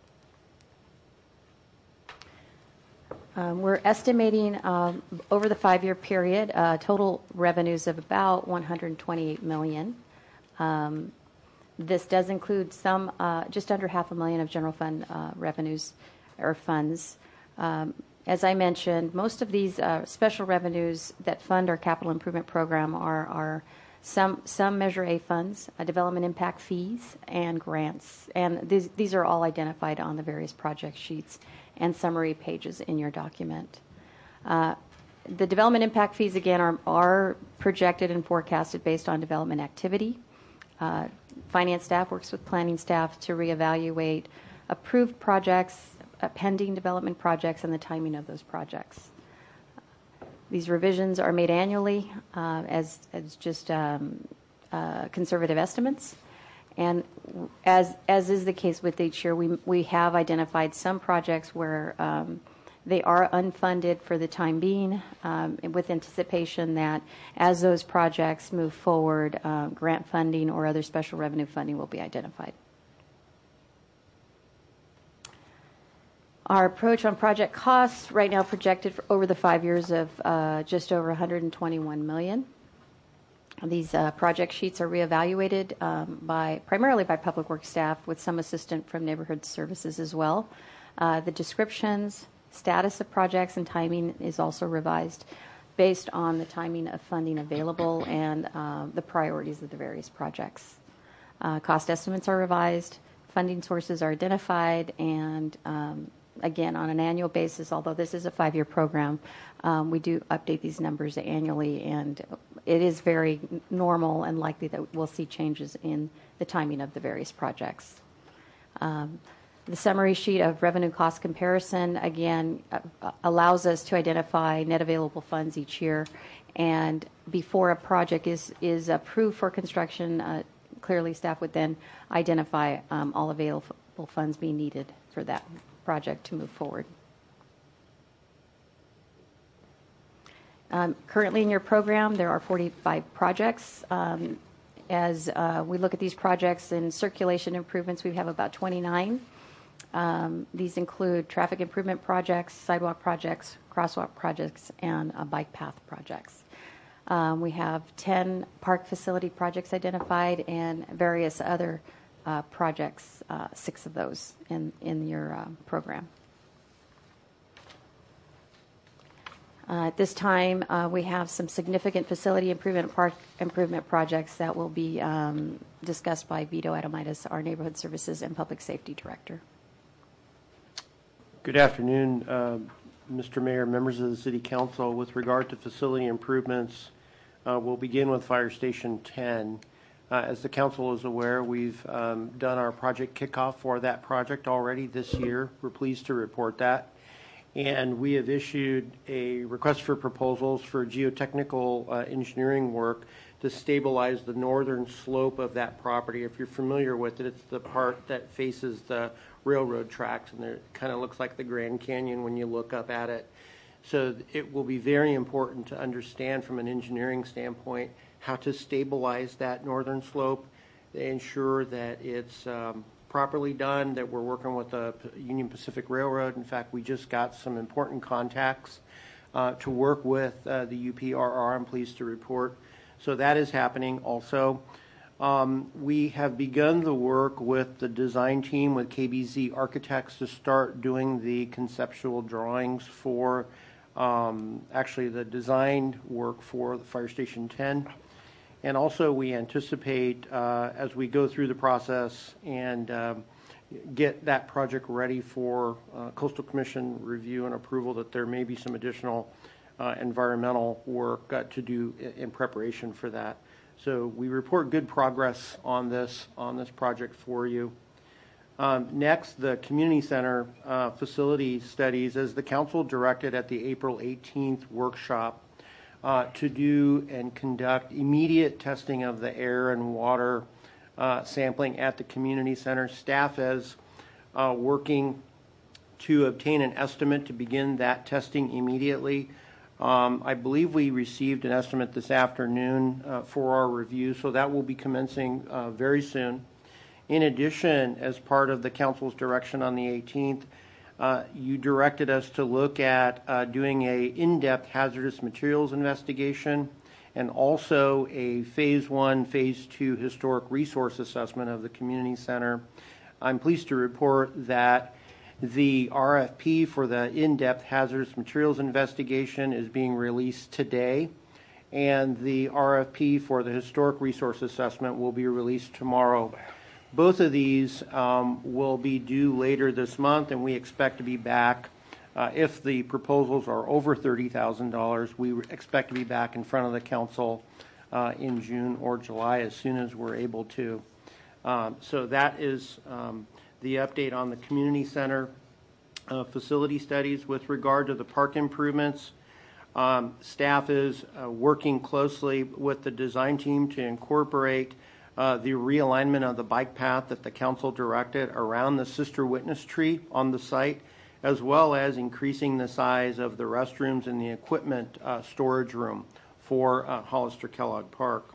Um, we're estimating um, over the five-year period uh, total revenues of about one hundred twenty-eight million dollars. Um, this does include some, uh, just under half a million of general fund uh, revenues or funds. Um, as I mentioned, most of these uh, special revenues that fund our capital improvement program are, are some some Measure A funds, uh, development impact fees, and grants. And these, these are all identified on the various project sheets and summary pages in your document. Uh, the development impact fees, again, are, are projected and forecasted based on development activity. Uh, finance staff works with planning staff to reevaluate approved projects, uh, pending development projects, and the timing of those projects. These revisions are made annually uh, as, as just um, uh, conservative estimates. And as, as is the case with each year, we, we have identified some projects where um, they are unfunded for the time being, um, with anticipation that as those projects move forward, uh, grant funding or other special revenue funding will be identified. Our approach on project costs right now projected for over the five years of uh, just over one hundred twenty-one million dollars. These uh, project sheets are reevaluated um, by primarily by Public Works staff with some assistance from Neighborhood Services as well. Uh, the descriptions, status of projects, and timing is also revised based on the timing of funding available and uh, the priorities of the various projects. Uh, cost estimates are revised, funding sources are identified, and um, again, on an annual basis, although this is a five-year program, um, we do update these numbers annually, and it is very normal and likely that we'll see changes in the timing of the various projects. Um, the summary sheet of revenue cost comparison, again, uh, allows us to identify net available funds each year, and before a project is, is approved for construction, uh, clearly staff would then identify um, all available funds being needed for that project to move forward. Um, currently in your program, there are forty-five projects. Um, as uh, we look at these projects in circulation improvements, we have about twenty-nine. Um, these include traffic improvement projects, sidewalk projects, crosswalk projects, and uh, bike path projects. Um, we have ten park facility projects identified and various other uh, projects, uh, six of those in, in your uh, program. Uh, at this time, uh, we have some significant facility improvement park improvement projects that will be um, discussed by Vito Adamitis, our Neighborhood Services and Public Safety Director. Good afternoon, uh, Mister Mayor, members of the City Council. With regard to facility improvements, uh, we'll begin with Fire Station ten. Uh, as the Council is aware, we've um, done our project kickoff for that project already this year. We're pleased to report that. And we have issued a request for proposals for geotechnical uh, engineering work to stabilize the northern slope of that property. If you're familiar with it, it's the part that faces the railroad tracks, and it kind of looks like the Grand Canyon when you look up at it. So it will be very important to understand from an engineering standpoint how to stabilize that northern slope, ensure that it's um, properly done, that we're working with the Union Pacific Railroad. In fact, we just got some important contacts uh, to work with uh, the U P R R, I'm pleased to report. So that is happening also. Um, we have begun the work with the design team with K B Z Architects to start doing the conceptual drawings for um, actually the design work for the Fire Station ten. And also we anticipate uh, as we go through the process and um, get that project ready for uh, Coastal Commission review and approval that there may be some additional uh, environmental work uh, to do in preparation for that. So we report good progress on this on this project for you. Um, next, the community center uh, facility studies, as the council directed at the April eighteenth workshop, uh, to do and conduct immediate testing of the air and water uh, sampling at the community center. Staff is uh, working to obtain an estimate to begin that testing immediately. Um, I believe we received an estimate this afternoon uh, for our review, so that will be commencing uh, very soon. In addition, as part of the council's direction on the eighteenth, uh, you directed us to look at uh, doing a in-depth hazardous materials investigation and also a phase one, phase two historic resource assessment of the community center. I'm pleased to report that the R F P for the in-depth hazardous materials investigation is being released today, and the R F P for the historic resource assessment will be released tomorrow. Both of these um, will be due later this month, and we expect to be back. Uh, if the proposals are over thirty thousand dollars, we expect to be back in front of the council uh, in June or July as soon as we're able to. Um, so that is um, the update on the community center uh, facility studies. With regard to the park improvements, um, staff is uh, working closely with the design team to incorporate uh, the realignment of the bike path that the council directed around the sister witness tree on the site, as well as increasing the size of the restrooms and the equipment uh, storage room for uh, Hollister Kellogg Park.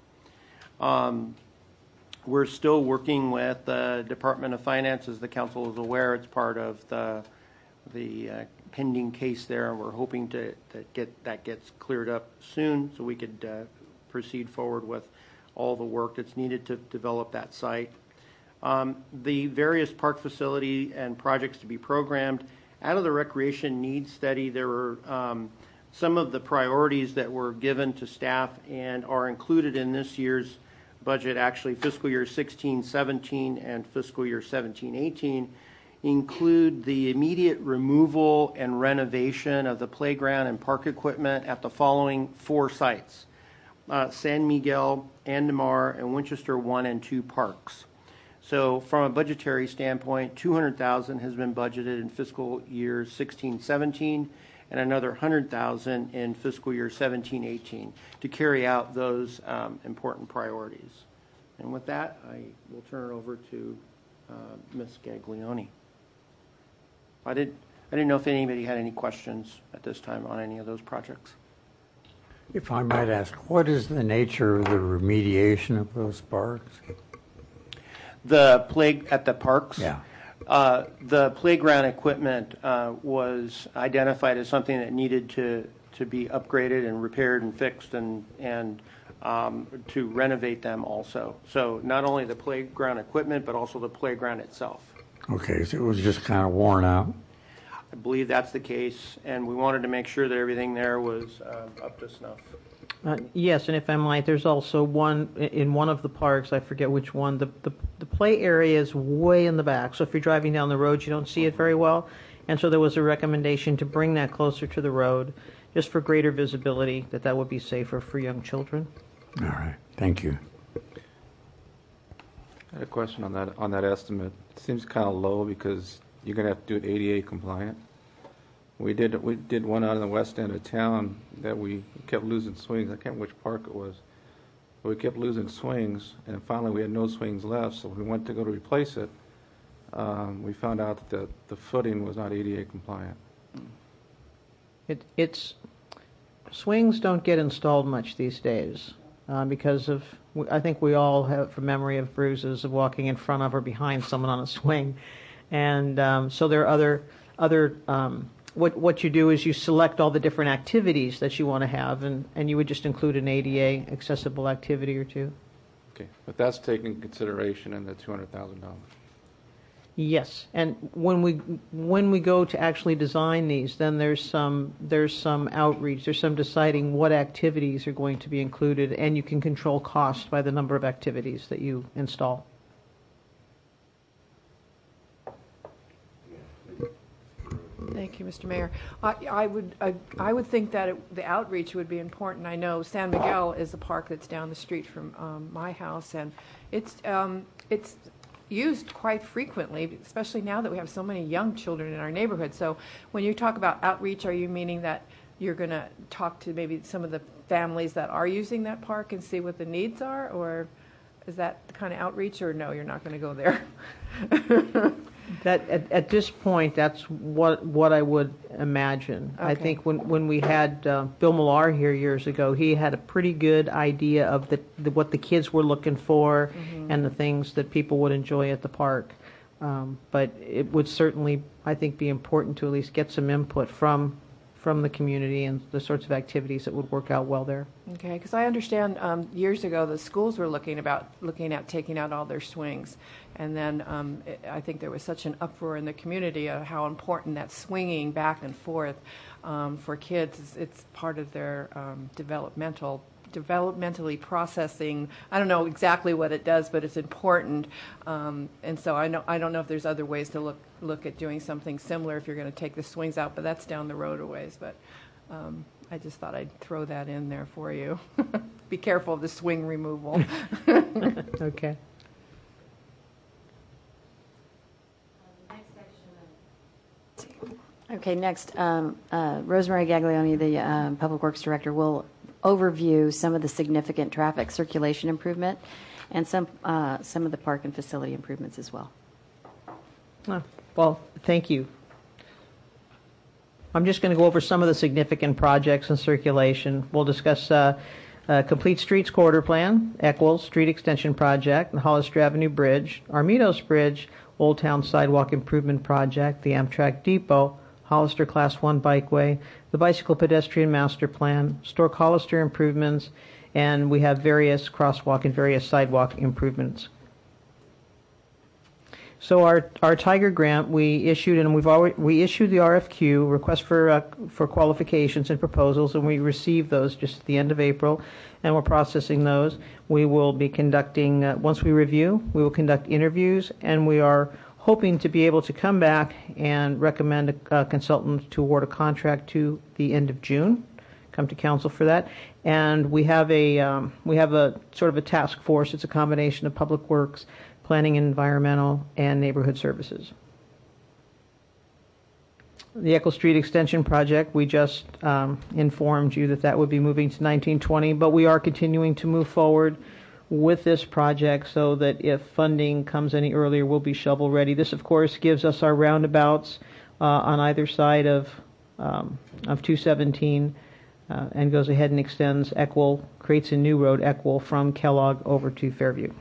Um, We're still working with the Department of Finance. As the council is aware, it's part of the the uh, pending case there, and we're hoping to, to get that gets cleared up soon so we could uh, proceed forward with all the work that's needed to develop that site. Um, the various park facility and projects to be programmed. Out of the recreation needs study, there were um, some of the priorities that were given to staff and are included in this year's budget, actually fiscal year sixteen seventeen and fiscal year seventeen eighteen, include the immediate removal and renovation of the playground and park equipment at the following four sites: uh, San Miguel, Andamar, and Winchester one and two parks. So from a budgetary standpoint, two hundred thousand dollars has been budgeted in fiscal year sixteen seventeen and another one hundred thousand dollars in fiscal year seventeen eighteen to carry out those um, important priorities. And with that, I will turn it over to uh, Miz Gaglione. I didn't, I didn't know if anybody had any questions at this time on any of those projects. If I might ask, what is the nature of the remediation of those parks? The play at the parks? Yeah. Uh, the playground equipment uh, was identified as something that needed to, to be upgraded and repaired and fixed and, and um, to renovate them also. So not only the playground equipment, but also the playground itself. Okay, so it was just kind of worn out. I believe that's the case, and we wanted to make sure that everything there was uh, up to snuff. Uh, yes, and if I might, there's also one in one of the parks, I forget which one, the, the, the play area is way in the back, so if you're driving down the road, you don't see it very well, and so there was a recommendation to bring that closer to the road, just for greater visibility, that that would be safer for young children. All right, thank you. I had a question on that, on that estimate. It seems kind of low because you're going to have to do it A D A compliant. We did we did one out in the west end of town that we kept losing swings. I can't remember which park it was. But we kept losing swings, and finally we had no swings left. So when we went to go to replace it, um, we found out that the, the footing was not A D A compliant. It, it's swings don't get installed much these days uh, because of I think we all have a memory of bruises of walking in front of or behind someone on a swing, and um, so there are other other. Um, What what you do is you select all the different activities that you want to have, and, and you would just include an A D A accessible activity or two. Okay, but that's taken consideration in the two hundred thousand dollars. Yes, and when we when we go to actually design these, then there's some there's some outreach, there's some deciding what activities are going to be included, and you can control cost by the number of activities that you install. Thank you, Mister Mayor. I, I would I, I would think that it, the outreach would be important. I know San Miguel is a park that's down the street from um, my house, and it's um, it's used quite frequently, especially now that we have so many young children in our neighborhood. So when you talk about outreach, are you meaning that you're going to talk to maybe some of the families that are using that park and see what the needs are, or is that the kind of outreach, or no, you're not going to go there? That at, at this point, that's what what I would imagine. I Okay. think when when we had uh, Bill Millar here years ago, he had a pretty good idea of the, the what the kids were looking for Mhm. and the things that people would enjoy at the park. Um, but it would certainly, I think, be important to at least get some input from from the community and the sorts of activities that would work out well there. Okay, because I understand um, years ago the schools were looking about looking at taking out all their swings, and then um, it, I think there was such an uproar in the community of how important that swinging back and forth um, for kids is. It's part of their um, developmental developmentally processing. I don't know exactly what it does, but it's important. Um, and so I know I don't know if there's other ways to look look at doing something similar if you're going to take the swings out, but that's down the road a ways. But um, I just thought I'd throw that in there for you. Be careful of the swing removal. Okay. Okay, next, um, uh, Rosemary Gaglione, the um, Public Works Director, will overview some of the significant traffic circulation improvement and some uh, some of the park and facility improvements as well. Oh, well, thank you. I'm just going to go over some of the significant projects in circulation. We'll discuss uh, uh, Complete Streets Corridor Plan, Equals Street Extension Project, the Hollister Avenue Bridge, Armidos Bridge, Old Town Sidewalk Improvement Project, the Amtrak Depot, Hollister Class one Bikeway, the Bicycle Pedestrian Master Plan, Stork Hollister improvements, and we have various crosswalk and various sidewalk improvements. So our our Tiger grant, we issued and we've already we issued the R F Q, request for uh, for qualifications and proposals, and we received those just at the end of April, and we're processing those. We will be conducting uh, once we review, we will conduct interviews, and we are hoping to be able to come back and recommend a, a consultant to award a contract to the end of June. Come to council for that, and we have a um, we have a sort of a task force. It's a combination of Public Works, Planning and Environmental, and Neighborhood Services. The Eccles Street Extension Project, we just um, informed you that that would be moving to nineteen twenty, but we are continuing to move forward with this project so that if funding comes any earlier, we'll be shovel ready. This, of course, gives us our roundabouts uh, on either side of, um, of two seventeen uh, and goes ahead and extends Eckwell, creates a new road, Eckwell, from Kellogg over to Fairview.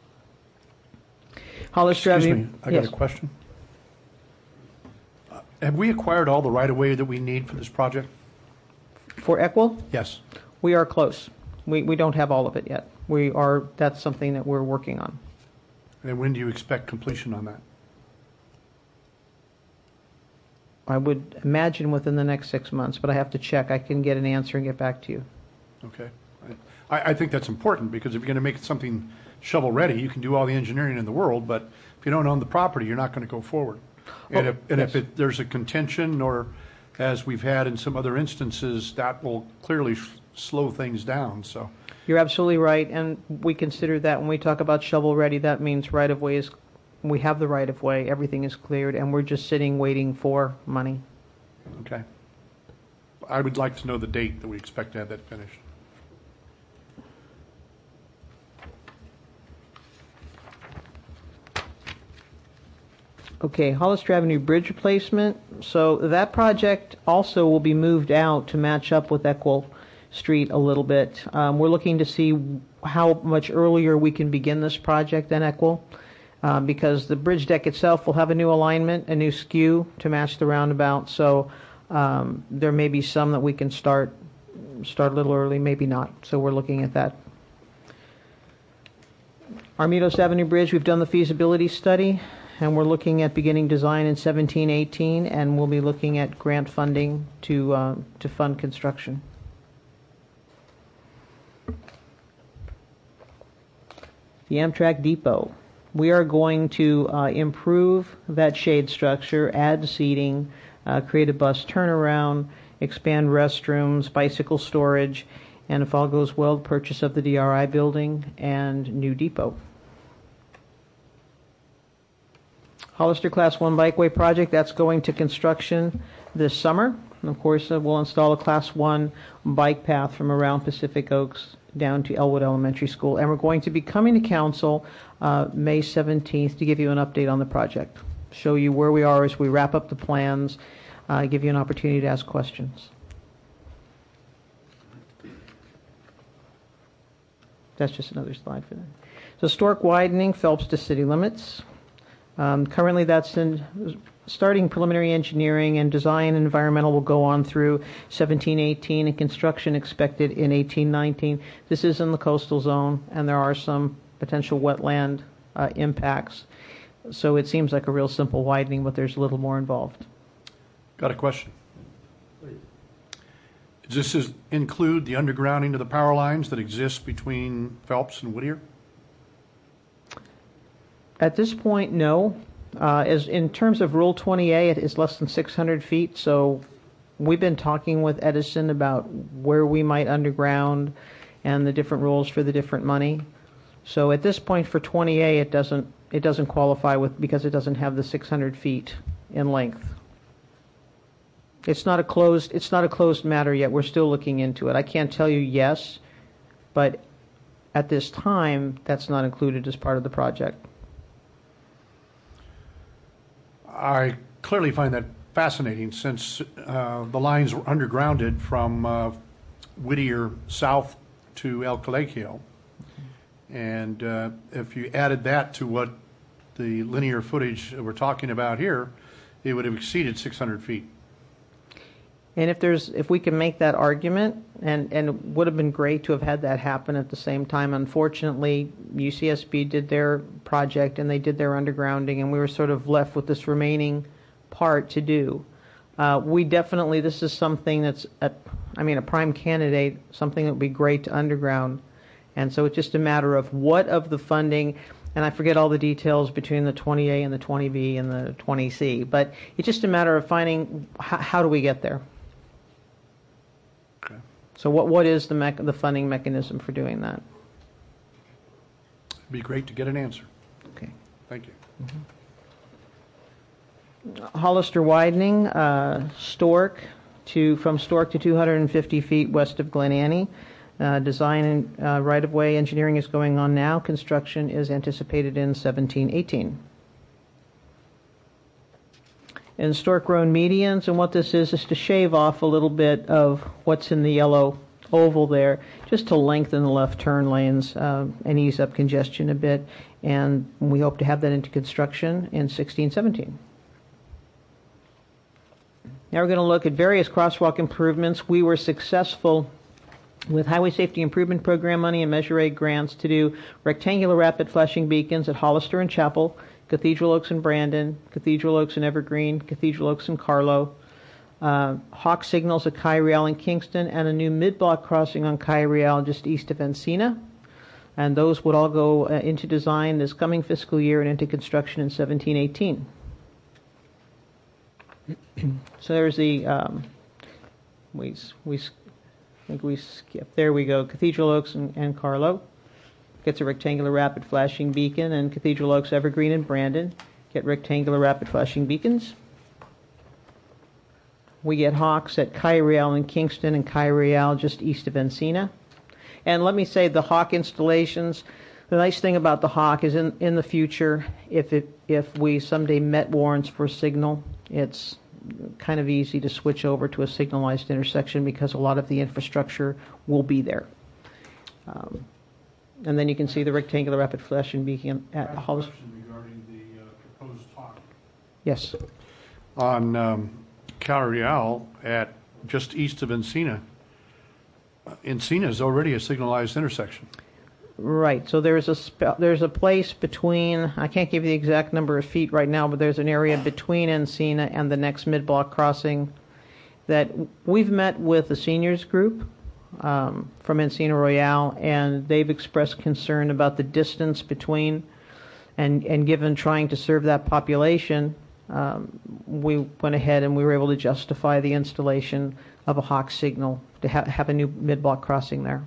Hollister Excuse Avenue. me, I Yes. got a question. Uh, Have we acquired all the right-of-way that we need for this project? For Eckwell? Yes. We are close. We, we don't have all of it yet. We are, that's something that we're working on. And when do you expect completion on that? I would imagine within the next six months, but I have to check. I can get an answer and get back to you. Okay. I, I think that's important, because if you're going to make something shovel-ready, you can do all the engineering in the world, but if you don't own the property, you're not going to go forward. And Oh, if, and if yes. it, there's a contention, or as we've had in some other instances, that will clearly s- slow things down, so. You're absolutely right, and we consider that when we talk about shovel-ready, that means right-of-way is, we have the right-of-way, everything is cleared, and we're just sitting waiting for money. Okay. I would like to know the date that we expect to have that finished. Okay, Hollister Avenue Bridge replacement. So that project also will be moved out to match up with Eckwell Street a little bit. Um, we're looking to see how much earlier we can begin this project than Eckwell, uh, because the bridge deck itself will have a new alignment, a new skew to match the roundabout. So um, there may be some that we can start start a little early, maybe not. So we're looking at that. Armidos Avenue Bridge, we've done the feasibility study, and we're looking at beginning design in seventeen eighteen, and we'll be looking at grant funding to uh, to fund construction. The Amtrak Depot. We are going to uh, improve that shade structure, add seating, uh, create a bus turnaround, expand restrooms, bicycle storage, and if all goes well, the purchase of the D R I building and new depot. Hollister Class one Bikeway project, that's going to construction this summer. And of course, uh, we'll install a Class one bike path from around Pacific Oaks down to Elwood Elementary School. And we're going to be coming to council uh, May seventeenth to give you an update on the project, show you where we are as we wrap up the plans, uh, give you an opportunity to ask questions. That's just another slide for that. So Stork widening, Phelps to city limits. Um, currently, that's in starting preliminary engineering and design and environmental will go on through seventeen eighteen, and construction expected in eighteen nineteen. This is in the coastal zone, and there are some potential wetland uh, impacts. So it seems like a real simple widening, but there's a little more involved. Got a question. Does this is include the undergrounding of the power lines that exist between Phelps and Whittier? At this point, no. Uh, as in terms of Rule twenty A, it is less than six hundred feet. So we've been talking with Edison about where we might underground and the different rules for the different money. So at this point for twenty A, it doesn't it doesn't qualify with because it doesn't have the six hundred feet in length. It's not a closed it's not a closed matter yet. We're still looking into it. I can't tell you yes, but at this time, that's not included as part of the project. I clearly find that fascinating, since uh, the lines were undergrounded from uh, Whittier south to El Colegio. And uh, if you added that to what the linear footage we're talking about here, it would have exceeded six hundred feet. And if there's, if we can make that argument, and, and it would have been great to have had that happen at the same time. Unfortunately, U C S B did their project and they did their undergrounding, and we were sort of left with this remaining part to do. Uh, we definitely, this is something that's, a, I mean, a prime candidate, something that would be great to underground. And so it's just a matter of what of the funding, and I forget all the details between the twenty A and the twenty B and the twenty C, but it's just a matter of finding how, how do we get there. Okay. So what what is the mech, the funding mechanism for doing that? It'd be great to get an answer. Okay. Thank you. Mm-hmm. Hollister widening, uh, Stork to from Stork to two hundred fifty feet west of Glen Annie. Uh, design and uh, right-of-way engineering is going on now. Construction is anticipated in seventeen eighteen. In Stork Road medians, and what this is is to shave off a little bit of what's in the yellow oval there, just to lengthen the left turn lanes uh, and ease up congestion a bit. And we hope to have that into construction in sixteen seventeen. Now we're going to look at various crosswalk improvements. We were successful with Highway Safety Improvement Program money and Measure A grants to do rectangular rapid flashing beacons at Hollister and Chapel, Cathedral Oaks and Brandon, Cathedral Oaks and Evergreen, Cathedral Oaks and Carlow, uh, Hawk signals at Kyriel and Kingston, and a new mid-block crossing on Kyriel just east of Encina. And those would all go uh, into design this coming fiscal year and into construction in seventeen eighteen. So there's the, um, we, we I think we skip. There we go. Cathedral Oaks and, and Carlow gets a rectangular rapid flashing beacon, and Cathedral Oaks, Evergreen, and Brandon get rectangular rapid flashing beacons. We get Hawks at Kyriel and Kingston and Kyriel just east of Encina. And let me say the Hawk installations, the nice thing about the Hawk is in, in the future, if it, if we someday met warrants for signal, it's kind of easy to switch over to a signalized intersection because a lot of the infrastructure will be there. Um, and then you can see the rectangular rapid flashing beacon at Hollister. Regarding the uh, proposed Hawk. Yes. On um, Kyriel at just east of Encina. Encina is already a signalized intersection. Right. So there's a sp- there's a place between, I can't give you the exact number of feet right now, but there's an area between Encina and the next mid-block crossing that we've met with the seniors group um, from Encina Royale, and they've expressed concern about the distance between, and, and given trying to serve that population, um, we went ahead and we were able to justify the installation of a Hawk signal to ha- have a new mid-block crossing there.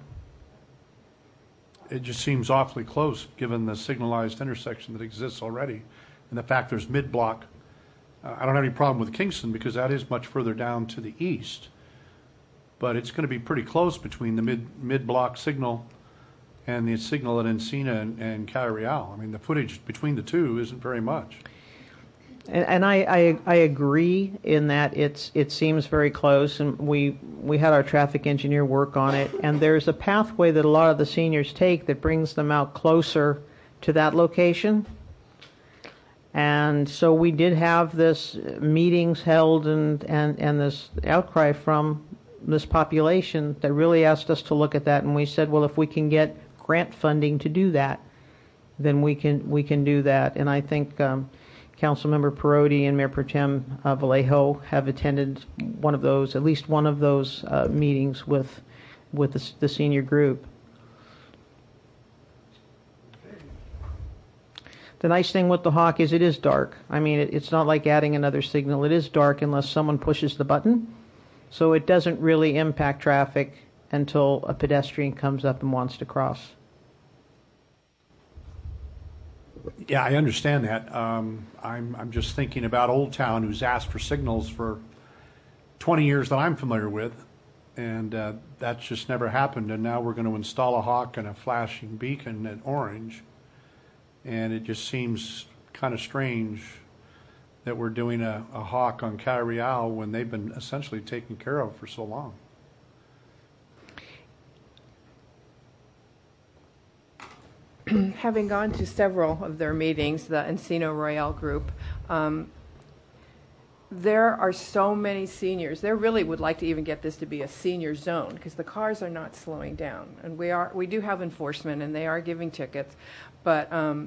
It just seems awfully close, given the signalized intersection that exists already, and the fact there's mid-block. Uh, I don't have any problem with Kingston because that is much further down to the east, but it's going to be pretty close between the mid mid-block signal and the signal at Encina and, and Kyriel. I mean, the footage between the two isn't very much. And, and I, I I agree in that it's it seems very close, and we we had our traffic engineer work on it, and there's a pathway that a lot of the seniors take that brings them out closer to that location. And so we did have this meetings held and, and, and this outcry from this population that really asked us to look at that, and we said, well, if we can get grant funding to do that, then we can we can do that. And I think um, Councilmember Perotti and Mayor Pro Tem uh, Vallejo have attended one of those, at least one of those uh, meetings with with the, the senior group. The nice thing with the Hawk is it is dark. I mean, it, it's not like adding another signal. It is dark unless someone pushes the button. So it doesn't really impact traffic until a pedestrian comes up and wants to cross. Yeah, I understand that. Um, I'm I'm just thinking about Old Town, who's asked for signals for twenty years that I'm familiar with, and uh, that's just never happened. And now we're going to install a Hawk and a flashing beacon at Orange, and it just seems kind of strange that we're doing a, a Hawk on Kyriel when they've been essentially taken care of for so long. Having gone to several of their meetings, the Encino Royale group, um, there are so many seniors. They really would like to even get this to be a senior zone because the cars are not slowing down, and we are we do have enforcement, and they are giving tickets, but um,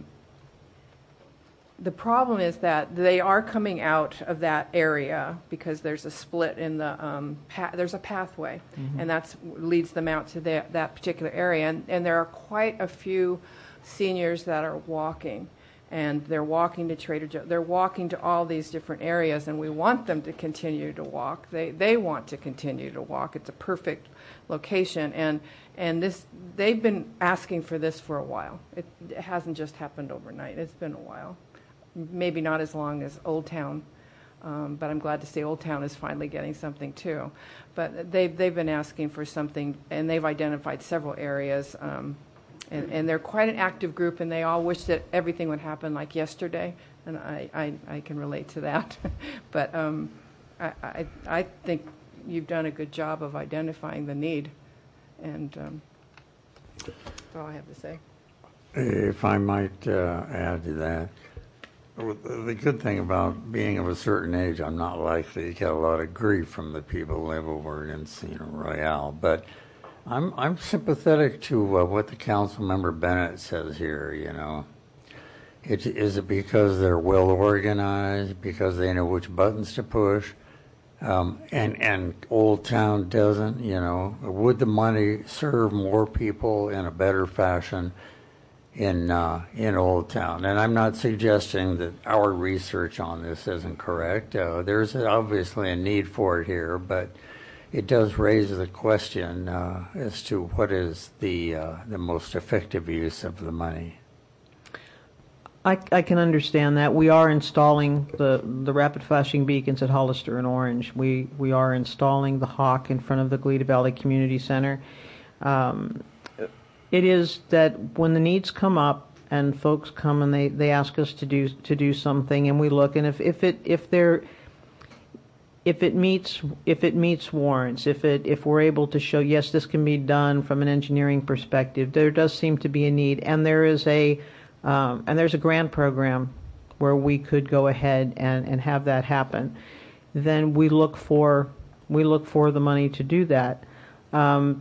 the problem is that they are coming out of that area because there's a split in the um, pa- there's a pathway, Mhm. and that's leads them out to the, that particular area, and, and there are quite a few seniors that are walking. And they're walking to Trader Joe. They're walking to all these different areas, and we want them to continue to walk. They they want to continue to walk. It's a perfect location, and and this they've been asking for this for a while. It, it hasn't just happened overnight. It's been a while, maybe not as long as Old Town, um, but I'm glad to see Old Town is finally getting something too. But they've they've been asking for something, and they've identified several areas. Um, And, and they're quite an active group, and they all wish that everything would happen like yesterday, and I, I, I can relate to that. But um, I, I, I think you've done a good job of identifying the need, and um, that's all I have to say. If I might uh, add to that, the good thing about being of a certain age, I'm not likely to get a lot of grief from the people who live over in Encino Royale, but I'm I'm sympathetic to uh, what the council member Bennett says here. You know, it, is it because they're well organized, because they know which buttons to push, um, and and Old Town doesn't? You know, would the money serve more people in a better fashion in uh, in Old Town? And I'm not suggesting that our research on this isn't correct. Uh, there's obviously a need for it here, but it does raise the question uh, as to what is the uh, the most effective use of the money. I, I can understand that. We are installing the, the rapid flashing beacons at Hollister and Orange. We we are installing the Hawk in front of the Goleta Valley Community Center. Um, it is that when the needs come up and folks come and they, they ask us to do to do something, and we look, and if, if it if they're If it meets, if it meets warrants, if it, if we're able to show, yes, this can be done from an engineering perspective, there does seem to be a need, and there is a, um, and there's a grant program where we could go ahead and, and have that happen. Then we look for, we look for the money to do that. Um,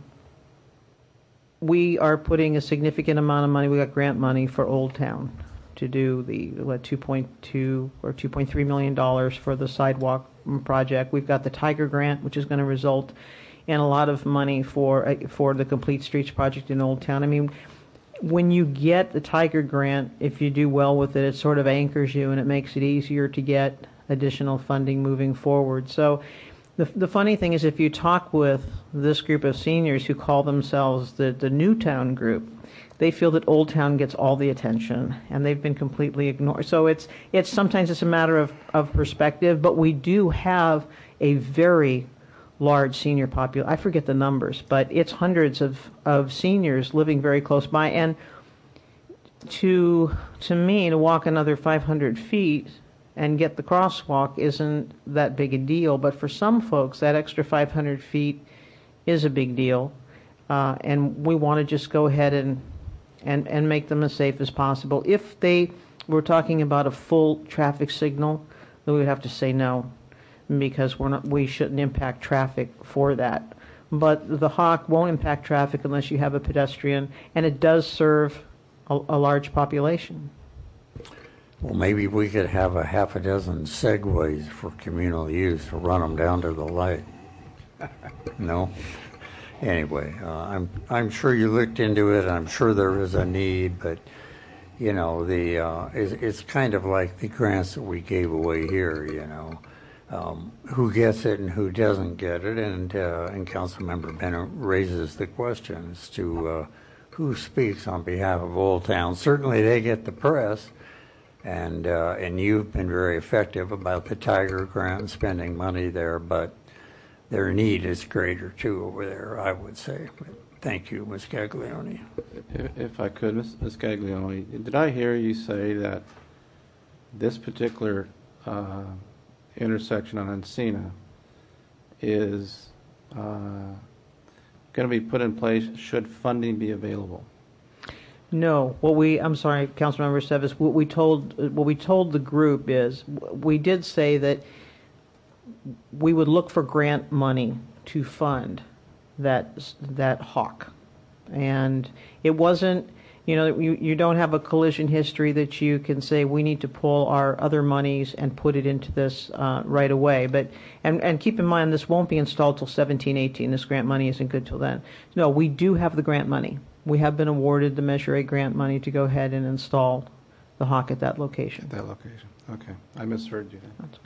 we are putting a significant amount of money. We got grant money for Old Town to do the what two point two or two point three million dollars for the sidewalk project. We've got the Tiger Grant, which is going to result in a lot of money for uh, for the Complete Streets project in Old Town. I mean, when you get the Tiger Grant, if you do well with it, it sort of anchors you and it makes it easier to get additional funding moving forward. So the the funny thing is, if you talk with this group of seniors who call themselves the the Newtown group, they feel that Old Town gets all the attention, and they've been completely ignored. So it's it's sometimes it's a matter of, of perspective, but we do have a very large senior population. I forget the numbers, but it's hundreds of, of seniors living very close by. And to to me, to walk another five hundred feet and get the crosswalk isn't that big a deal, but for some folks, that extra five hundred feet is a big deal, uh, and we want to just go ahead and and, and make them as safe as possible. If they were talking about a full traffic signal, then we would have to say no, because we're not, we shouldn't impact traffic for that. But the Hawk won't impact traffic unless you have a pedestrian, and it does serve a, a large population. Well, maybe we could have a half a dozen segways for communal use to run them down to the light. No? Anyway, uh, I'm I'm sure you looked into it. I'm sure there is a need, but you know, the uh, it's, it's kind of like the grants that we gave away here. You know, um, who gets it and who doesn't get it, and uh, and Councilmember Bennett raises the question as to uh, who speaks on behalf of Old Town. Certainly, they get the press, and uh, and you've been very effective about the Tiger Grant and spending money there, but their need is greater too over there, I would say. But thank you, Miz Gaglione. If, if I could, Miz Miz Gaglione, did I hear you say that this particular uh, intersection on Encina is uh, going to be put in place should funding be available? No, what we I'm sorry, Councilmember Sevis, what we told what we told the group is we did say that we would look for grant money to fund that that hawk. And it wasn't, you know, you, you don't have a collision history that you can say we need to pull our other monies and put it into this uh, right away. But and, and keep in mind, this won't be installed till seventeen eighteen. This grant money isn't good till then. No, we do have the grant money. We have been awarded the Measure A grant money to go ahead and install the hawk at that location. At that location. Okay. I misheard you. That's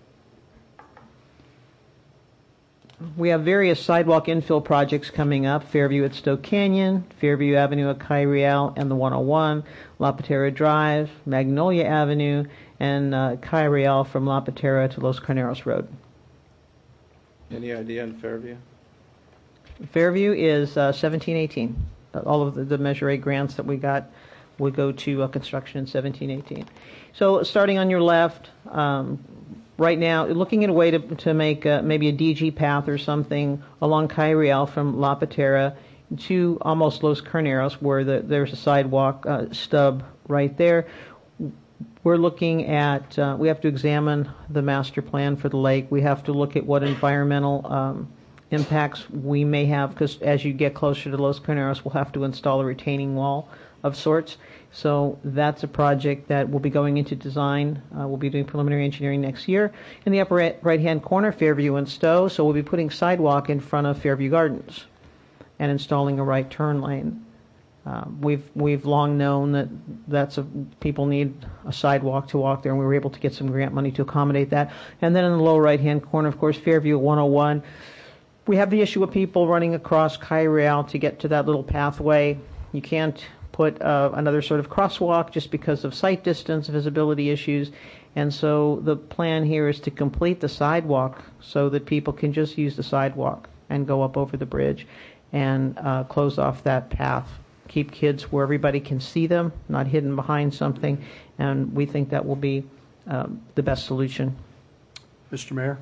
We have various sidewalk infill projects coming up: Fairview at Stowe Canyon, Fairview Avenue at Kyriel and the one oh one, La Patera Drive, Magnolia Avenue, and uh, Kyriel from La Patera to Los Carneros Road. Any idea on Fairview? Fairview is uh, seventeen eighteen. All of the, the Measure A grants that we got would go to uh, construction in seventeen eighteen. So starting on your left, um, right now, looking at a way to, to make uh, maybe a D G path or something along Kyriel from La Patera to almost Los Carneros, where the, there's a sidewalk uh, stub right there. We're looking at, uh, we have to examine the master plan for the lake. We have to look at what environmental um, impacts we may have, because as you get closer to Los Carneros, we'll have to install a retaining wall of sorts. So that's a project that will be going into design. Uh, we'll be doing preliminary engineering next year. In the upper right-hand corner, Fairview and Stowe. So we'll be putting sidewalk in front of Fairview Gardens and installing a right turn lane. Uh, we've we've long known that that's a, people need a sidewalk to walk there, and we were able to get some grant money to accommodate that. And then in the lower right-hand corner, of course, Fairview one oh one. We have the issue of people running across Kyriel to get to that little pathway. You can't put uh, another sort of crosswalk just because of sight distance, visibility issues. And so the plan here is to complete the sidewalk so that people can just use the sidewalk and go up over the bridge and uh, close off that path. Keep kids where everybody can see them, not hidden behind something. And we think that will be um, the best solution. Mister Mayor?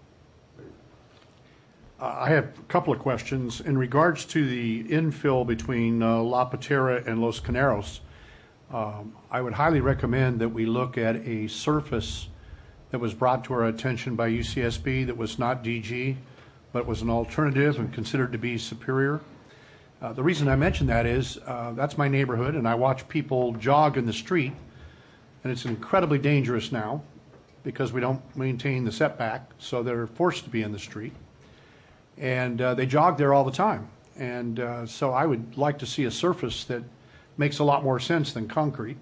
Uh, I have a couple of questions. In regards to the infill between uh, La Patera and Los Carneros, um, I would highly recommend that we look at a surface that was brought to our attention by U C S B that was not D G, but was an alternative and considered to be superior. Uh, the reason I mention that is uh, that's my neighborhood, and I watch people jog in the street, and it's incredibly dangerous now because we don't maintain the setback, so they're forced to be in the street. And uh, they jog there all the time. And uh, so I would like to see a surface that makes a lot more sense than concrete.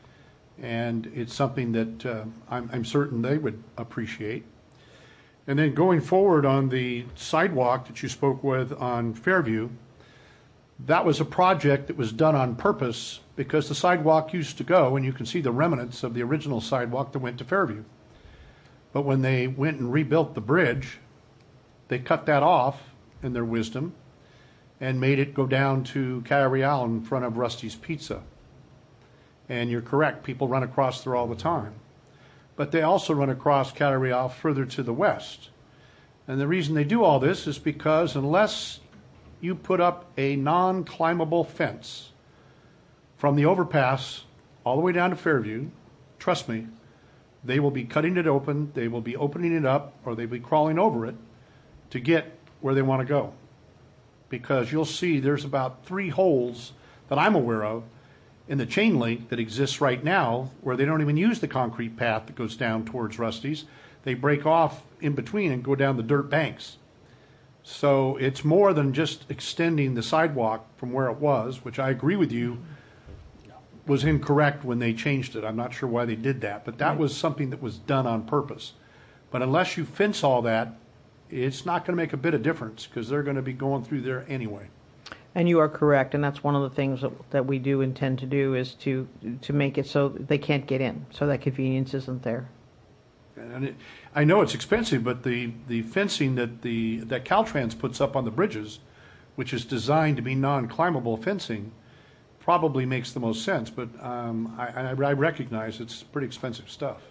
And it's something that uh, I'm, I'm certain they would appreciate. And then going forward on the sidewalk that you spoke with on Fairview, that was a project that was done on purpose because the sidewalk used to go, and you can see the remnants of the original sidewalk that went to Fairview. But when they went and rebuilt the bridge, they cut that off in their wisdom and made it go down to Kyriel in front of Rusty's Pizza. And you're correct, people run across there all the time. But they also run across Kyriel further to the west. And the reason they do all this is because unless you put up a non-climbable fence from the overpass all the way down to Fairview, trust me, they will be cutting it open, they will be opening it up, or they'll be crawling over it to get where they want to go. Because you'll see there's about three holes that I'm aware of in the chain link that exists right now where they don't even use the concrete path that goes down towards Rusty's. They break off in between and go down the dirt banks. So it's more than just extending the sidewalk from where it was, which I agree with you was incorrect when they changed it. I'm not sure why they did that, but that was something that was done on purpose. But unless you fence all that, it's not going to make a bit of difference because they're going to be going through there anyway. And you are correct, and that's one of the things that, that we do intend to do is to to make it so they can't get in, so that convenience isn't there. And it, I know it's expensive, but the, the fencing that the that Caltrans puts up on the bridges, which is designed to be non-climbable fencing, probably makes the most sense. But um, I, I, I recognize it's pretty expensive stuff.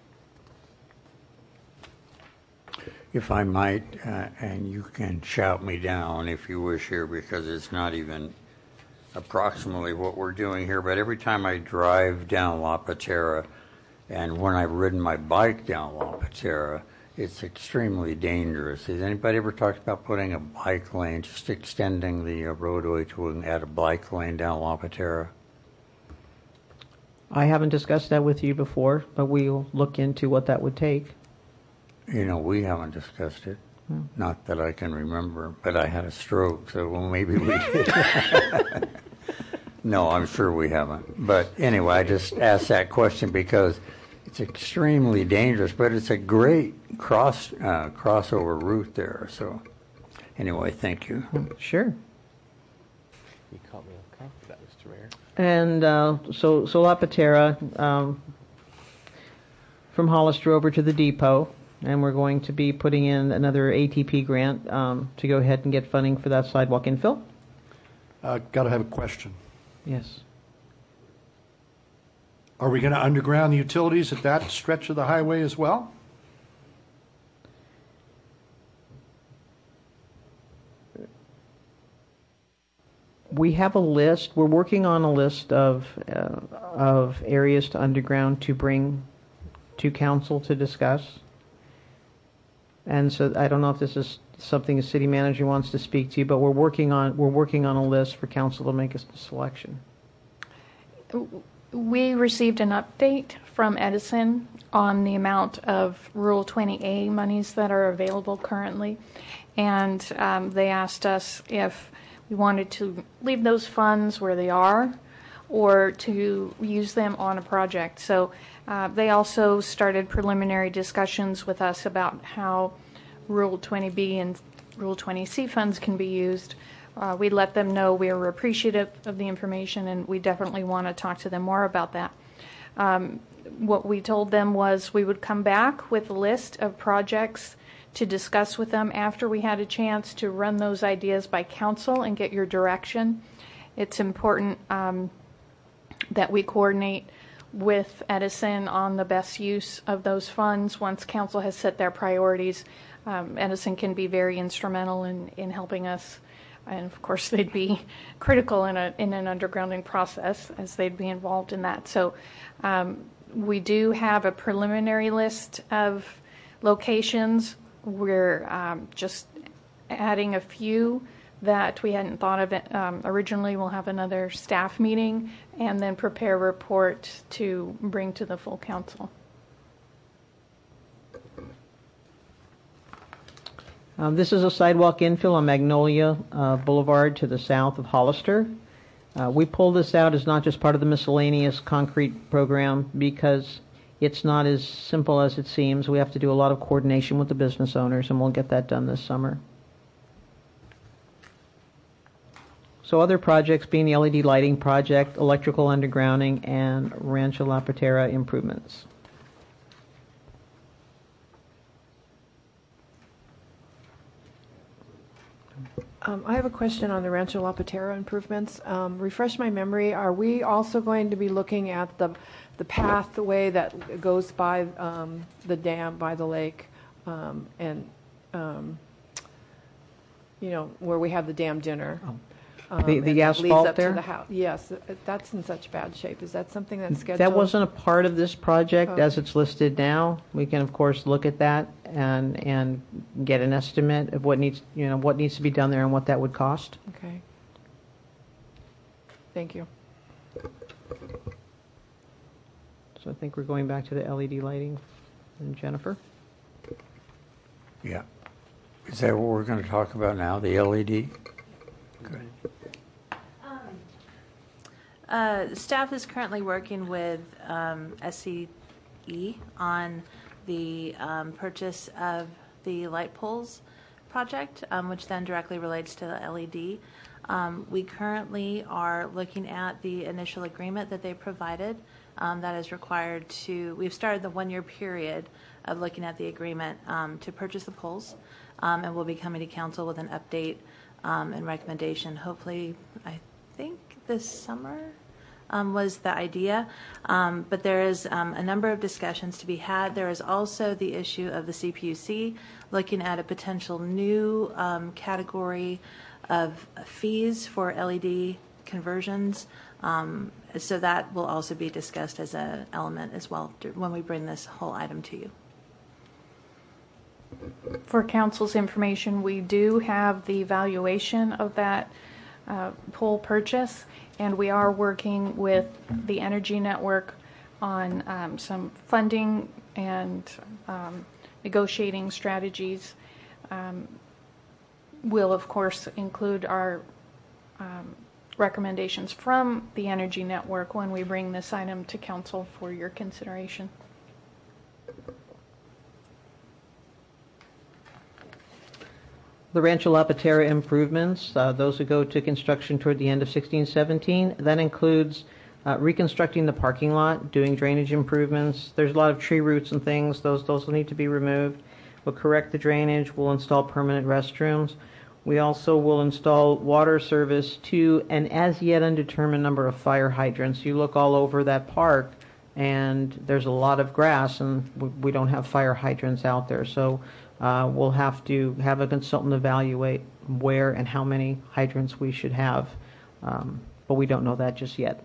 If I might, uh, and you can shout me down if you wish here because it's not even approximately what we're doing here, but every time I drive down La Patera and when I've ridden my bike down La Patera, it's extremely dangerous. Has anybody ever talked about putting a bike lane, just extending the uh, roadway to add a bike lane down La Patera? I haven't discussed that with you before, but we'll look into what that would take. You know, we haven't discussed it. Hmm. Not that I can remember, but I had a stroke, so well, maybe we did. No, I'm sure we haven't. But anyway, I just asked that question because it's extremely dangerous, but it's a great cross uh, crossover route there. So anyway, thank you. Sure. You caught me off guard with that, Mister Mayor. And uh, so, so La Patera, um, from Hollister over to the depot, and we're going to be putting in another A T P grant um, to go ahead and get funding for that sidewalk infill. Uh, Got to have a question. Yes. Are we going to underground the utilities at that stretch of the highway as well? We have a list. We're working on a list of uh, of areas to underground to bring to council to discuss. And so I don't know if this is something the city manager wants to speak to, but we're working on we're working on a list for council to make a selection. We received an update from Edison on the amount of Rural twenty A monies that are available currently, and um, they asked us if we wanted to leave those funds where they are or to use them on a project. So uh, they also started preliminary discussions with us about how Rural twenty B and Rural twenty C funds can be used. Uh, we let them know we are appreciative of the information, and we definitely want to talk to them more about that. Um, what we told them was we would come back with a list of projects to discuss with them after we had a chance to run those ideas by council and get your direction. It's important um, that we coordinate with Edison on the best use of those funds. Once council has set their priorities, um, Edison can be very instrumental in, in helping us. And of course, they'd be critical in a in an undergrounding process, as they'd be involved in that. So um, we do have a preliminary list of locations. We're um, just adding a few that we hadn't thought of it. Um, originally. We'll have another staff meeting and then prepare a report to bring to the full council. Um, this is a sidewalk infill on Magnolia uh, Boulevard to the south of Hollister. Uh, we pulled this out as not just part of the miscellaneous concrete program because it's not as simple as it seems. We have to do a lot of coordination with the business owners, and we'll get that done this summer. So other projects being the L E D lighting project, electrical undergrounding, and Rancho La Patera improvements. Um, I have a question on the Rancho La Patera improvements. Um, refresh my memory. Are we also going to be looking at the the pathway that goes by um, the dam by the lake, um, and um, you know where we have the dam dinner? Oh. Um, The- the and that asphalt leads up there? To the house. Yes, that's in such bad shape. Is that something that's scheduled? That wasn't a part of this project Okay. as it's listed now. We can, of course, look at that and and get an estimate of what needs, you know, what needs to be done there and what that would cost. Okay. Thank you. So I think we're going back to the L E D lighting. And Jennifer? Yeah. Is that what we're going to talk about now, the L E D? Good. Uh, staff is currently working with um, S C E on the um, purchase of the light poles project, um, which then directly relates to the L E D. Um, we currently are looking at the initial agreement that they provided um, that is required to, we've started the one-year period of looking at the agreement um, to purchase the poles, um, and we'll be coming to council with an update um, and recommendation, hopefully, I think this summer. Um, was the idea, um, but there is um, a number of discussions to be had. There is also the issue of the C P U C looking at a potential new um, category of fees for L E D conversions, um, so that will also be discussed as an element as well when we bring this whole item to you. For council's information, we do have the valuation of that uh, pole purchase, and we are working with the Energy Network on um, some funding and um, negotiating strategies. Um, we'll, of course, include our um, recommendations from the Energy Network when we bring this item to council for your consideration. The Rancho La Patera improvements, uh, those who go to construction toward the end of sixteen seventeen, that includes uh, reconstructing the parking lot, doing drainage improvements. There's a lot of tree roots and things. Those, those will need to be removed. We'll correct the drainage. We'll install permanent restrooms. We also will install water service to an as yet undetermined number of fire hydrants. You look all over that park, and there's a lot of grass, and we, we don't have fire hydrants out there. So uh, we'll have to have a consultant evaluate where and how many hydrants we should have, um, but we don't know that just yet.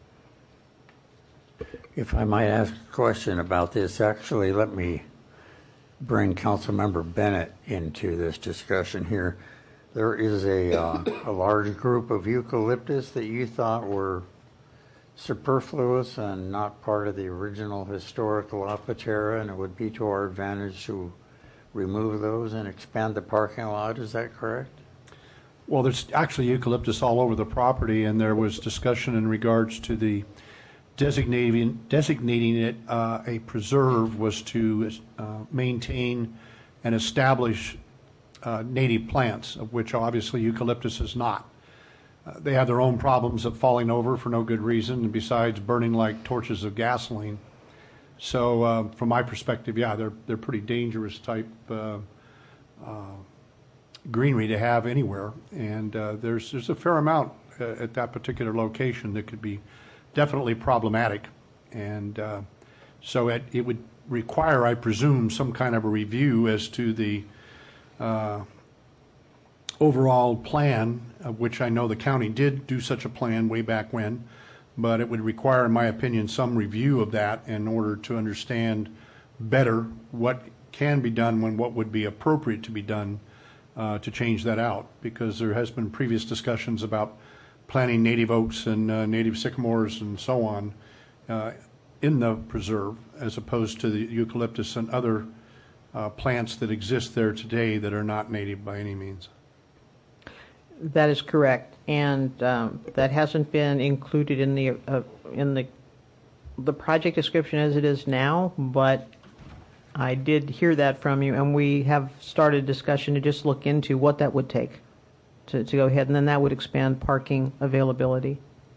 If I might ask a question about this, actually, let me bring Councilmember Bennett into this discussion here. There is a, uh, a large group of eucalyptus that you thought were superfluous and not part of the original historic La Patera, and it would be to our advantage to remove those and expand the parking lot. Is that correct? Well, there's actually eucalyptus all over the property, and there was discussion in regards to the designating designating it uh, a preserve was to uh, maintain and establish uh, native plants, of which obviously eucalyptus is not. Uh, they have their own problems of falling over for no good reason, and besides burning like torches of gasoline. So, uh, from my perspective, yeah, they're they're pretty dangerous type uh, uh, greenery to have anywhere, and uh, there's there's a fair amount uh, at that particular location that could be definitely problematic, and uh, so it, it would require, I presume, some kind of a review as to the uh, overall plan, of which I know the county did do such a plan way back when, but it would require, in my opinion, some review of that in order to understand better what can be done when what would be appropriate to be done uh, to change that out, because there has been previous discussions about planting native oaks and uh, native sycamores and so on uh, in the preserve, as opposed to the eucalyptus and other uh, plants that exist there today that are not native by any means. That is correct, and um, that hasn't been included in the uh, in the the project description as it is now. But I did hear that from you, and we have started discussion to just look into what that would take to, to go ahead, and then that would expand parking availability.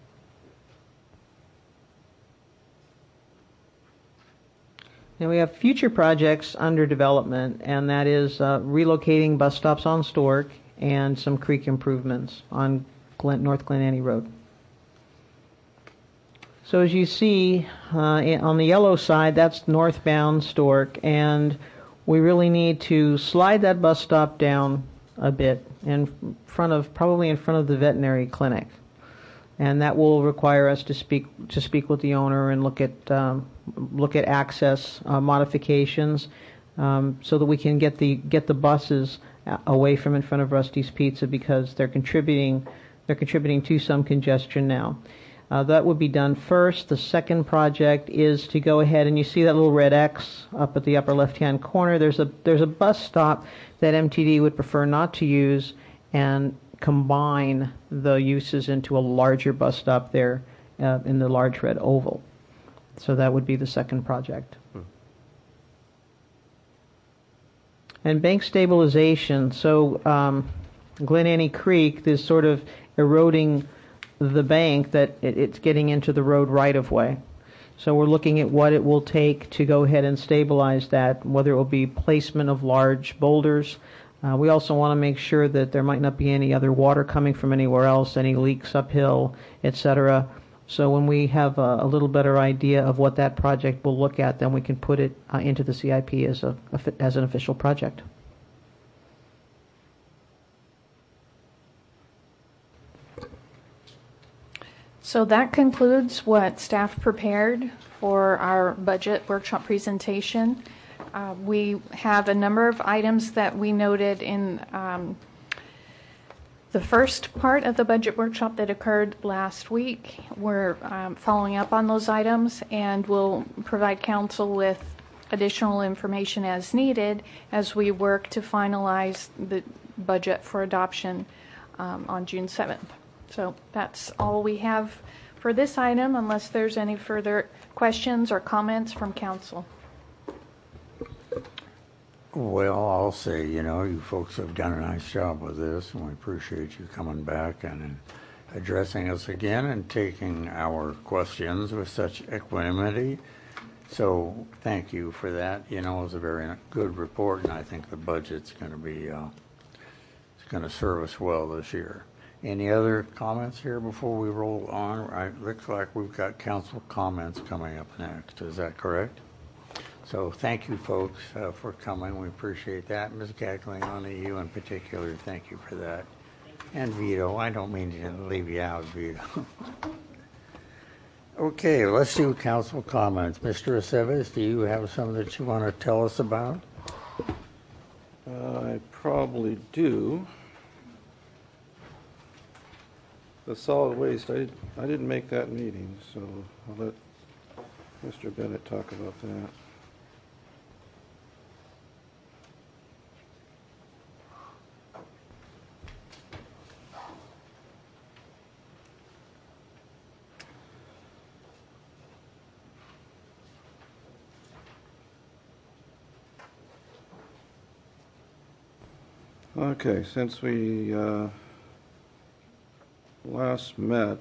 Now we have future projects under development, and that is uh, relocating bus stops on Stork and some creek improvements on Glen, North Glen Annie Road. So as you see uh, on the yellow side, that's northbound Stork, and we really need to slide that bus stop down a bit in front of, probably in front of the veterinary clinic, and that will require us to speak to speak with the owner and look at um, look at access uh, modifications um, so that we can get the get the buses away from in front of Rusty's Pizza, because they're contributing they're contributing to some congestion now. Uh, that would be done first. The second project is to go ahead, and you see that little red X up at the upper left-hand corner. There's a there's a bus stop that M T D would prefer not to use, and combine the uses into a larger bus stop there uh, in the large red oval. So that would be the second project. Hmm. And bank stabilization. So um, Glen Annie Creek is sort of eroding the bank that it, it's getting into the road right-of-way. So we're looking at what it will take to go ahead and stabilize that, whether it will be placement of large boulders. Uh, we also want to make sure that there might not be any other water coming from anywhere else, any leaks uphill, et cetera. So when we have a, a little better idea of what that project will look at, then we can put it uh, into the C I P as a as an official project. So that concludes what staff prepared for our budget workshop presentation. Uh, we have a number of items that we noted in um, the first part of the budget workshop that occurred last week. We're um, following up on those items, and we'll provide council with additional information as needed as we work to finalize the budget for adoption um, on June seventh. So that's all we have for this item, unless there's any further questions or comments from council. Well, I'll say, you know, you folks have done a nice job with this, and we appreciate you coming back and, and addressing us again and taking our questions with such equanimity. So thank you for that. You know, it was a very good report, and I think the budget's going to be, uh, it's going to serve us well this year. Any other comments here before we roll on? It looks like we've got council comments coming up next. Is that correct? So thank you, folks, uh, for coming. We appreciate that. Miz Gaglione, you in particular, thank you for that. And Vito, I don't mean to leave you out, Vito. Okay, let's do council comments. Mister Aceves, do you have something that you want to tell us about? Uh, I probably do. The solid waste, I, did, I didn't make that meeting, so I'll let Mister Bennett talk about that. Okay, since we uh, last met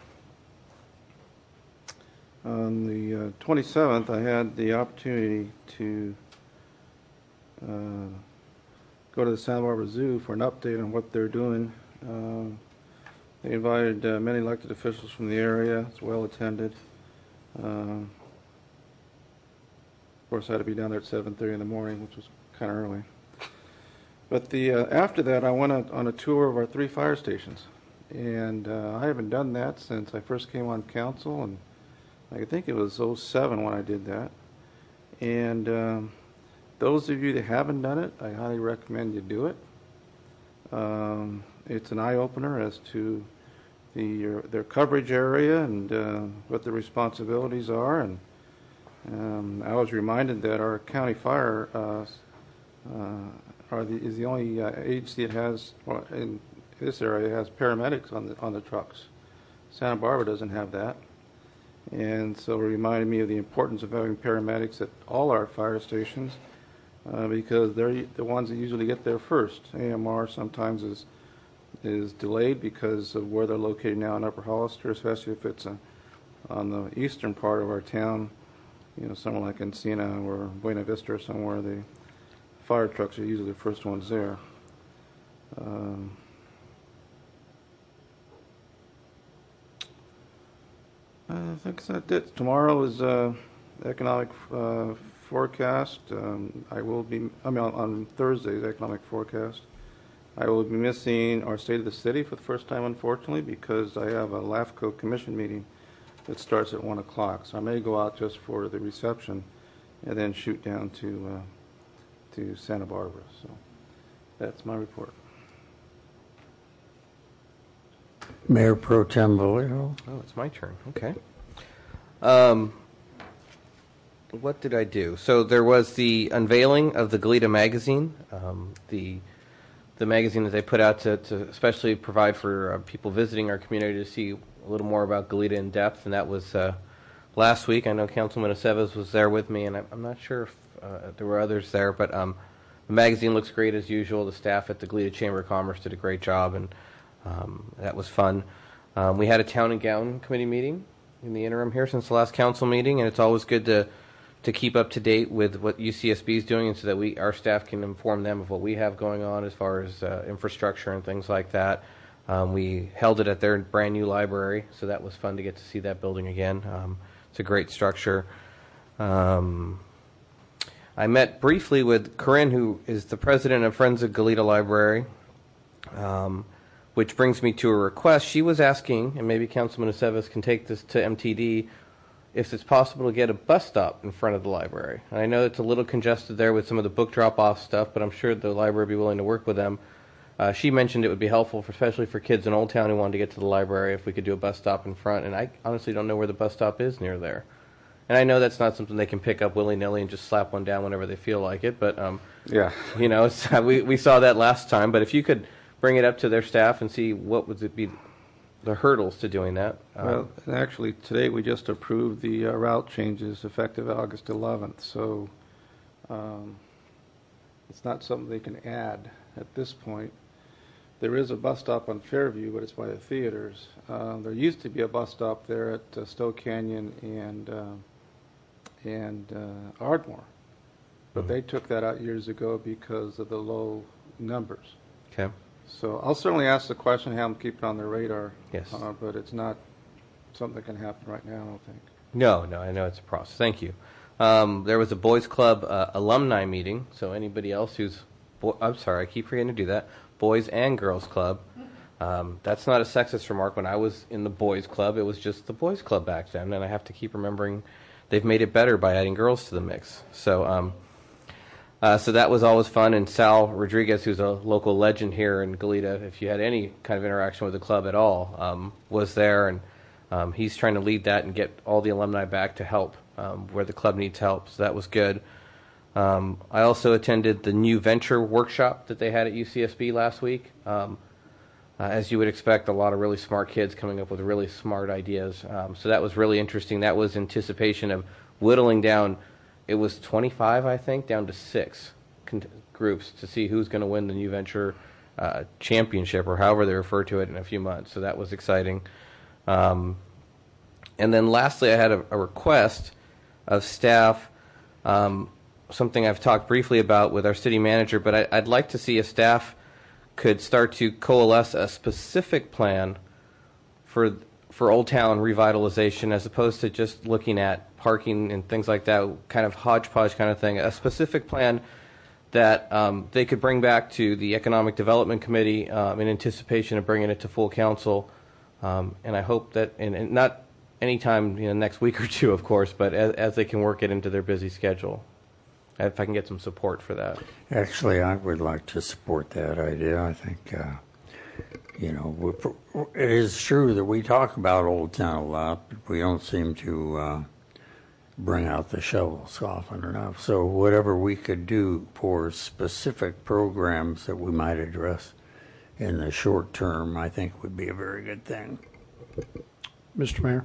on the uh, twenty-seventh, I had the opportunity to uh, go to the Santa Barbara Zoo for an update on what they're doing. Uh, they invited uh, many elected officials from the area. It's well attended. Uh, of course, I had to be down there at seven thirty in the morning, which was kind of early. But the uh, after that, I went on, on a tour of our three fire stations, and uh, I haven't done that since I first came on council, and I think it was oh seven when I did that. And um, those of you that haven't done it, I highly recommend you do it. Um, it's an eye-opener as to the uh, their coverage area and uh, what the responsibilities are. And um, I was reminded that our county fire uh, uh, Are the, is the only uh, agency that has, well, in this area, has paramedics on the on the trucks. Santa Barbara doesn't have that, and so it reminded me of the importance of having paramedics at all our fire stations, uh, because they're the ones that usually get there first. A M R sometimes is is delayed because of where they're located now in Upper Hollister, especially if it's a, on the eastern part of our town, you know, somewhere like Encina or Buena Vista or somewhere. They fire trucks are usually the first ones there. Um, I think that's it. Tomorrow is uh, economic uh, forecast. Um, I will be, I mean, on, on Thursday's economic forecast. I will be missing our State of the City for the first time, unfortunately, because I have a LAFCO commission meeting that starts at one o'clock. So I may go out just for the reception and then shoot down to uh, to Santa Barbara. So that's my report. Mayor Pro Tem Valero. Oh, it's my turn. Okay. Um, what did I do? So there was the unveiling of the Goleta magazine, um, the the magazine that they put out to, to especially provide for uh, people visiting our community to see a little more about Goleta in depth, and that was uh, last week. I know Councilman Aceves was there with me, and I'm, I'm not sure if uh, there were others there, but um, the magazine looks great as usual. The staff at the Goleta Chamber of Commerce did a great job, and um, that was fun. Um, we had a town and gown committee meeting in the interim here since the last council meeting, and it's always good to to keep up to date with what U C S B is doing, and so that we our staff can inform them of what we have going on as far as uh, infrastructure and things like that. Um, we held it at their brand new library, so that was fun to get to see that building again. Um, it's a great structure. Um, I met briefly with Corinne, who is the president of Friends of Goleta Library, um, which brings me to a request. She was asking, and maybe Councilman Aceves can take this to M T D, if it's possible to get a bus stop in front of the library. And I know it's a little congested there with some of the book drop-off stuff, but I'm sure the library would be willing to work with them. Uh, she mentioned it would be helpful, for, especially for kids in Old Town who wanted to get to the library, if we could do a bus stop in front. And I honestly don't know where the bus stop is near there. And I know that's not something they can pick up willy-nilly and just slap one down whenever they feel like it. But, um, yeah, you know, it's, we, we saw that last time. But if you could bring it up to their staff and see what would it be the hurdles to doing that. Um, Well, actually, today we just approved the uh, route changes effective August eleventh. So um, it's not something they can add at this point. There is a bus stop on Fairview, but it's by the theaters. Uh, there used to be a bus stop there at uh, Stowe Canyon and uh, and uh, Ardmore, but Mm-hmm. they took that out years ago because of the low numbers. Okay. So I'll certainly ask the question, have them keep it on their radar. Yes. Uh, but it's not something that can happen right now, I don't think. No, no, I know it's a process. Thank you. Um, there was a Boys Club uh, alumni meeting, so anybody else who's, bo- I'm sorry, I keep forgetting to do that, Boys and Girls Club. Um, that's not a sexist remark. When I was in the Boys Club, it was just the Boys Club back then, and I have to keep remembering they've made it better by adding girls to the mix. So, um, uh, so that was always fun, and Sal Rodriguez, who's a local legend here in Goleta, if you had any kind of interaction with the club at all, um, was there, and um, he's trying to lead that and get all the alumni back to help um, where the club needs help, so that was good. Um, I also attended the new venture workshop that they had at U C S B last week. Um, uh, as you would expect, a lot of really smart kids coming up with really smart ideas. Um, so that was really interesting. That was anticipation of whittling down, it was twenty-five, I think, down to six con- groups to see who's going to win the new venture uh, championship, or however they refer to it, in a few months. So that was exciting. Um, and then lastly, I had a, a request of staff, um, something I've talked briefly about with our city manager, but I, I'd like to see if staff could start to coalesce a specific plan for for Old Town revitalization, as opposed to just looking at parking and things like that, kind of hodgepodge kind of thing. A specific plan that um, they could bring back to the Economic Development Committee um, in anticipation of bringing it to full council. Um, and I hope that, and, and not anytime, you know, next week or two, of course, but as, as they can work it into their busy schedule. If I can get some support for that. Actually, I would like to support that idea. I think, uh, you know, we- it is true that we talk about Old Town a lot, but we don't seem to uh, bring out the shovels often enough. So whatever we could do for specific programs that we might address in the short term, I think would be a very good thing. Mister Mayor?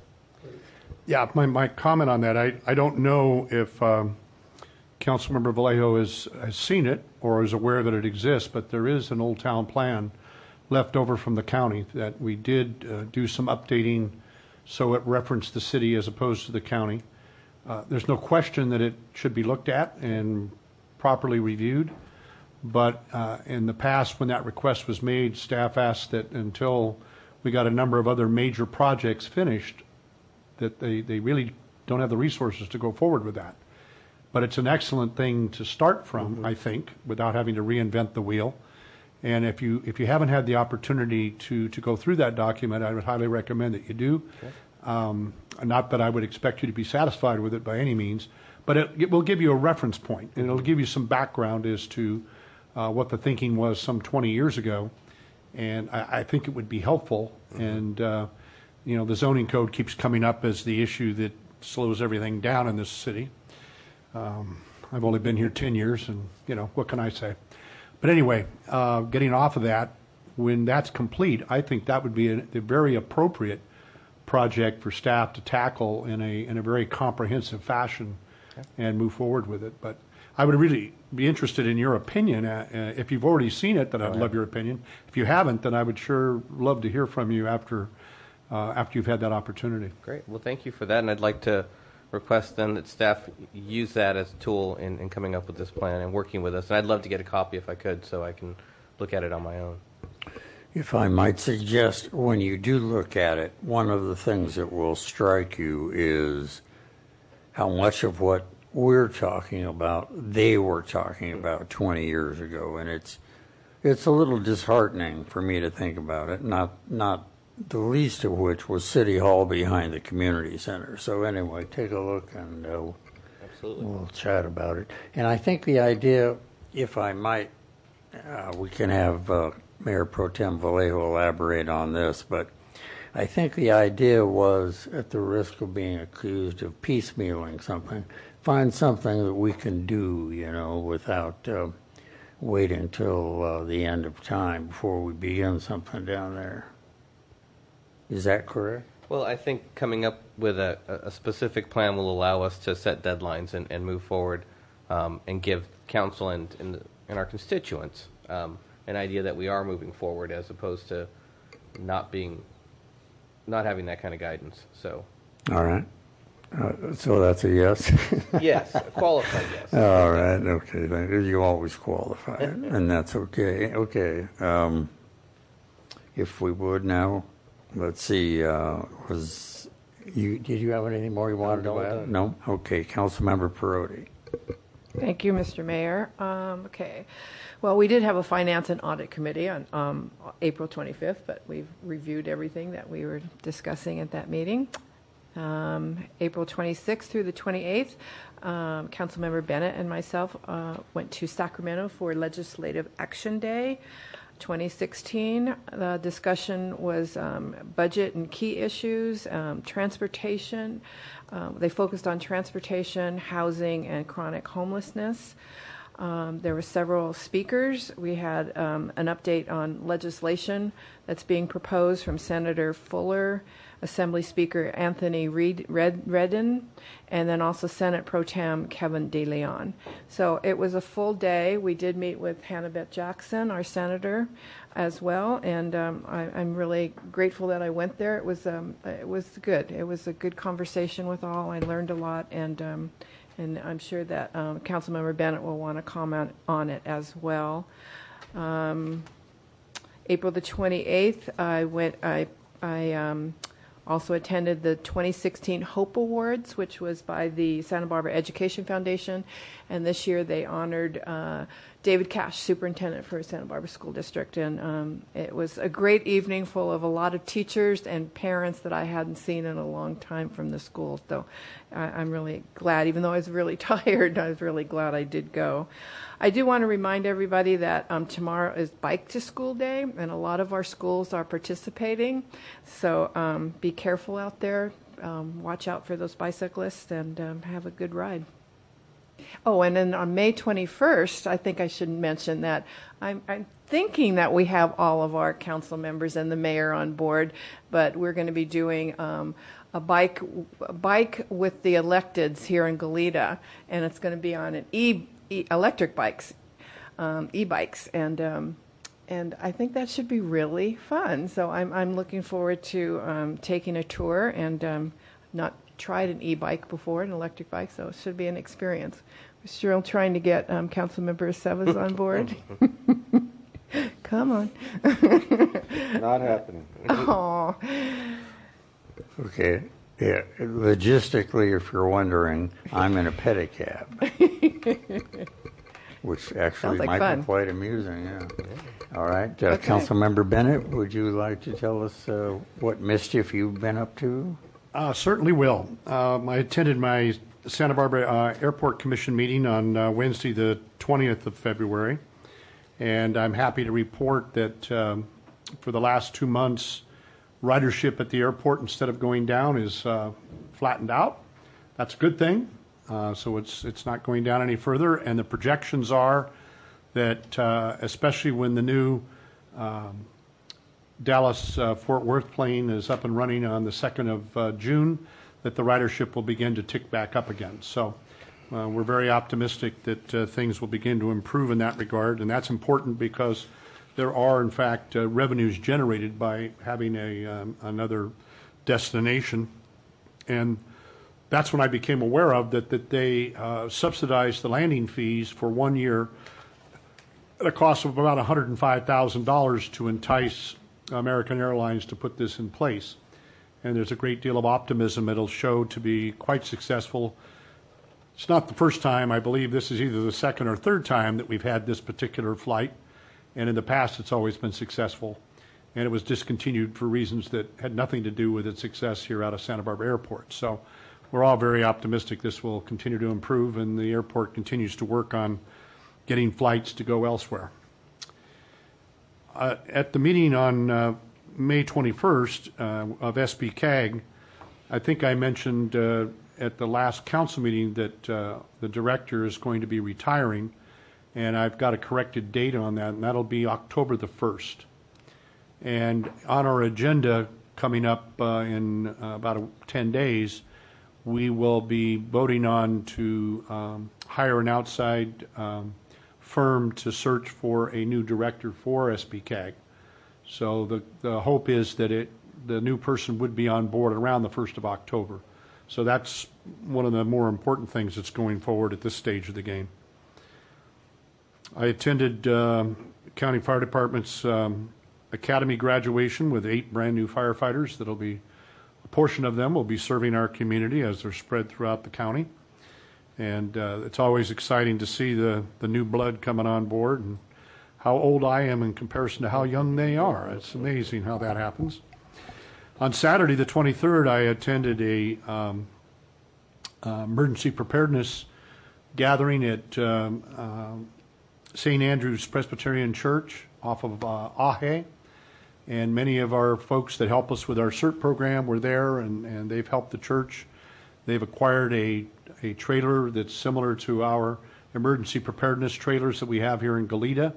Yeah, my, my comment on that, I, I don't know if um, Councilmember Vallejo has, has seen it or is aware that it exists, but there is an Old Town plan left over from the county that we did uh, do some updating so it referenced the city as opposed to the county. Uh, there's no question that it should be looked at and properly reviewed, but uh, in the past when that request was made, staff asked that until we got a number of other major projects finished, that they, they really don't have the resources to go forward with that. But it's an excellent thing to start from, mm-hmm. I think, without having to reinvent the wheel. And if you if you haven't had the opportunity to, to go through that document, I would highly recommend that you do. Okay. Um, not that I would expect you to be satisfied with it by any means, but it, it will give you a reference point, and it'll give you some background as to uh, what the thinking was some twenty years ago. And I, I think it would be helpful. Mm-hmm. And, uh, you know, the zoning code keeps coming up as the issue that slows everything down in this city. Um, I've only been here ten years, and, you know, what can I say? But anyway, uh, getting off of that, when that's complete, I think that would be a, a very appropriate project for staff to tackle in a in a very comprehensive fashion, okay. and move forward with it. But I would really be interested in your opinion. Uh, uh, if you've already seen it, then I'd love your opinion. If you haven't, then I would sure love to hear from you after uh, after you've had that opportunity. Great. Well, thank you for that, and I'd like to request then that staff use that as a tool in, in coming up with this plan and working with us. And I'd love to get a copy if I could, so I can look at it on my own. If I might suggest, when you do look at it, one of the things that will strike you is how much of what we're talking about, they were talking about twenty years ago. And it's it's a little disheartening for me to think about it, not not the least of which was City Hall behind the community center. So anyway, take a look and uh, Absolutely. we'll chat about it. And I think the idea, if I might, uh, we can have uh, Mayor Pro Tem Vallejo elaborate on this, but I think the idea was, at the risk of being accused of piecemealing something, find something that we can do, you know, without uh, waiting till uh, the end of time before we begin something down there. Is that correct? Well, I think coming up with a, a specific plan will allow us to set deadlines and, and move forward um, and give council and, and, the, and our constituents um, an idea that we are moving forward as opposed to not being, not having that kind of guidance. So. All right. Uh, so that's a yes? Yes, a qualified yes. All right, okay. Then you always qualify, and that's okay. Okay. Um, if we would now, let's see, uh, was you, did you have anything more you wanted No, to add? no. No? Okay, Councilmember Perotti. Thank you, Mister Mayor. Um, okay. Well, we did have a Finance and Audit Committee on um, April twenty-fifth, but we've reviewed everything that we were discussing at that meeting. Um, April twenty-sixth through the twenty-eighth, um, Councilmember Bennett and myself uh, went to Sacramento for Legislative Action Day twenty sixteen. The discussion was um, budget and key issues, um, transportation. Um, they focused on transportation, housing, and chronic homelessness. Um, there were several speakers. We had um, an update on legislation that's being proposed from Senator Fuller, Assembly Speaker Anthony Reed, Red, Redden, and then also Senate Pro Tem Kevin DeLeon. So it was a full day. We did meet with Hannah-Beth Jackson, our senator, as well, and um, I, I'm really grateful that I went there. It was um, it was good. It was a good conversation with all. I learned a lot, and um, and I'm sure that um, Councilmember Bennett will want to comment on it as well. Um, April the twenty-eighth, I went. I I. Um, Also attended the twenty sixteen Hope Awards, which was by the Santa Barbara Education Foundation, and this year they honored uh, David Cash, superintendent for Santa Barbara School District, and um, it was a great evening full of a lot of teachers and parents that I hadn't seen in a long time from the school. So I, I'm really glad, even though I was really tired, I was really glad I did go. I do want to remind everybody that um, tomorrow is Bike to School Day, and a lot of our schools are participating. So um, be careful out there. Um, watch out for those bicyclists and um, have a good ride. Oh, and then on May twenty-first, I think I should mention that I'm, I'm thinking that we have all of our council members and the mayor on board, but we're going to be doing um, a bike a bike with the electeds here in Goleta, and it's going to be on an e, e electric bikes, um, e-bikes, and um, and I think that should be really fun. So I'm I'm looking forward to um, taking a tour, and um, not tried an e-bike before, an electric bike, so it should be an experience. We're still trying to get um, Councilmember Sevas on board. Come on. Not happening. Oh. Okay. Yeah. Logistically, if you're wondering, I'm in a pedicab, which actually like might fun. be quite amusing. Yeah. All right. Uh, Okay. Councilmember Bennett, would you like to tell us uh, what mischief you've been up to? Uh, certainly will. Um, I attended my Santa Barbara uh, Airport Commission meeting on uh, Wednesday, the twentieth of February, and I'm happy to report that um, for the last two months, ridership at the airport, instead of going down, is uh, flattened out. That's a good thing. Uh, so it's it's not going down any further, and the projections are that, uh, especially when the new um, Dallas uh, Fort Worth plane is up and running on the second of uh, June, that the ridership will begin to tick back up again. So uh, we're very optimistic that uh, things will begin to improve in that regard, and that's important because there are, in fact, uh, revenues generated by having a um, another destination. And that's when I became aware of that, that they uh, subsidized the landing fees for one year at a cost of about one hundred five thousand dollars to entice American Airlines to put this in place. And there's a great deal of optimism it'll show to be quite successful. It's not the first time. I believe this is either the second or third time that we've had this particular flight. And in the past, it's always been successful. and it was discontinued for reasons that had nothing to do with its success here out of Santa Barbara Airport. So we're all very optimistic this will continue to improve, and the airport continues to work on getting flights to go elsewhere. Uh, at the meeting on uh, May twenty-first uh, of S B C A G, I think I mentioned uh, at the last council meeting that uh, the director is going to be retiring, and I've got a corrected date on that, and that'll be October the first. And on our agenda coming up uh, in uh, about a, ten days, we will be voting on to um, hire an outside um, firm to search for a new director for S B C A G. So the, the hope is that it, the new person would be on board around the first of October. So that's one of the more important things that's going forward at this stage of the game. I attended um, County Fire Department's um, Academy graduation with eight brand new firefighters. That'll be, a portion of them will be serving our community as they're spread throughout the county. And uh, it's always exciting to see the, the new blood coming on board and how old I am in comparison to how young they are. It's amazing how that happens. On Saturday, the twenty-third, I attended a um, uh, emergency preparedness gathering at um, uh, Saint Andrew's Presbyterian Church off of uh, Ahe. And many of our folks that help us with our CERT program were there, and, and they've helped the church. They've acquired a, a trailer that's similar to our emergency preparedness trailers that we have here in Goleta.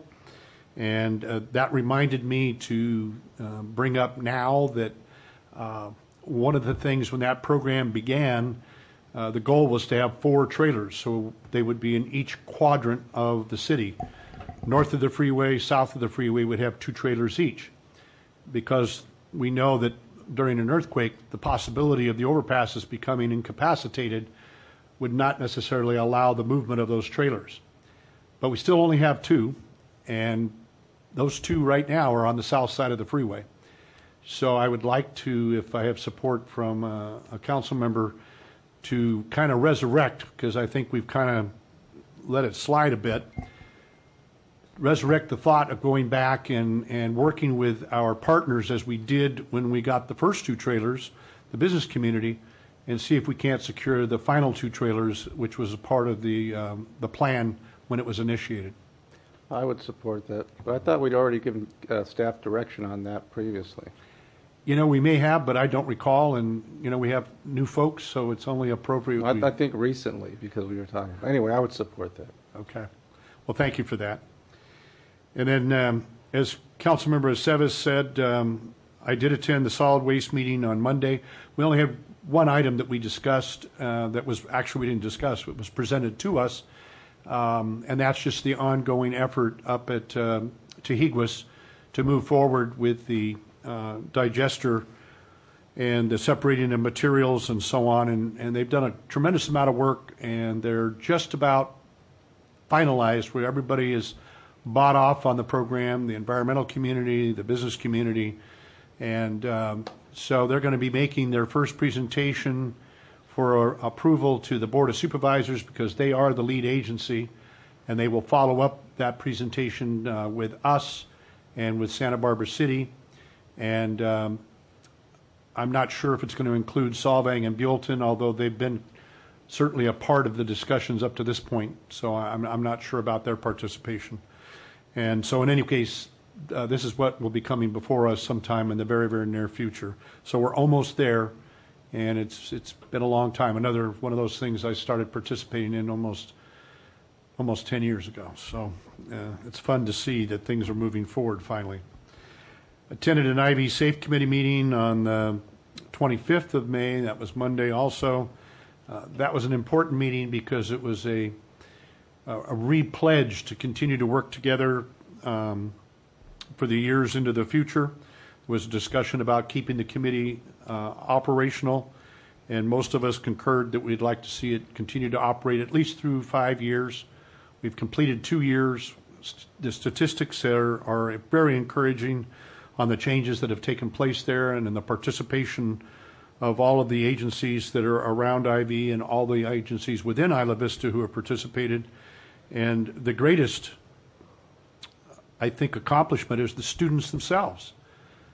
And uh, that reminded me to uh, bring up now that uh, one of the things when that program began, uh, the goal was to have four trailers. So they would be in each quadrant of the city. North of the freeway, south of the freeway would have two trailers each. Because we know that during an earthquake, the possibility of the overpasses becoming incapacitated would not necessarily allow the movement of those trailers. But we still only have two, and those two right now are on the south side of the freeway. So I would like to, if I have support from uh, a council member, to kind of resurrect, because I think we've kind of let it slide a bit, resurrect the thought of going back and, and working with our partners as we did when we got the first two trailers, the business community, and see if we can't secure the final two trailers, which was a part of the, um, the plan when it was initiated. I would support that. But I thought we'd already given uh, staff direction on that previously. You know, we may have, but I don't recall, and, you know, we have new folks, so it's only appropriate. I, we... I think recently, because we were talking. Anyway, I would support that. Okay. Well, thank you for that. And then, um, as Councilmember Aceves said, um, I did attend the solid waste meeting on Monday. We only have one item that we discussed uh, that was actually we didn't discuss. It was presented to us, um, and that's just the ongoing effort up at uh, Tehiguis to move forward with the uh, digester and the separating of materials and so on. And, and they've done a tremendous amount of work, and they're just about finalized where everybody is bought off on the program, the environmental community, the business community, and um, so they're going to be making their first presentation for approval to the Board of Supervisors because they are the lead agency, and they will follow up that presentation uh, with us and with Santa Barbara City. And um, I'm not sure if it's going to include Solvang and Buellton, although they've been certainly a part of the discussions up to this point, so I'm, I'm not sure about their participation. And so in any case, uh, this is what will be coming before us sometime in the very, very near future. So we're almost there, and it's it's been a long time. Another one of those things I started participating in almost almost ten years ago. So uh, it's fun to see that things are moving forward finally. Attended an I V Safe Committee meeting on the twenty-fifth of May. That was Monday also. Uh, that was an important meeting because it was a a re-pledge to continue to work together um, for the years into the future. There was a discussion about keeping the committee uh, operational, and most of us concurred that we'd like to see it continue to operate at least through five years. We've completed two years. The statistics are, are very encouraging on the changes that have taken place there and in the participation of all of the agencies that are around I V and all the agencies within Isla Vista who have participated. And the greatest, I think, accomplishment is the students themselves.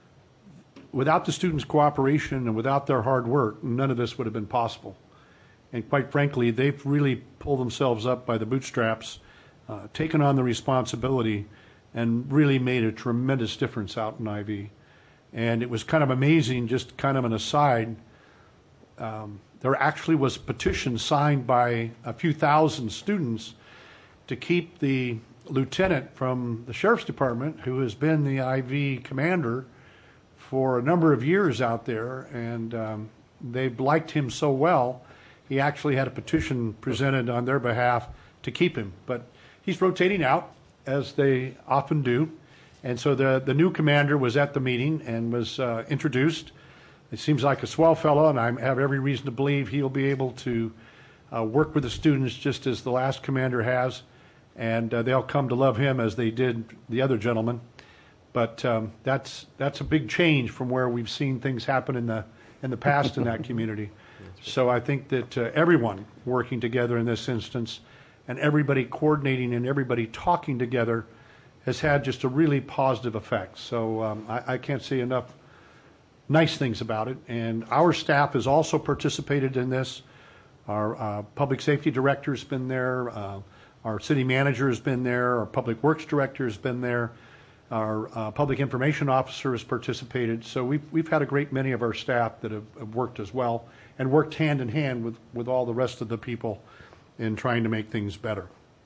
without the students' cooperation and without their hard work, none of this would have been possible. And quite frankly, they've really pulled themselves up by the bootstraps, uh, taken on the responsibility, and really made a tremendous difference out in I V. And it was kind of amazing, just kind of an aside, um, there actually was a petition signed by a few thousand students to keep the lieutenant from the sheriff's department, who has been the I V commander for a number of years out there, and um, they liked him so well, he actually had a petition presented on their behalf to keep him. But he's rotating out, as they often do, and so the, the new commander was at the meeting and was uh, introduced. It seems like a swell fellow, and I have every reason to believe he'll be able to uh, work with the students just as the last commander has, and uh, they'll come to love him as they did the other gentleman. But um, that's that's a big change from where we've seen things happen in the in the past in that community. So I think that uh, everyone working together in this instance, and everybody coordinating and everybody talking together, has had just a really positive effect. So um, I, I can't say enough nice things about it. And our staff has also participated in this. Our uh, public safety director has been there. Uh, our city manager has been there. Our public works director has been there. Our uh, public information officer has participated. So we've, we've had a great many of our staff that have, have worked as well, and worked hand in hand with, with all the rest of the people in trying to make things better.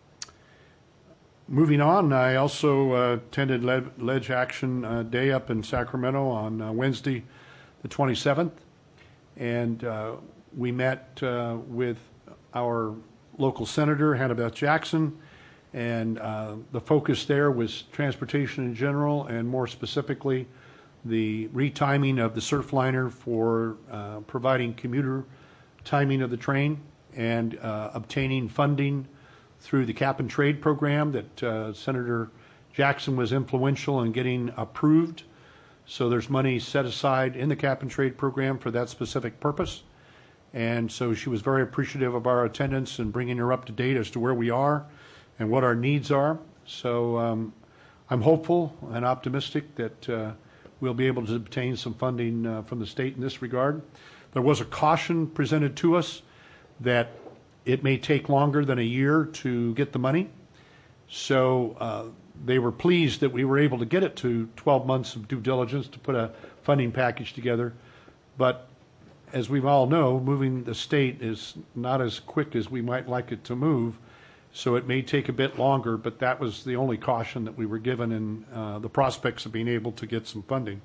Moving on, I also uh, attended Led, Ledge Action uh, Day up in Sacramento on uh, Wednesday the twenty-seventh, and uh, we met uh, with our local senator, Hannah Beth Jackson, and uh, the focus there was transportation in general, and more specifically the retiming of the Surfliner for uh, providing commuter timing of the train, and uh, obtaining funding through the cap and trade program that uh, Senator Jackson was influential in getting approved. So there's money set aside in the cap and trade program for that specific purpose. And so she was very appreciative of our attendance and bringing her up to date as to where we are and what our needs are. So um, I'm hopeful and optimistic that uh, we'll be able to obtain some funding uh, from the state in this regard. There was a caution presented to us that it may take longer than a year to get the money. So uh, they were pleased that we were able to get it to twelve months of due diligence to put a funding package together. But as we all know, moving the state is not as quick as we might like it to move. So it may take a bit longer, but that was the only caution that we were given in uh, the prospects of being able to get some funding.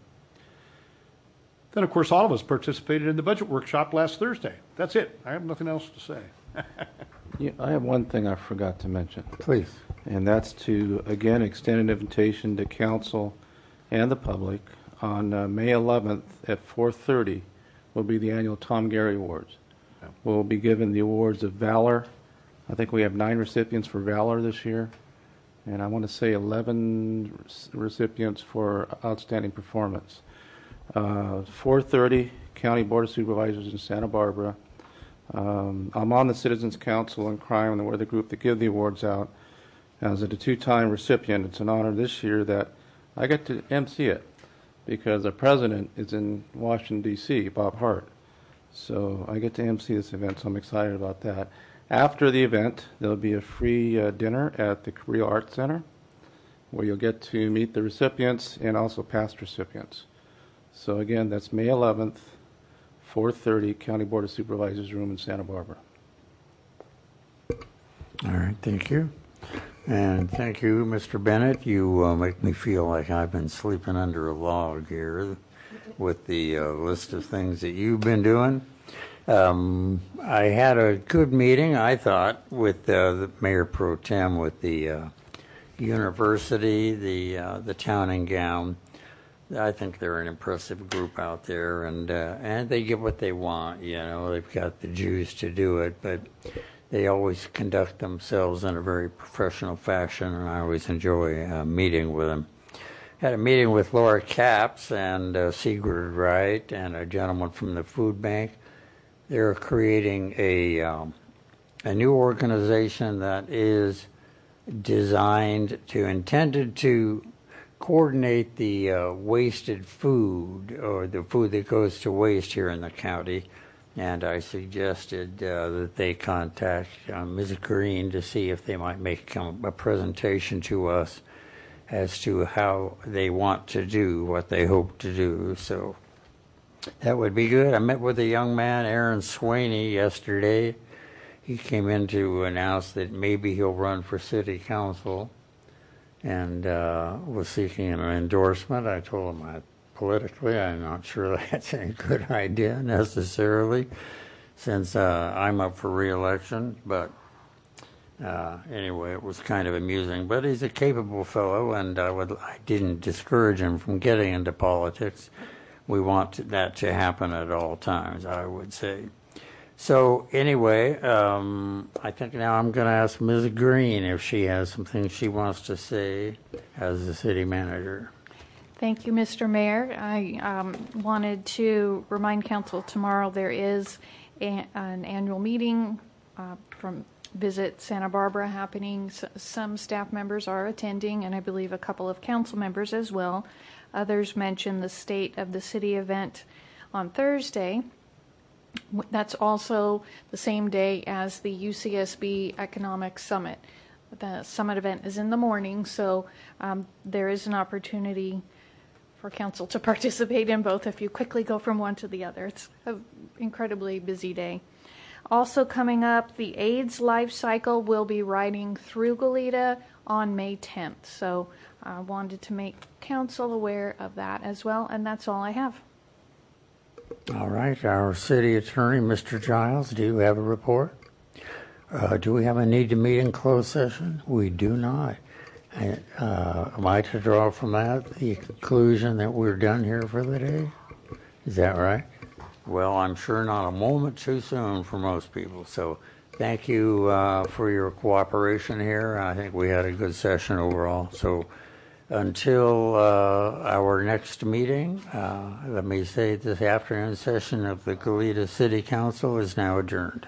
Then, of course, all of us participated in the budget workshop last Thursday. That's it. I have nothing else to say. Yeah, I have one thing I forgot to mention. Please. And that's to, again, extend an invitation to council and the public. On uh, May eleventh at four thirty will be the annual Tom Gary Awards. Yeah. We'll be given the awards of Valor. I think we have nine recipients for Valor this year. And I want to say eleven recipients for Outstanding Performance. Uh, four thirty, County Board of Supervisors in Santa Barbara. Um, I'm on the Citizens Council and Crime, and we're the group that give the awards out. As a two-time recipient, it's an honor this year that I get to emcee it because the president is in Washington, D C, Bob Hart. So I get to emcee this event, so I'm excited about that. After the event, there'll be a free uh, dinner at the Korea Arts Center where you'll get to meet the recipients and also past recipients. So again, that's May eleventh, four thirty, County Board of Supervisors room in Santa Barbara. All right, thank you. And thank you, Mister Bennett. You uh, make me feel like I've been sleeping under a log here with the uh, list of things that you've been doing. Um, I had a good meeting, I thought, with uh, the Mayor Pro Tem, with the uh, university, the uh, the town and gown. I think they're an impressive group out there, and uh, and they get what they want. You know, they've got the juice to do it, but they always conduct themselves in a very professional fashion, and I always enjoy uh, meeting with them. Had a meeting with Laura Capps and uh, Sigrid Wright and a gentleman from the food bank. They're creating a um, a new organization that is designed to intended to coordinate the uh, wasted food or the food that goes to waste here in the county. And I suggested uh, that they contact uh, Miz Green to see if they might make a presentation to us as to how they want to do what they hope to do. So that would be good. I met with a young man, Aaron Swaney, yesterday. He came in to announce that maybe he'll run for city council and uh, was seeking an endorsement. I told him I, politically I'm not sure that's a good idea necessarily, since uh, I'm up for re-election, but Uh, anyway, it was kind of amusing, but he's a capable fellow, and I would I didn't discourage him from getting into politics. We want that to happen at all times, I would say. So anyway, um, I think now I'm going to ask Miz Green if she has some things she wants to say as the city manager. Thank you, Mister Mayor. I um, wanted to remind council tomorrow there is a, an annual meeting uh, from Visit Santa Barbara happening. S- some staff members are attending, and I believe a couple of council members as well. Others mentioned the State of the City event on Thursday. W- That's also the same day as the U C S B Economic Summit. The summit event is in the morning, so um, there is an opportunity for council to participate in both if you quickly go from one to the other. It's an incredibly busy day. Also coming up, the AIDS Life Cycle will be riding through Goleta on May tenth. So I wanted to make council aware of that as well, and that's all I have. All right, our city attorney, Mister Giles, do you have a report? Uh, do we have a need to meet in closed session? We do not. I, uh, am I to draw from that the conclusion that we're done here for the day? Is that right? Well, I'm sure not a moment too soon for most people. So thank you uh, for your cooperation here. I think we had a good session overall. So until uh, our next meeting, uh, let me say this afternoon session of the Goleta City Council is now adjourned.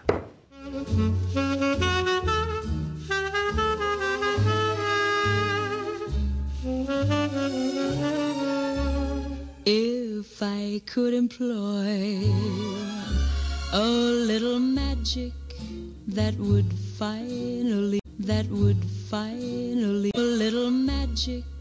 If I could employ a little magic that would finally, that would finally, a little magic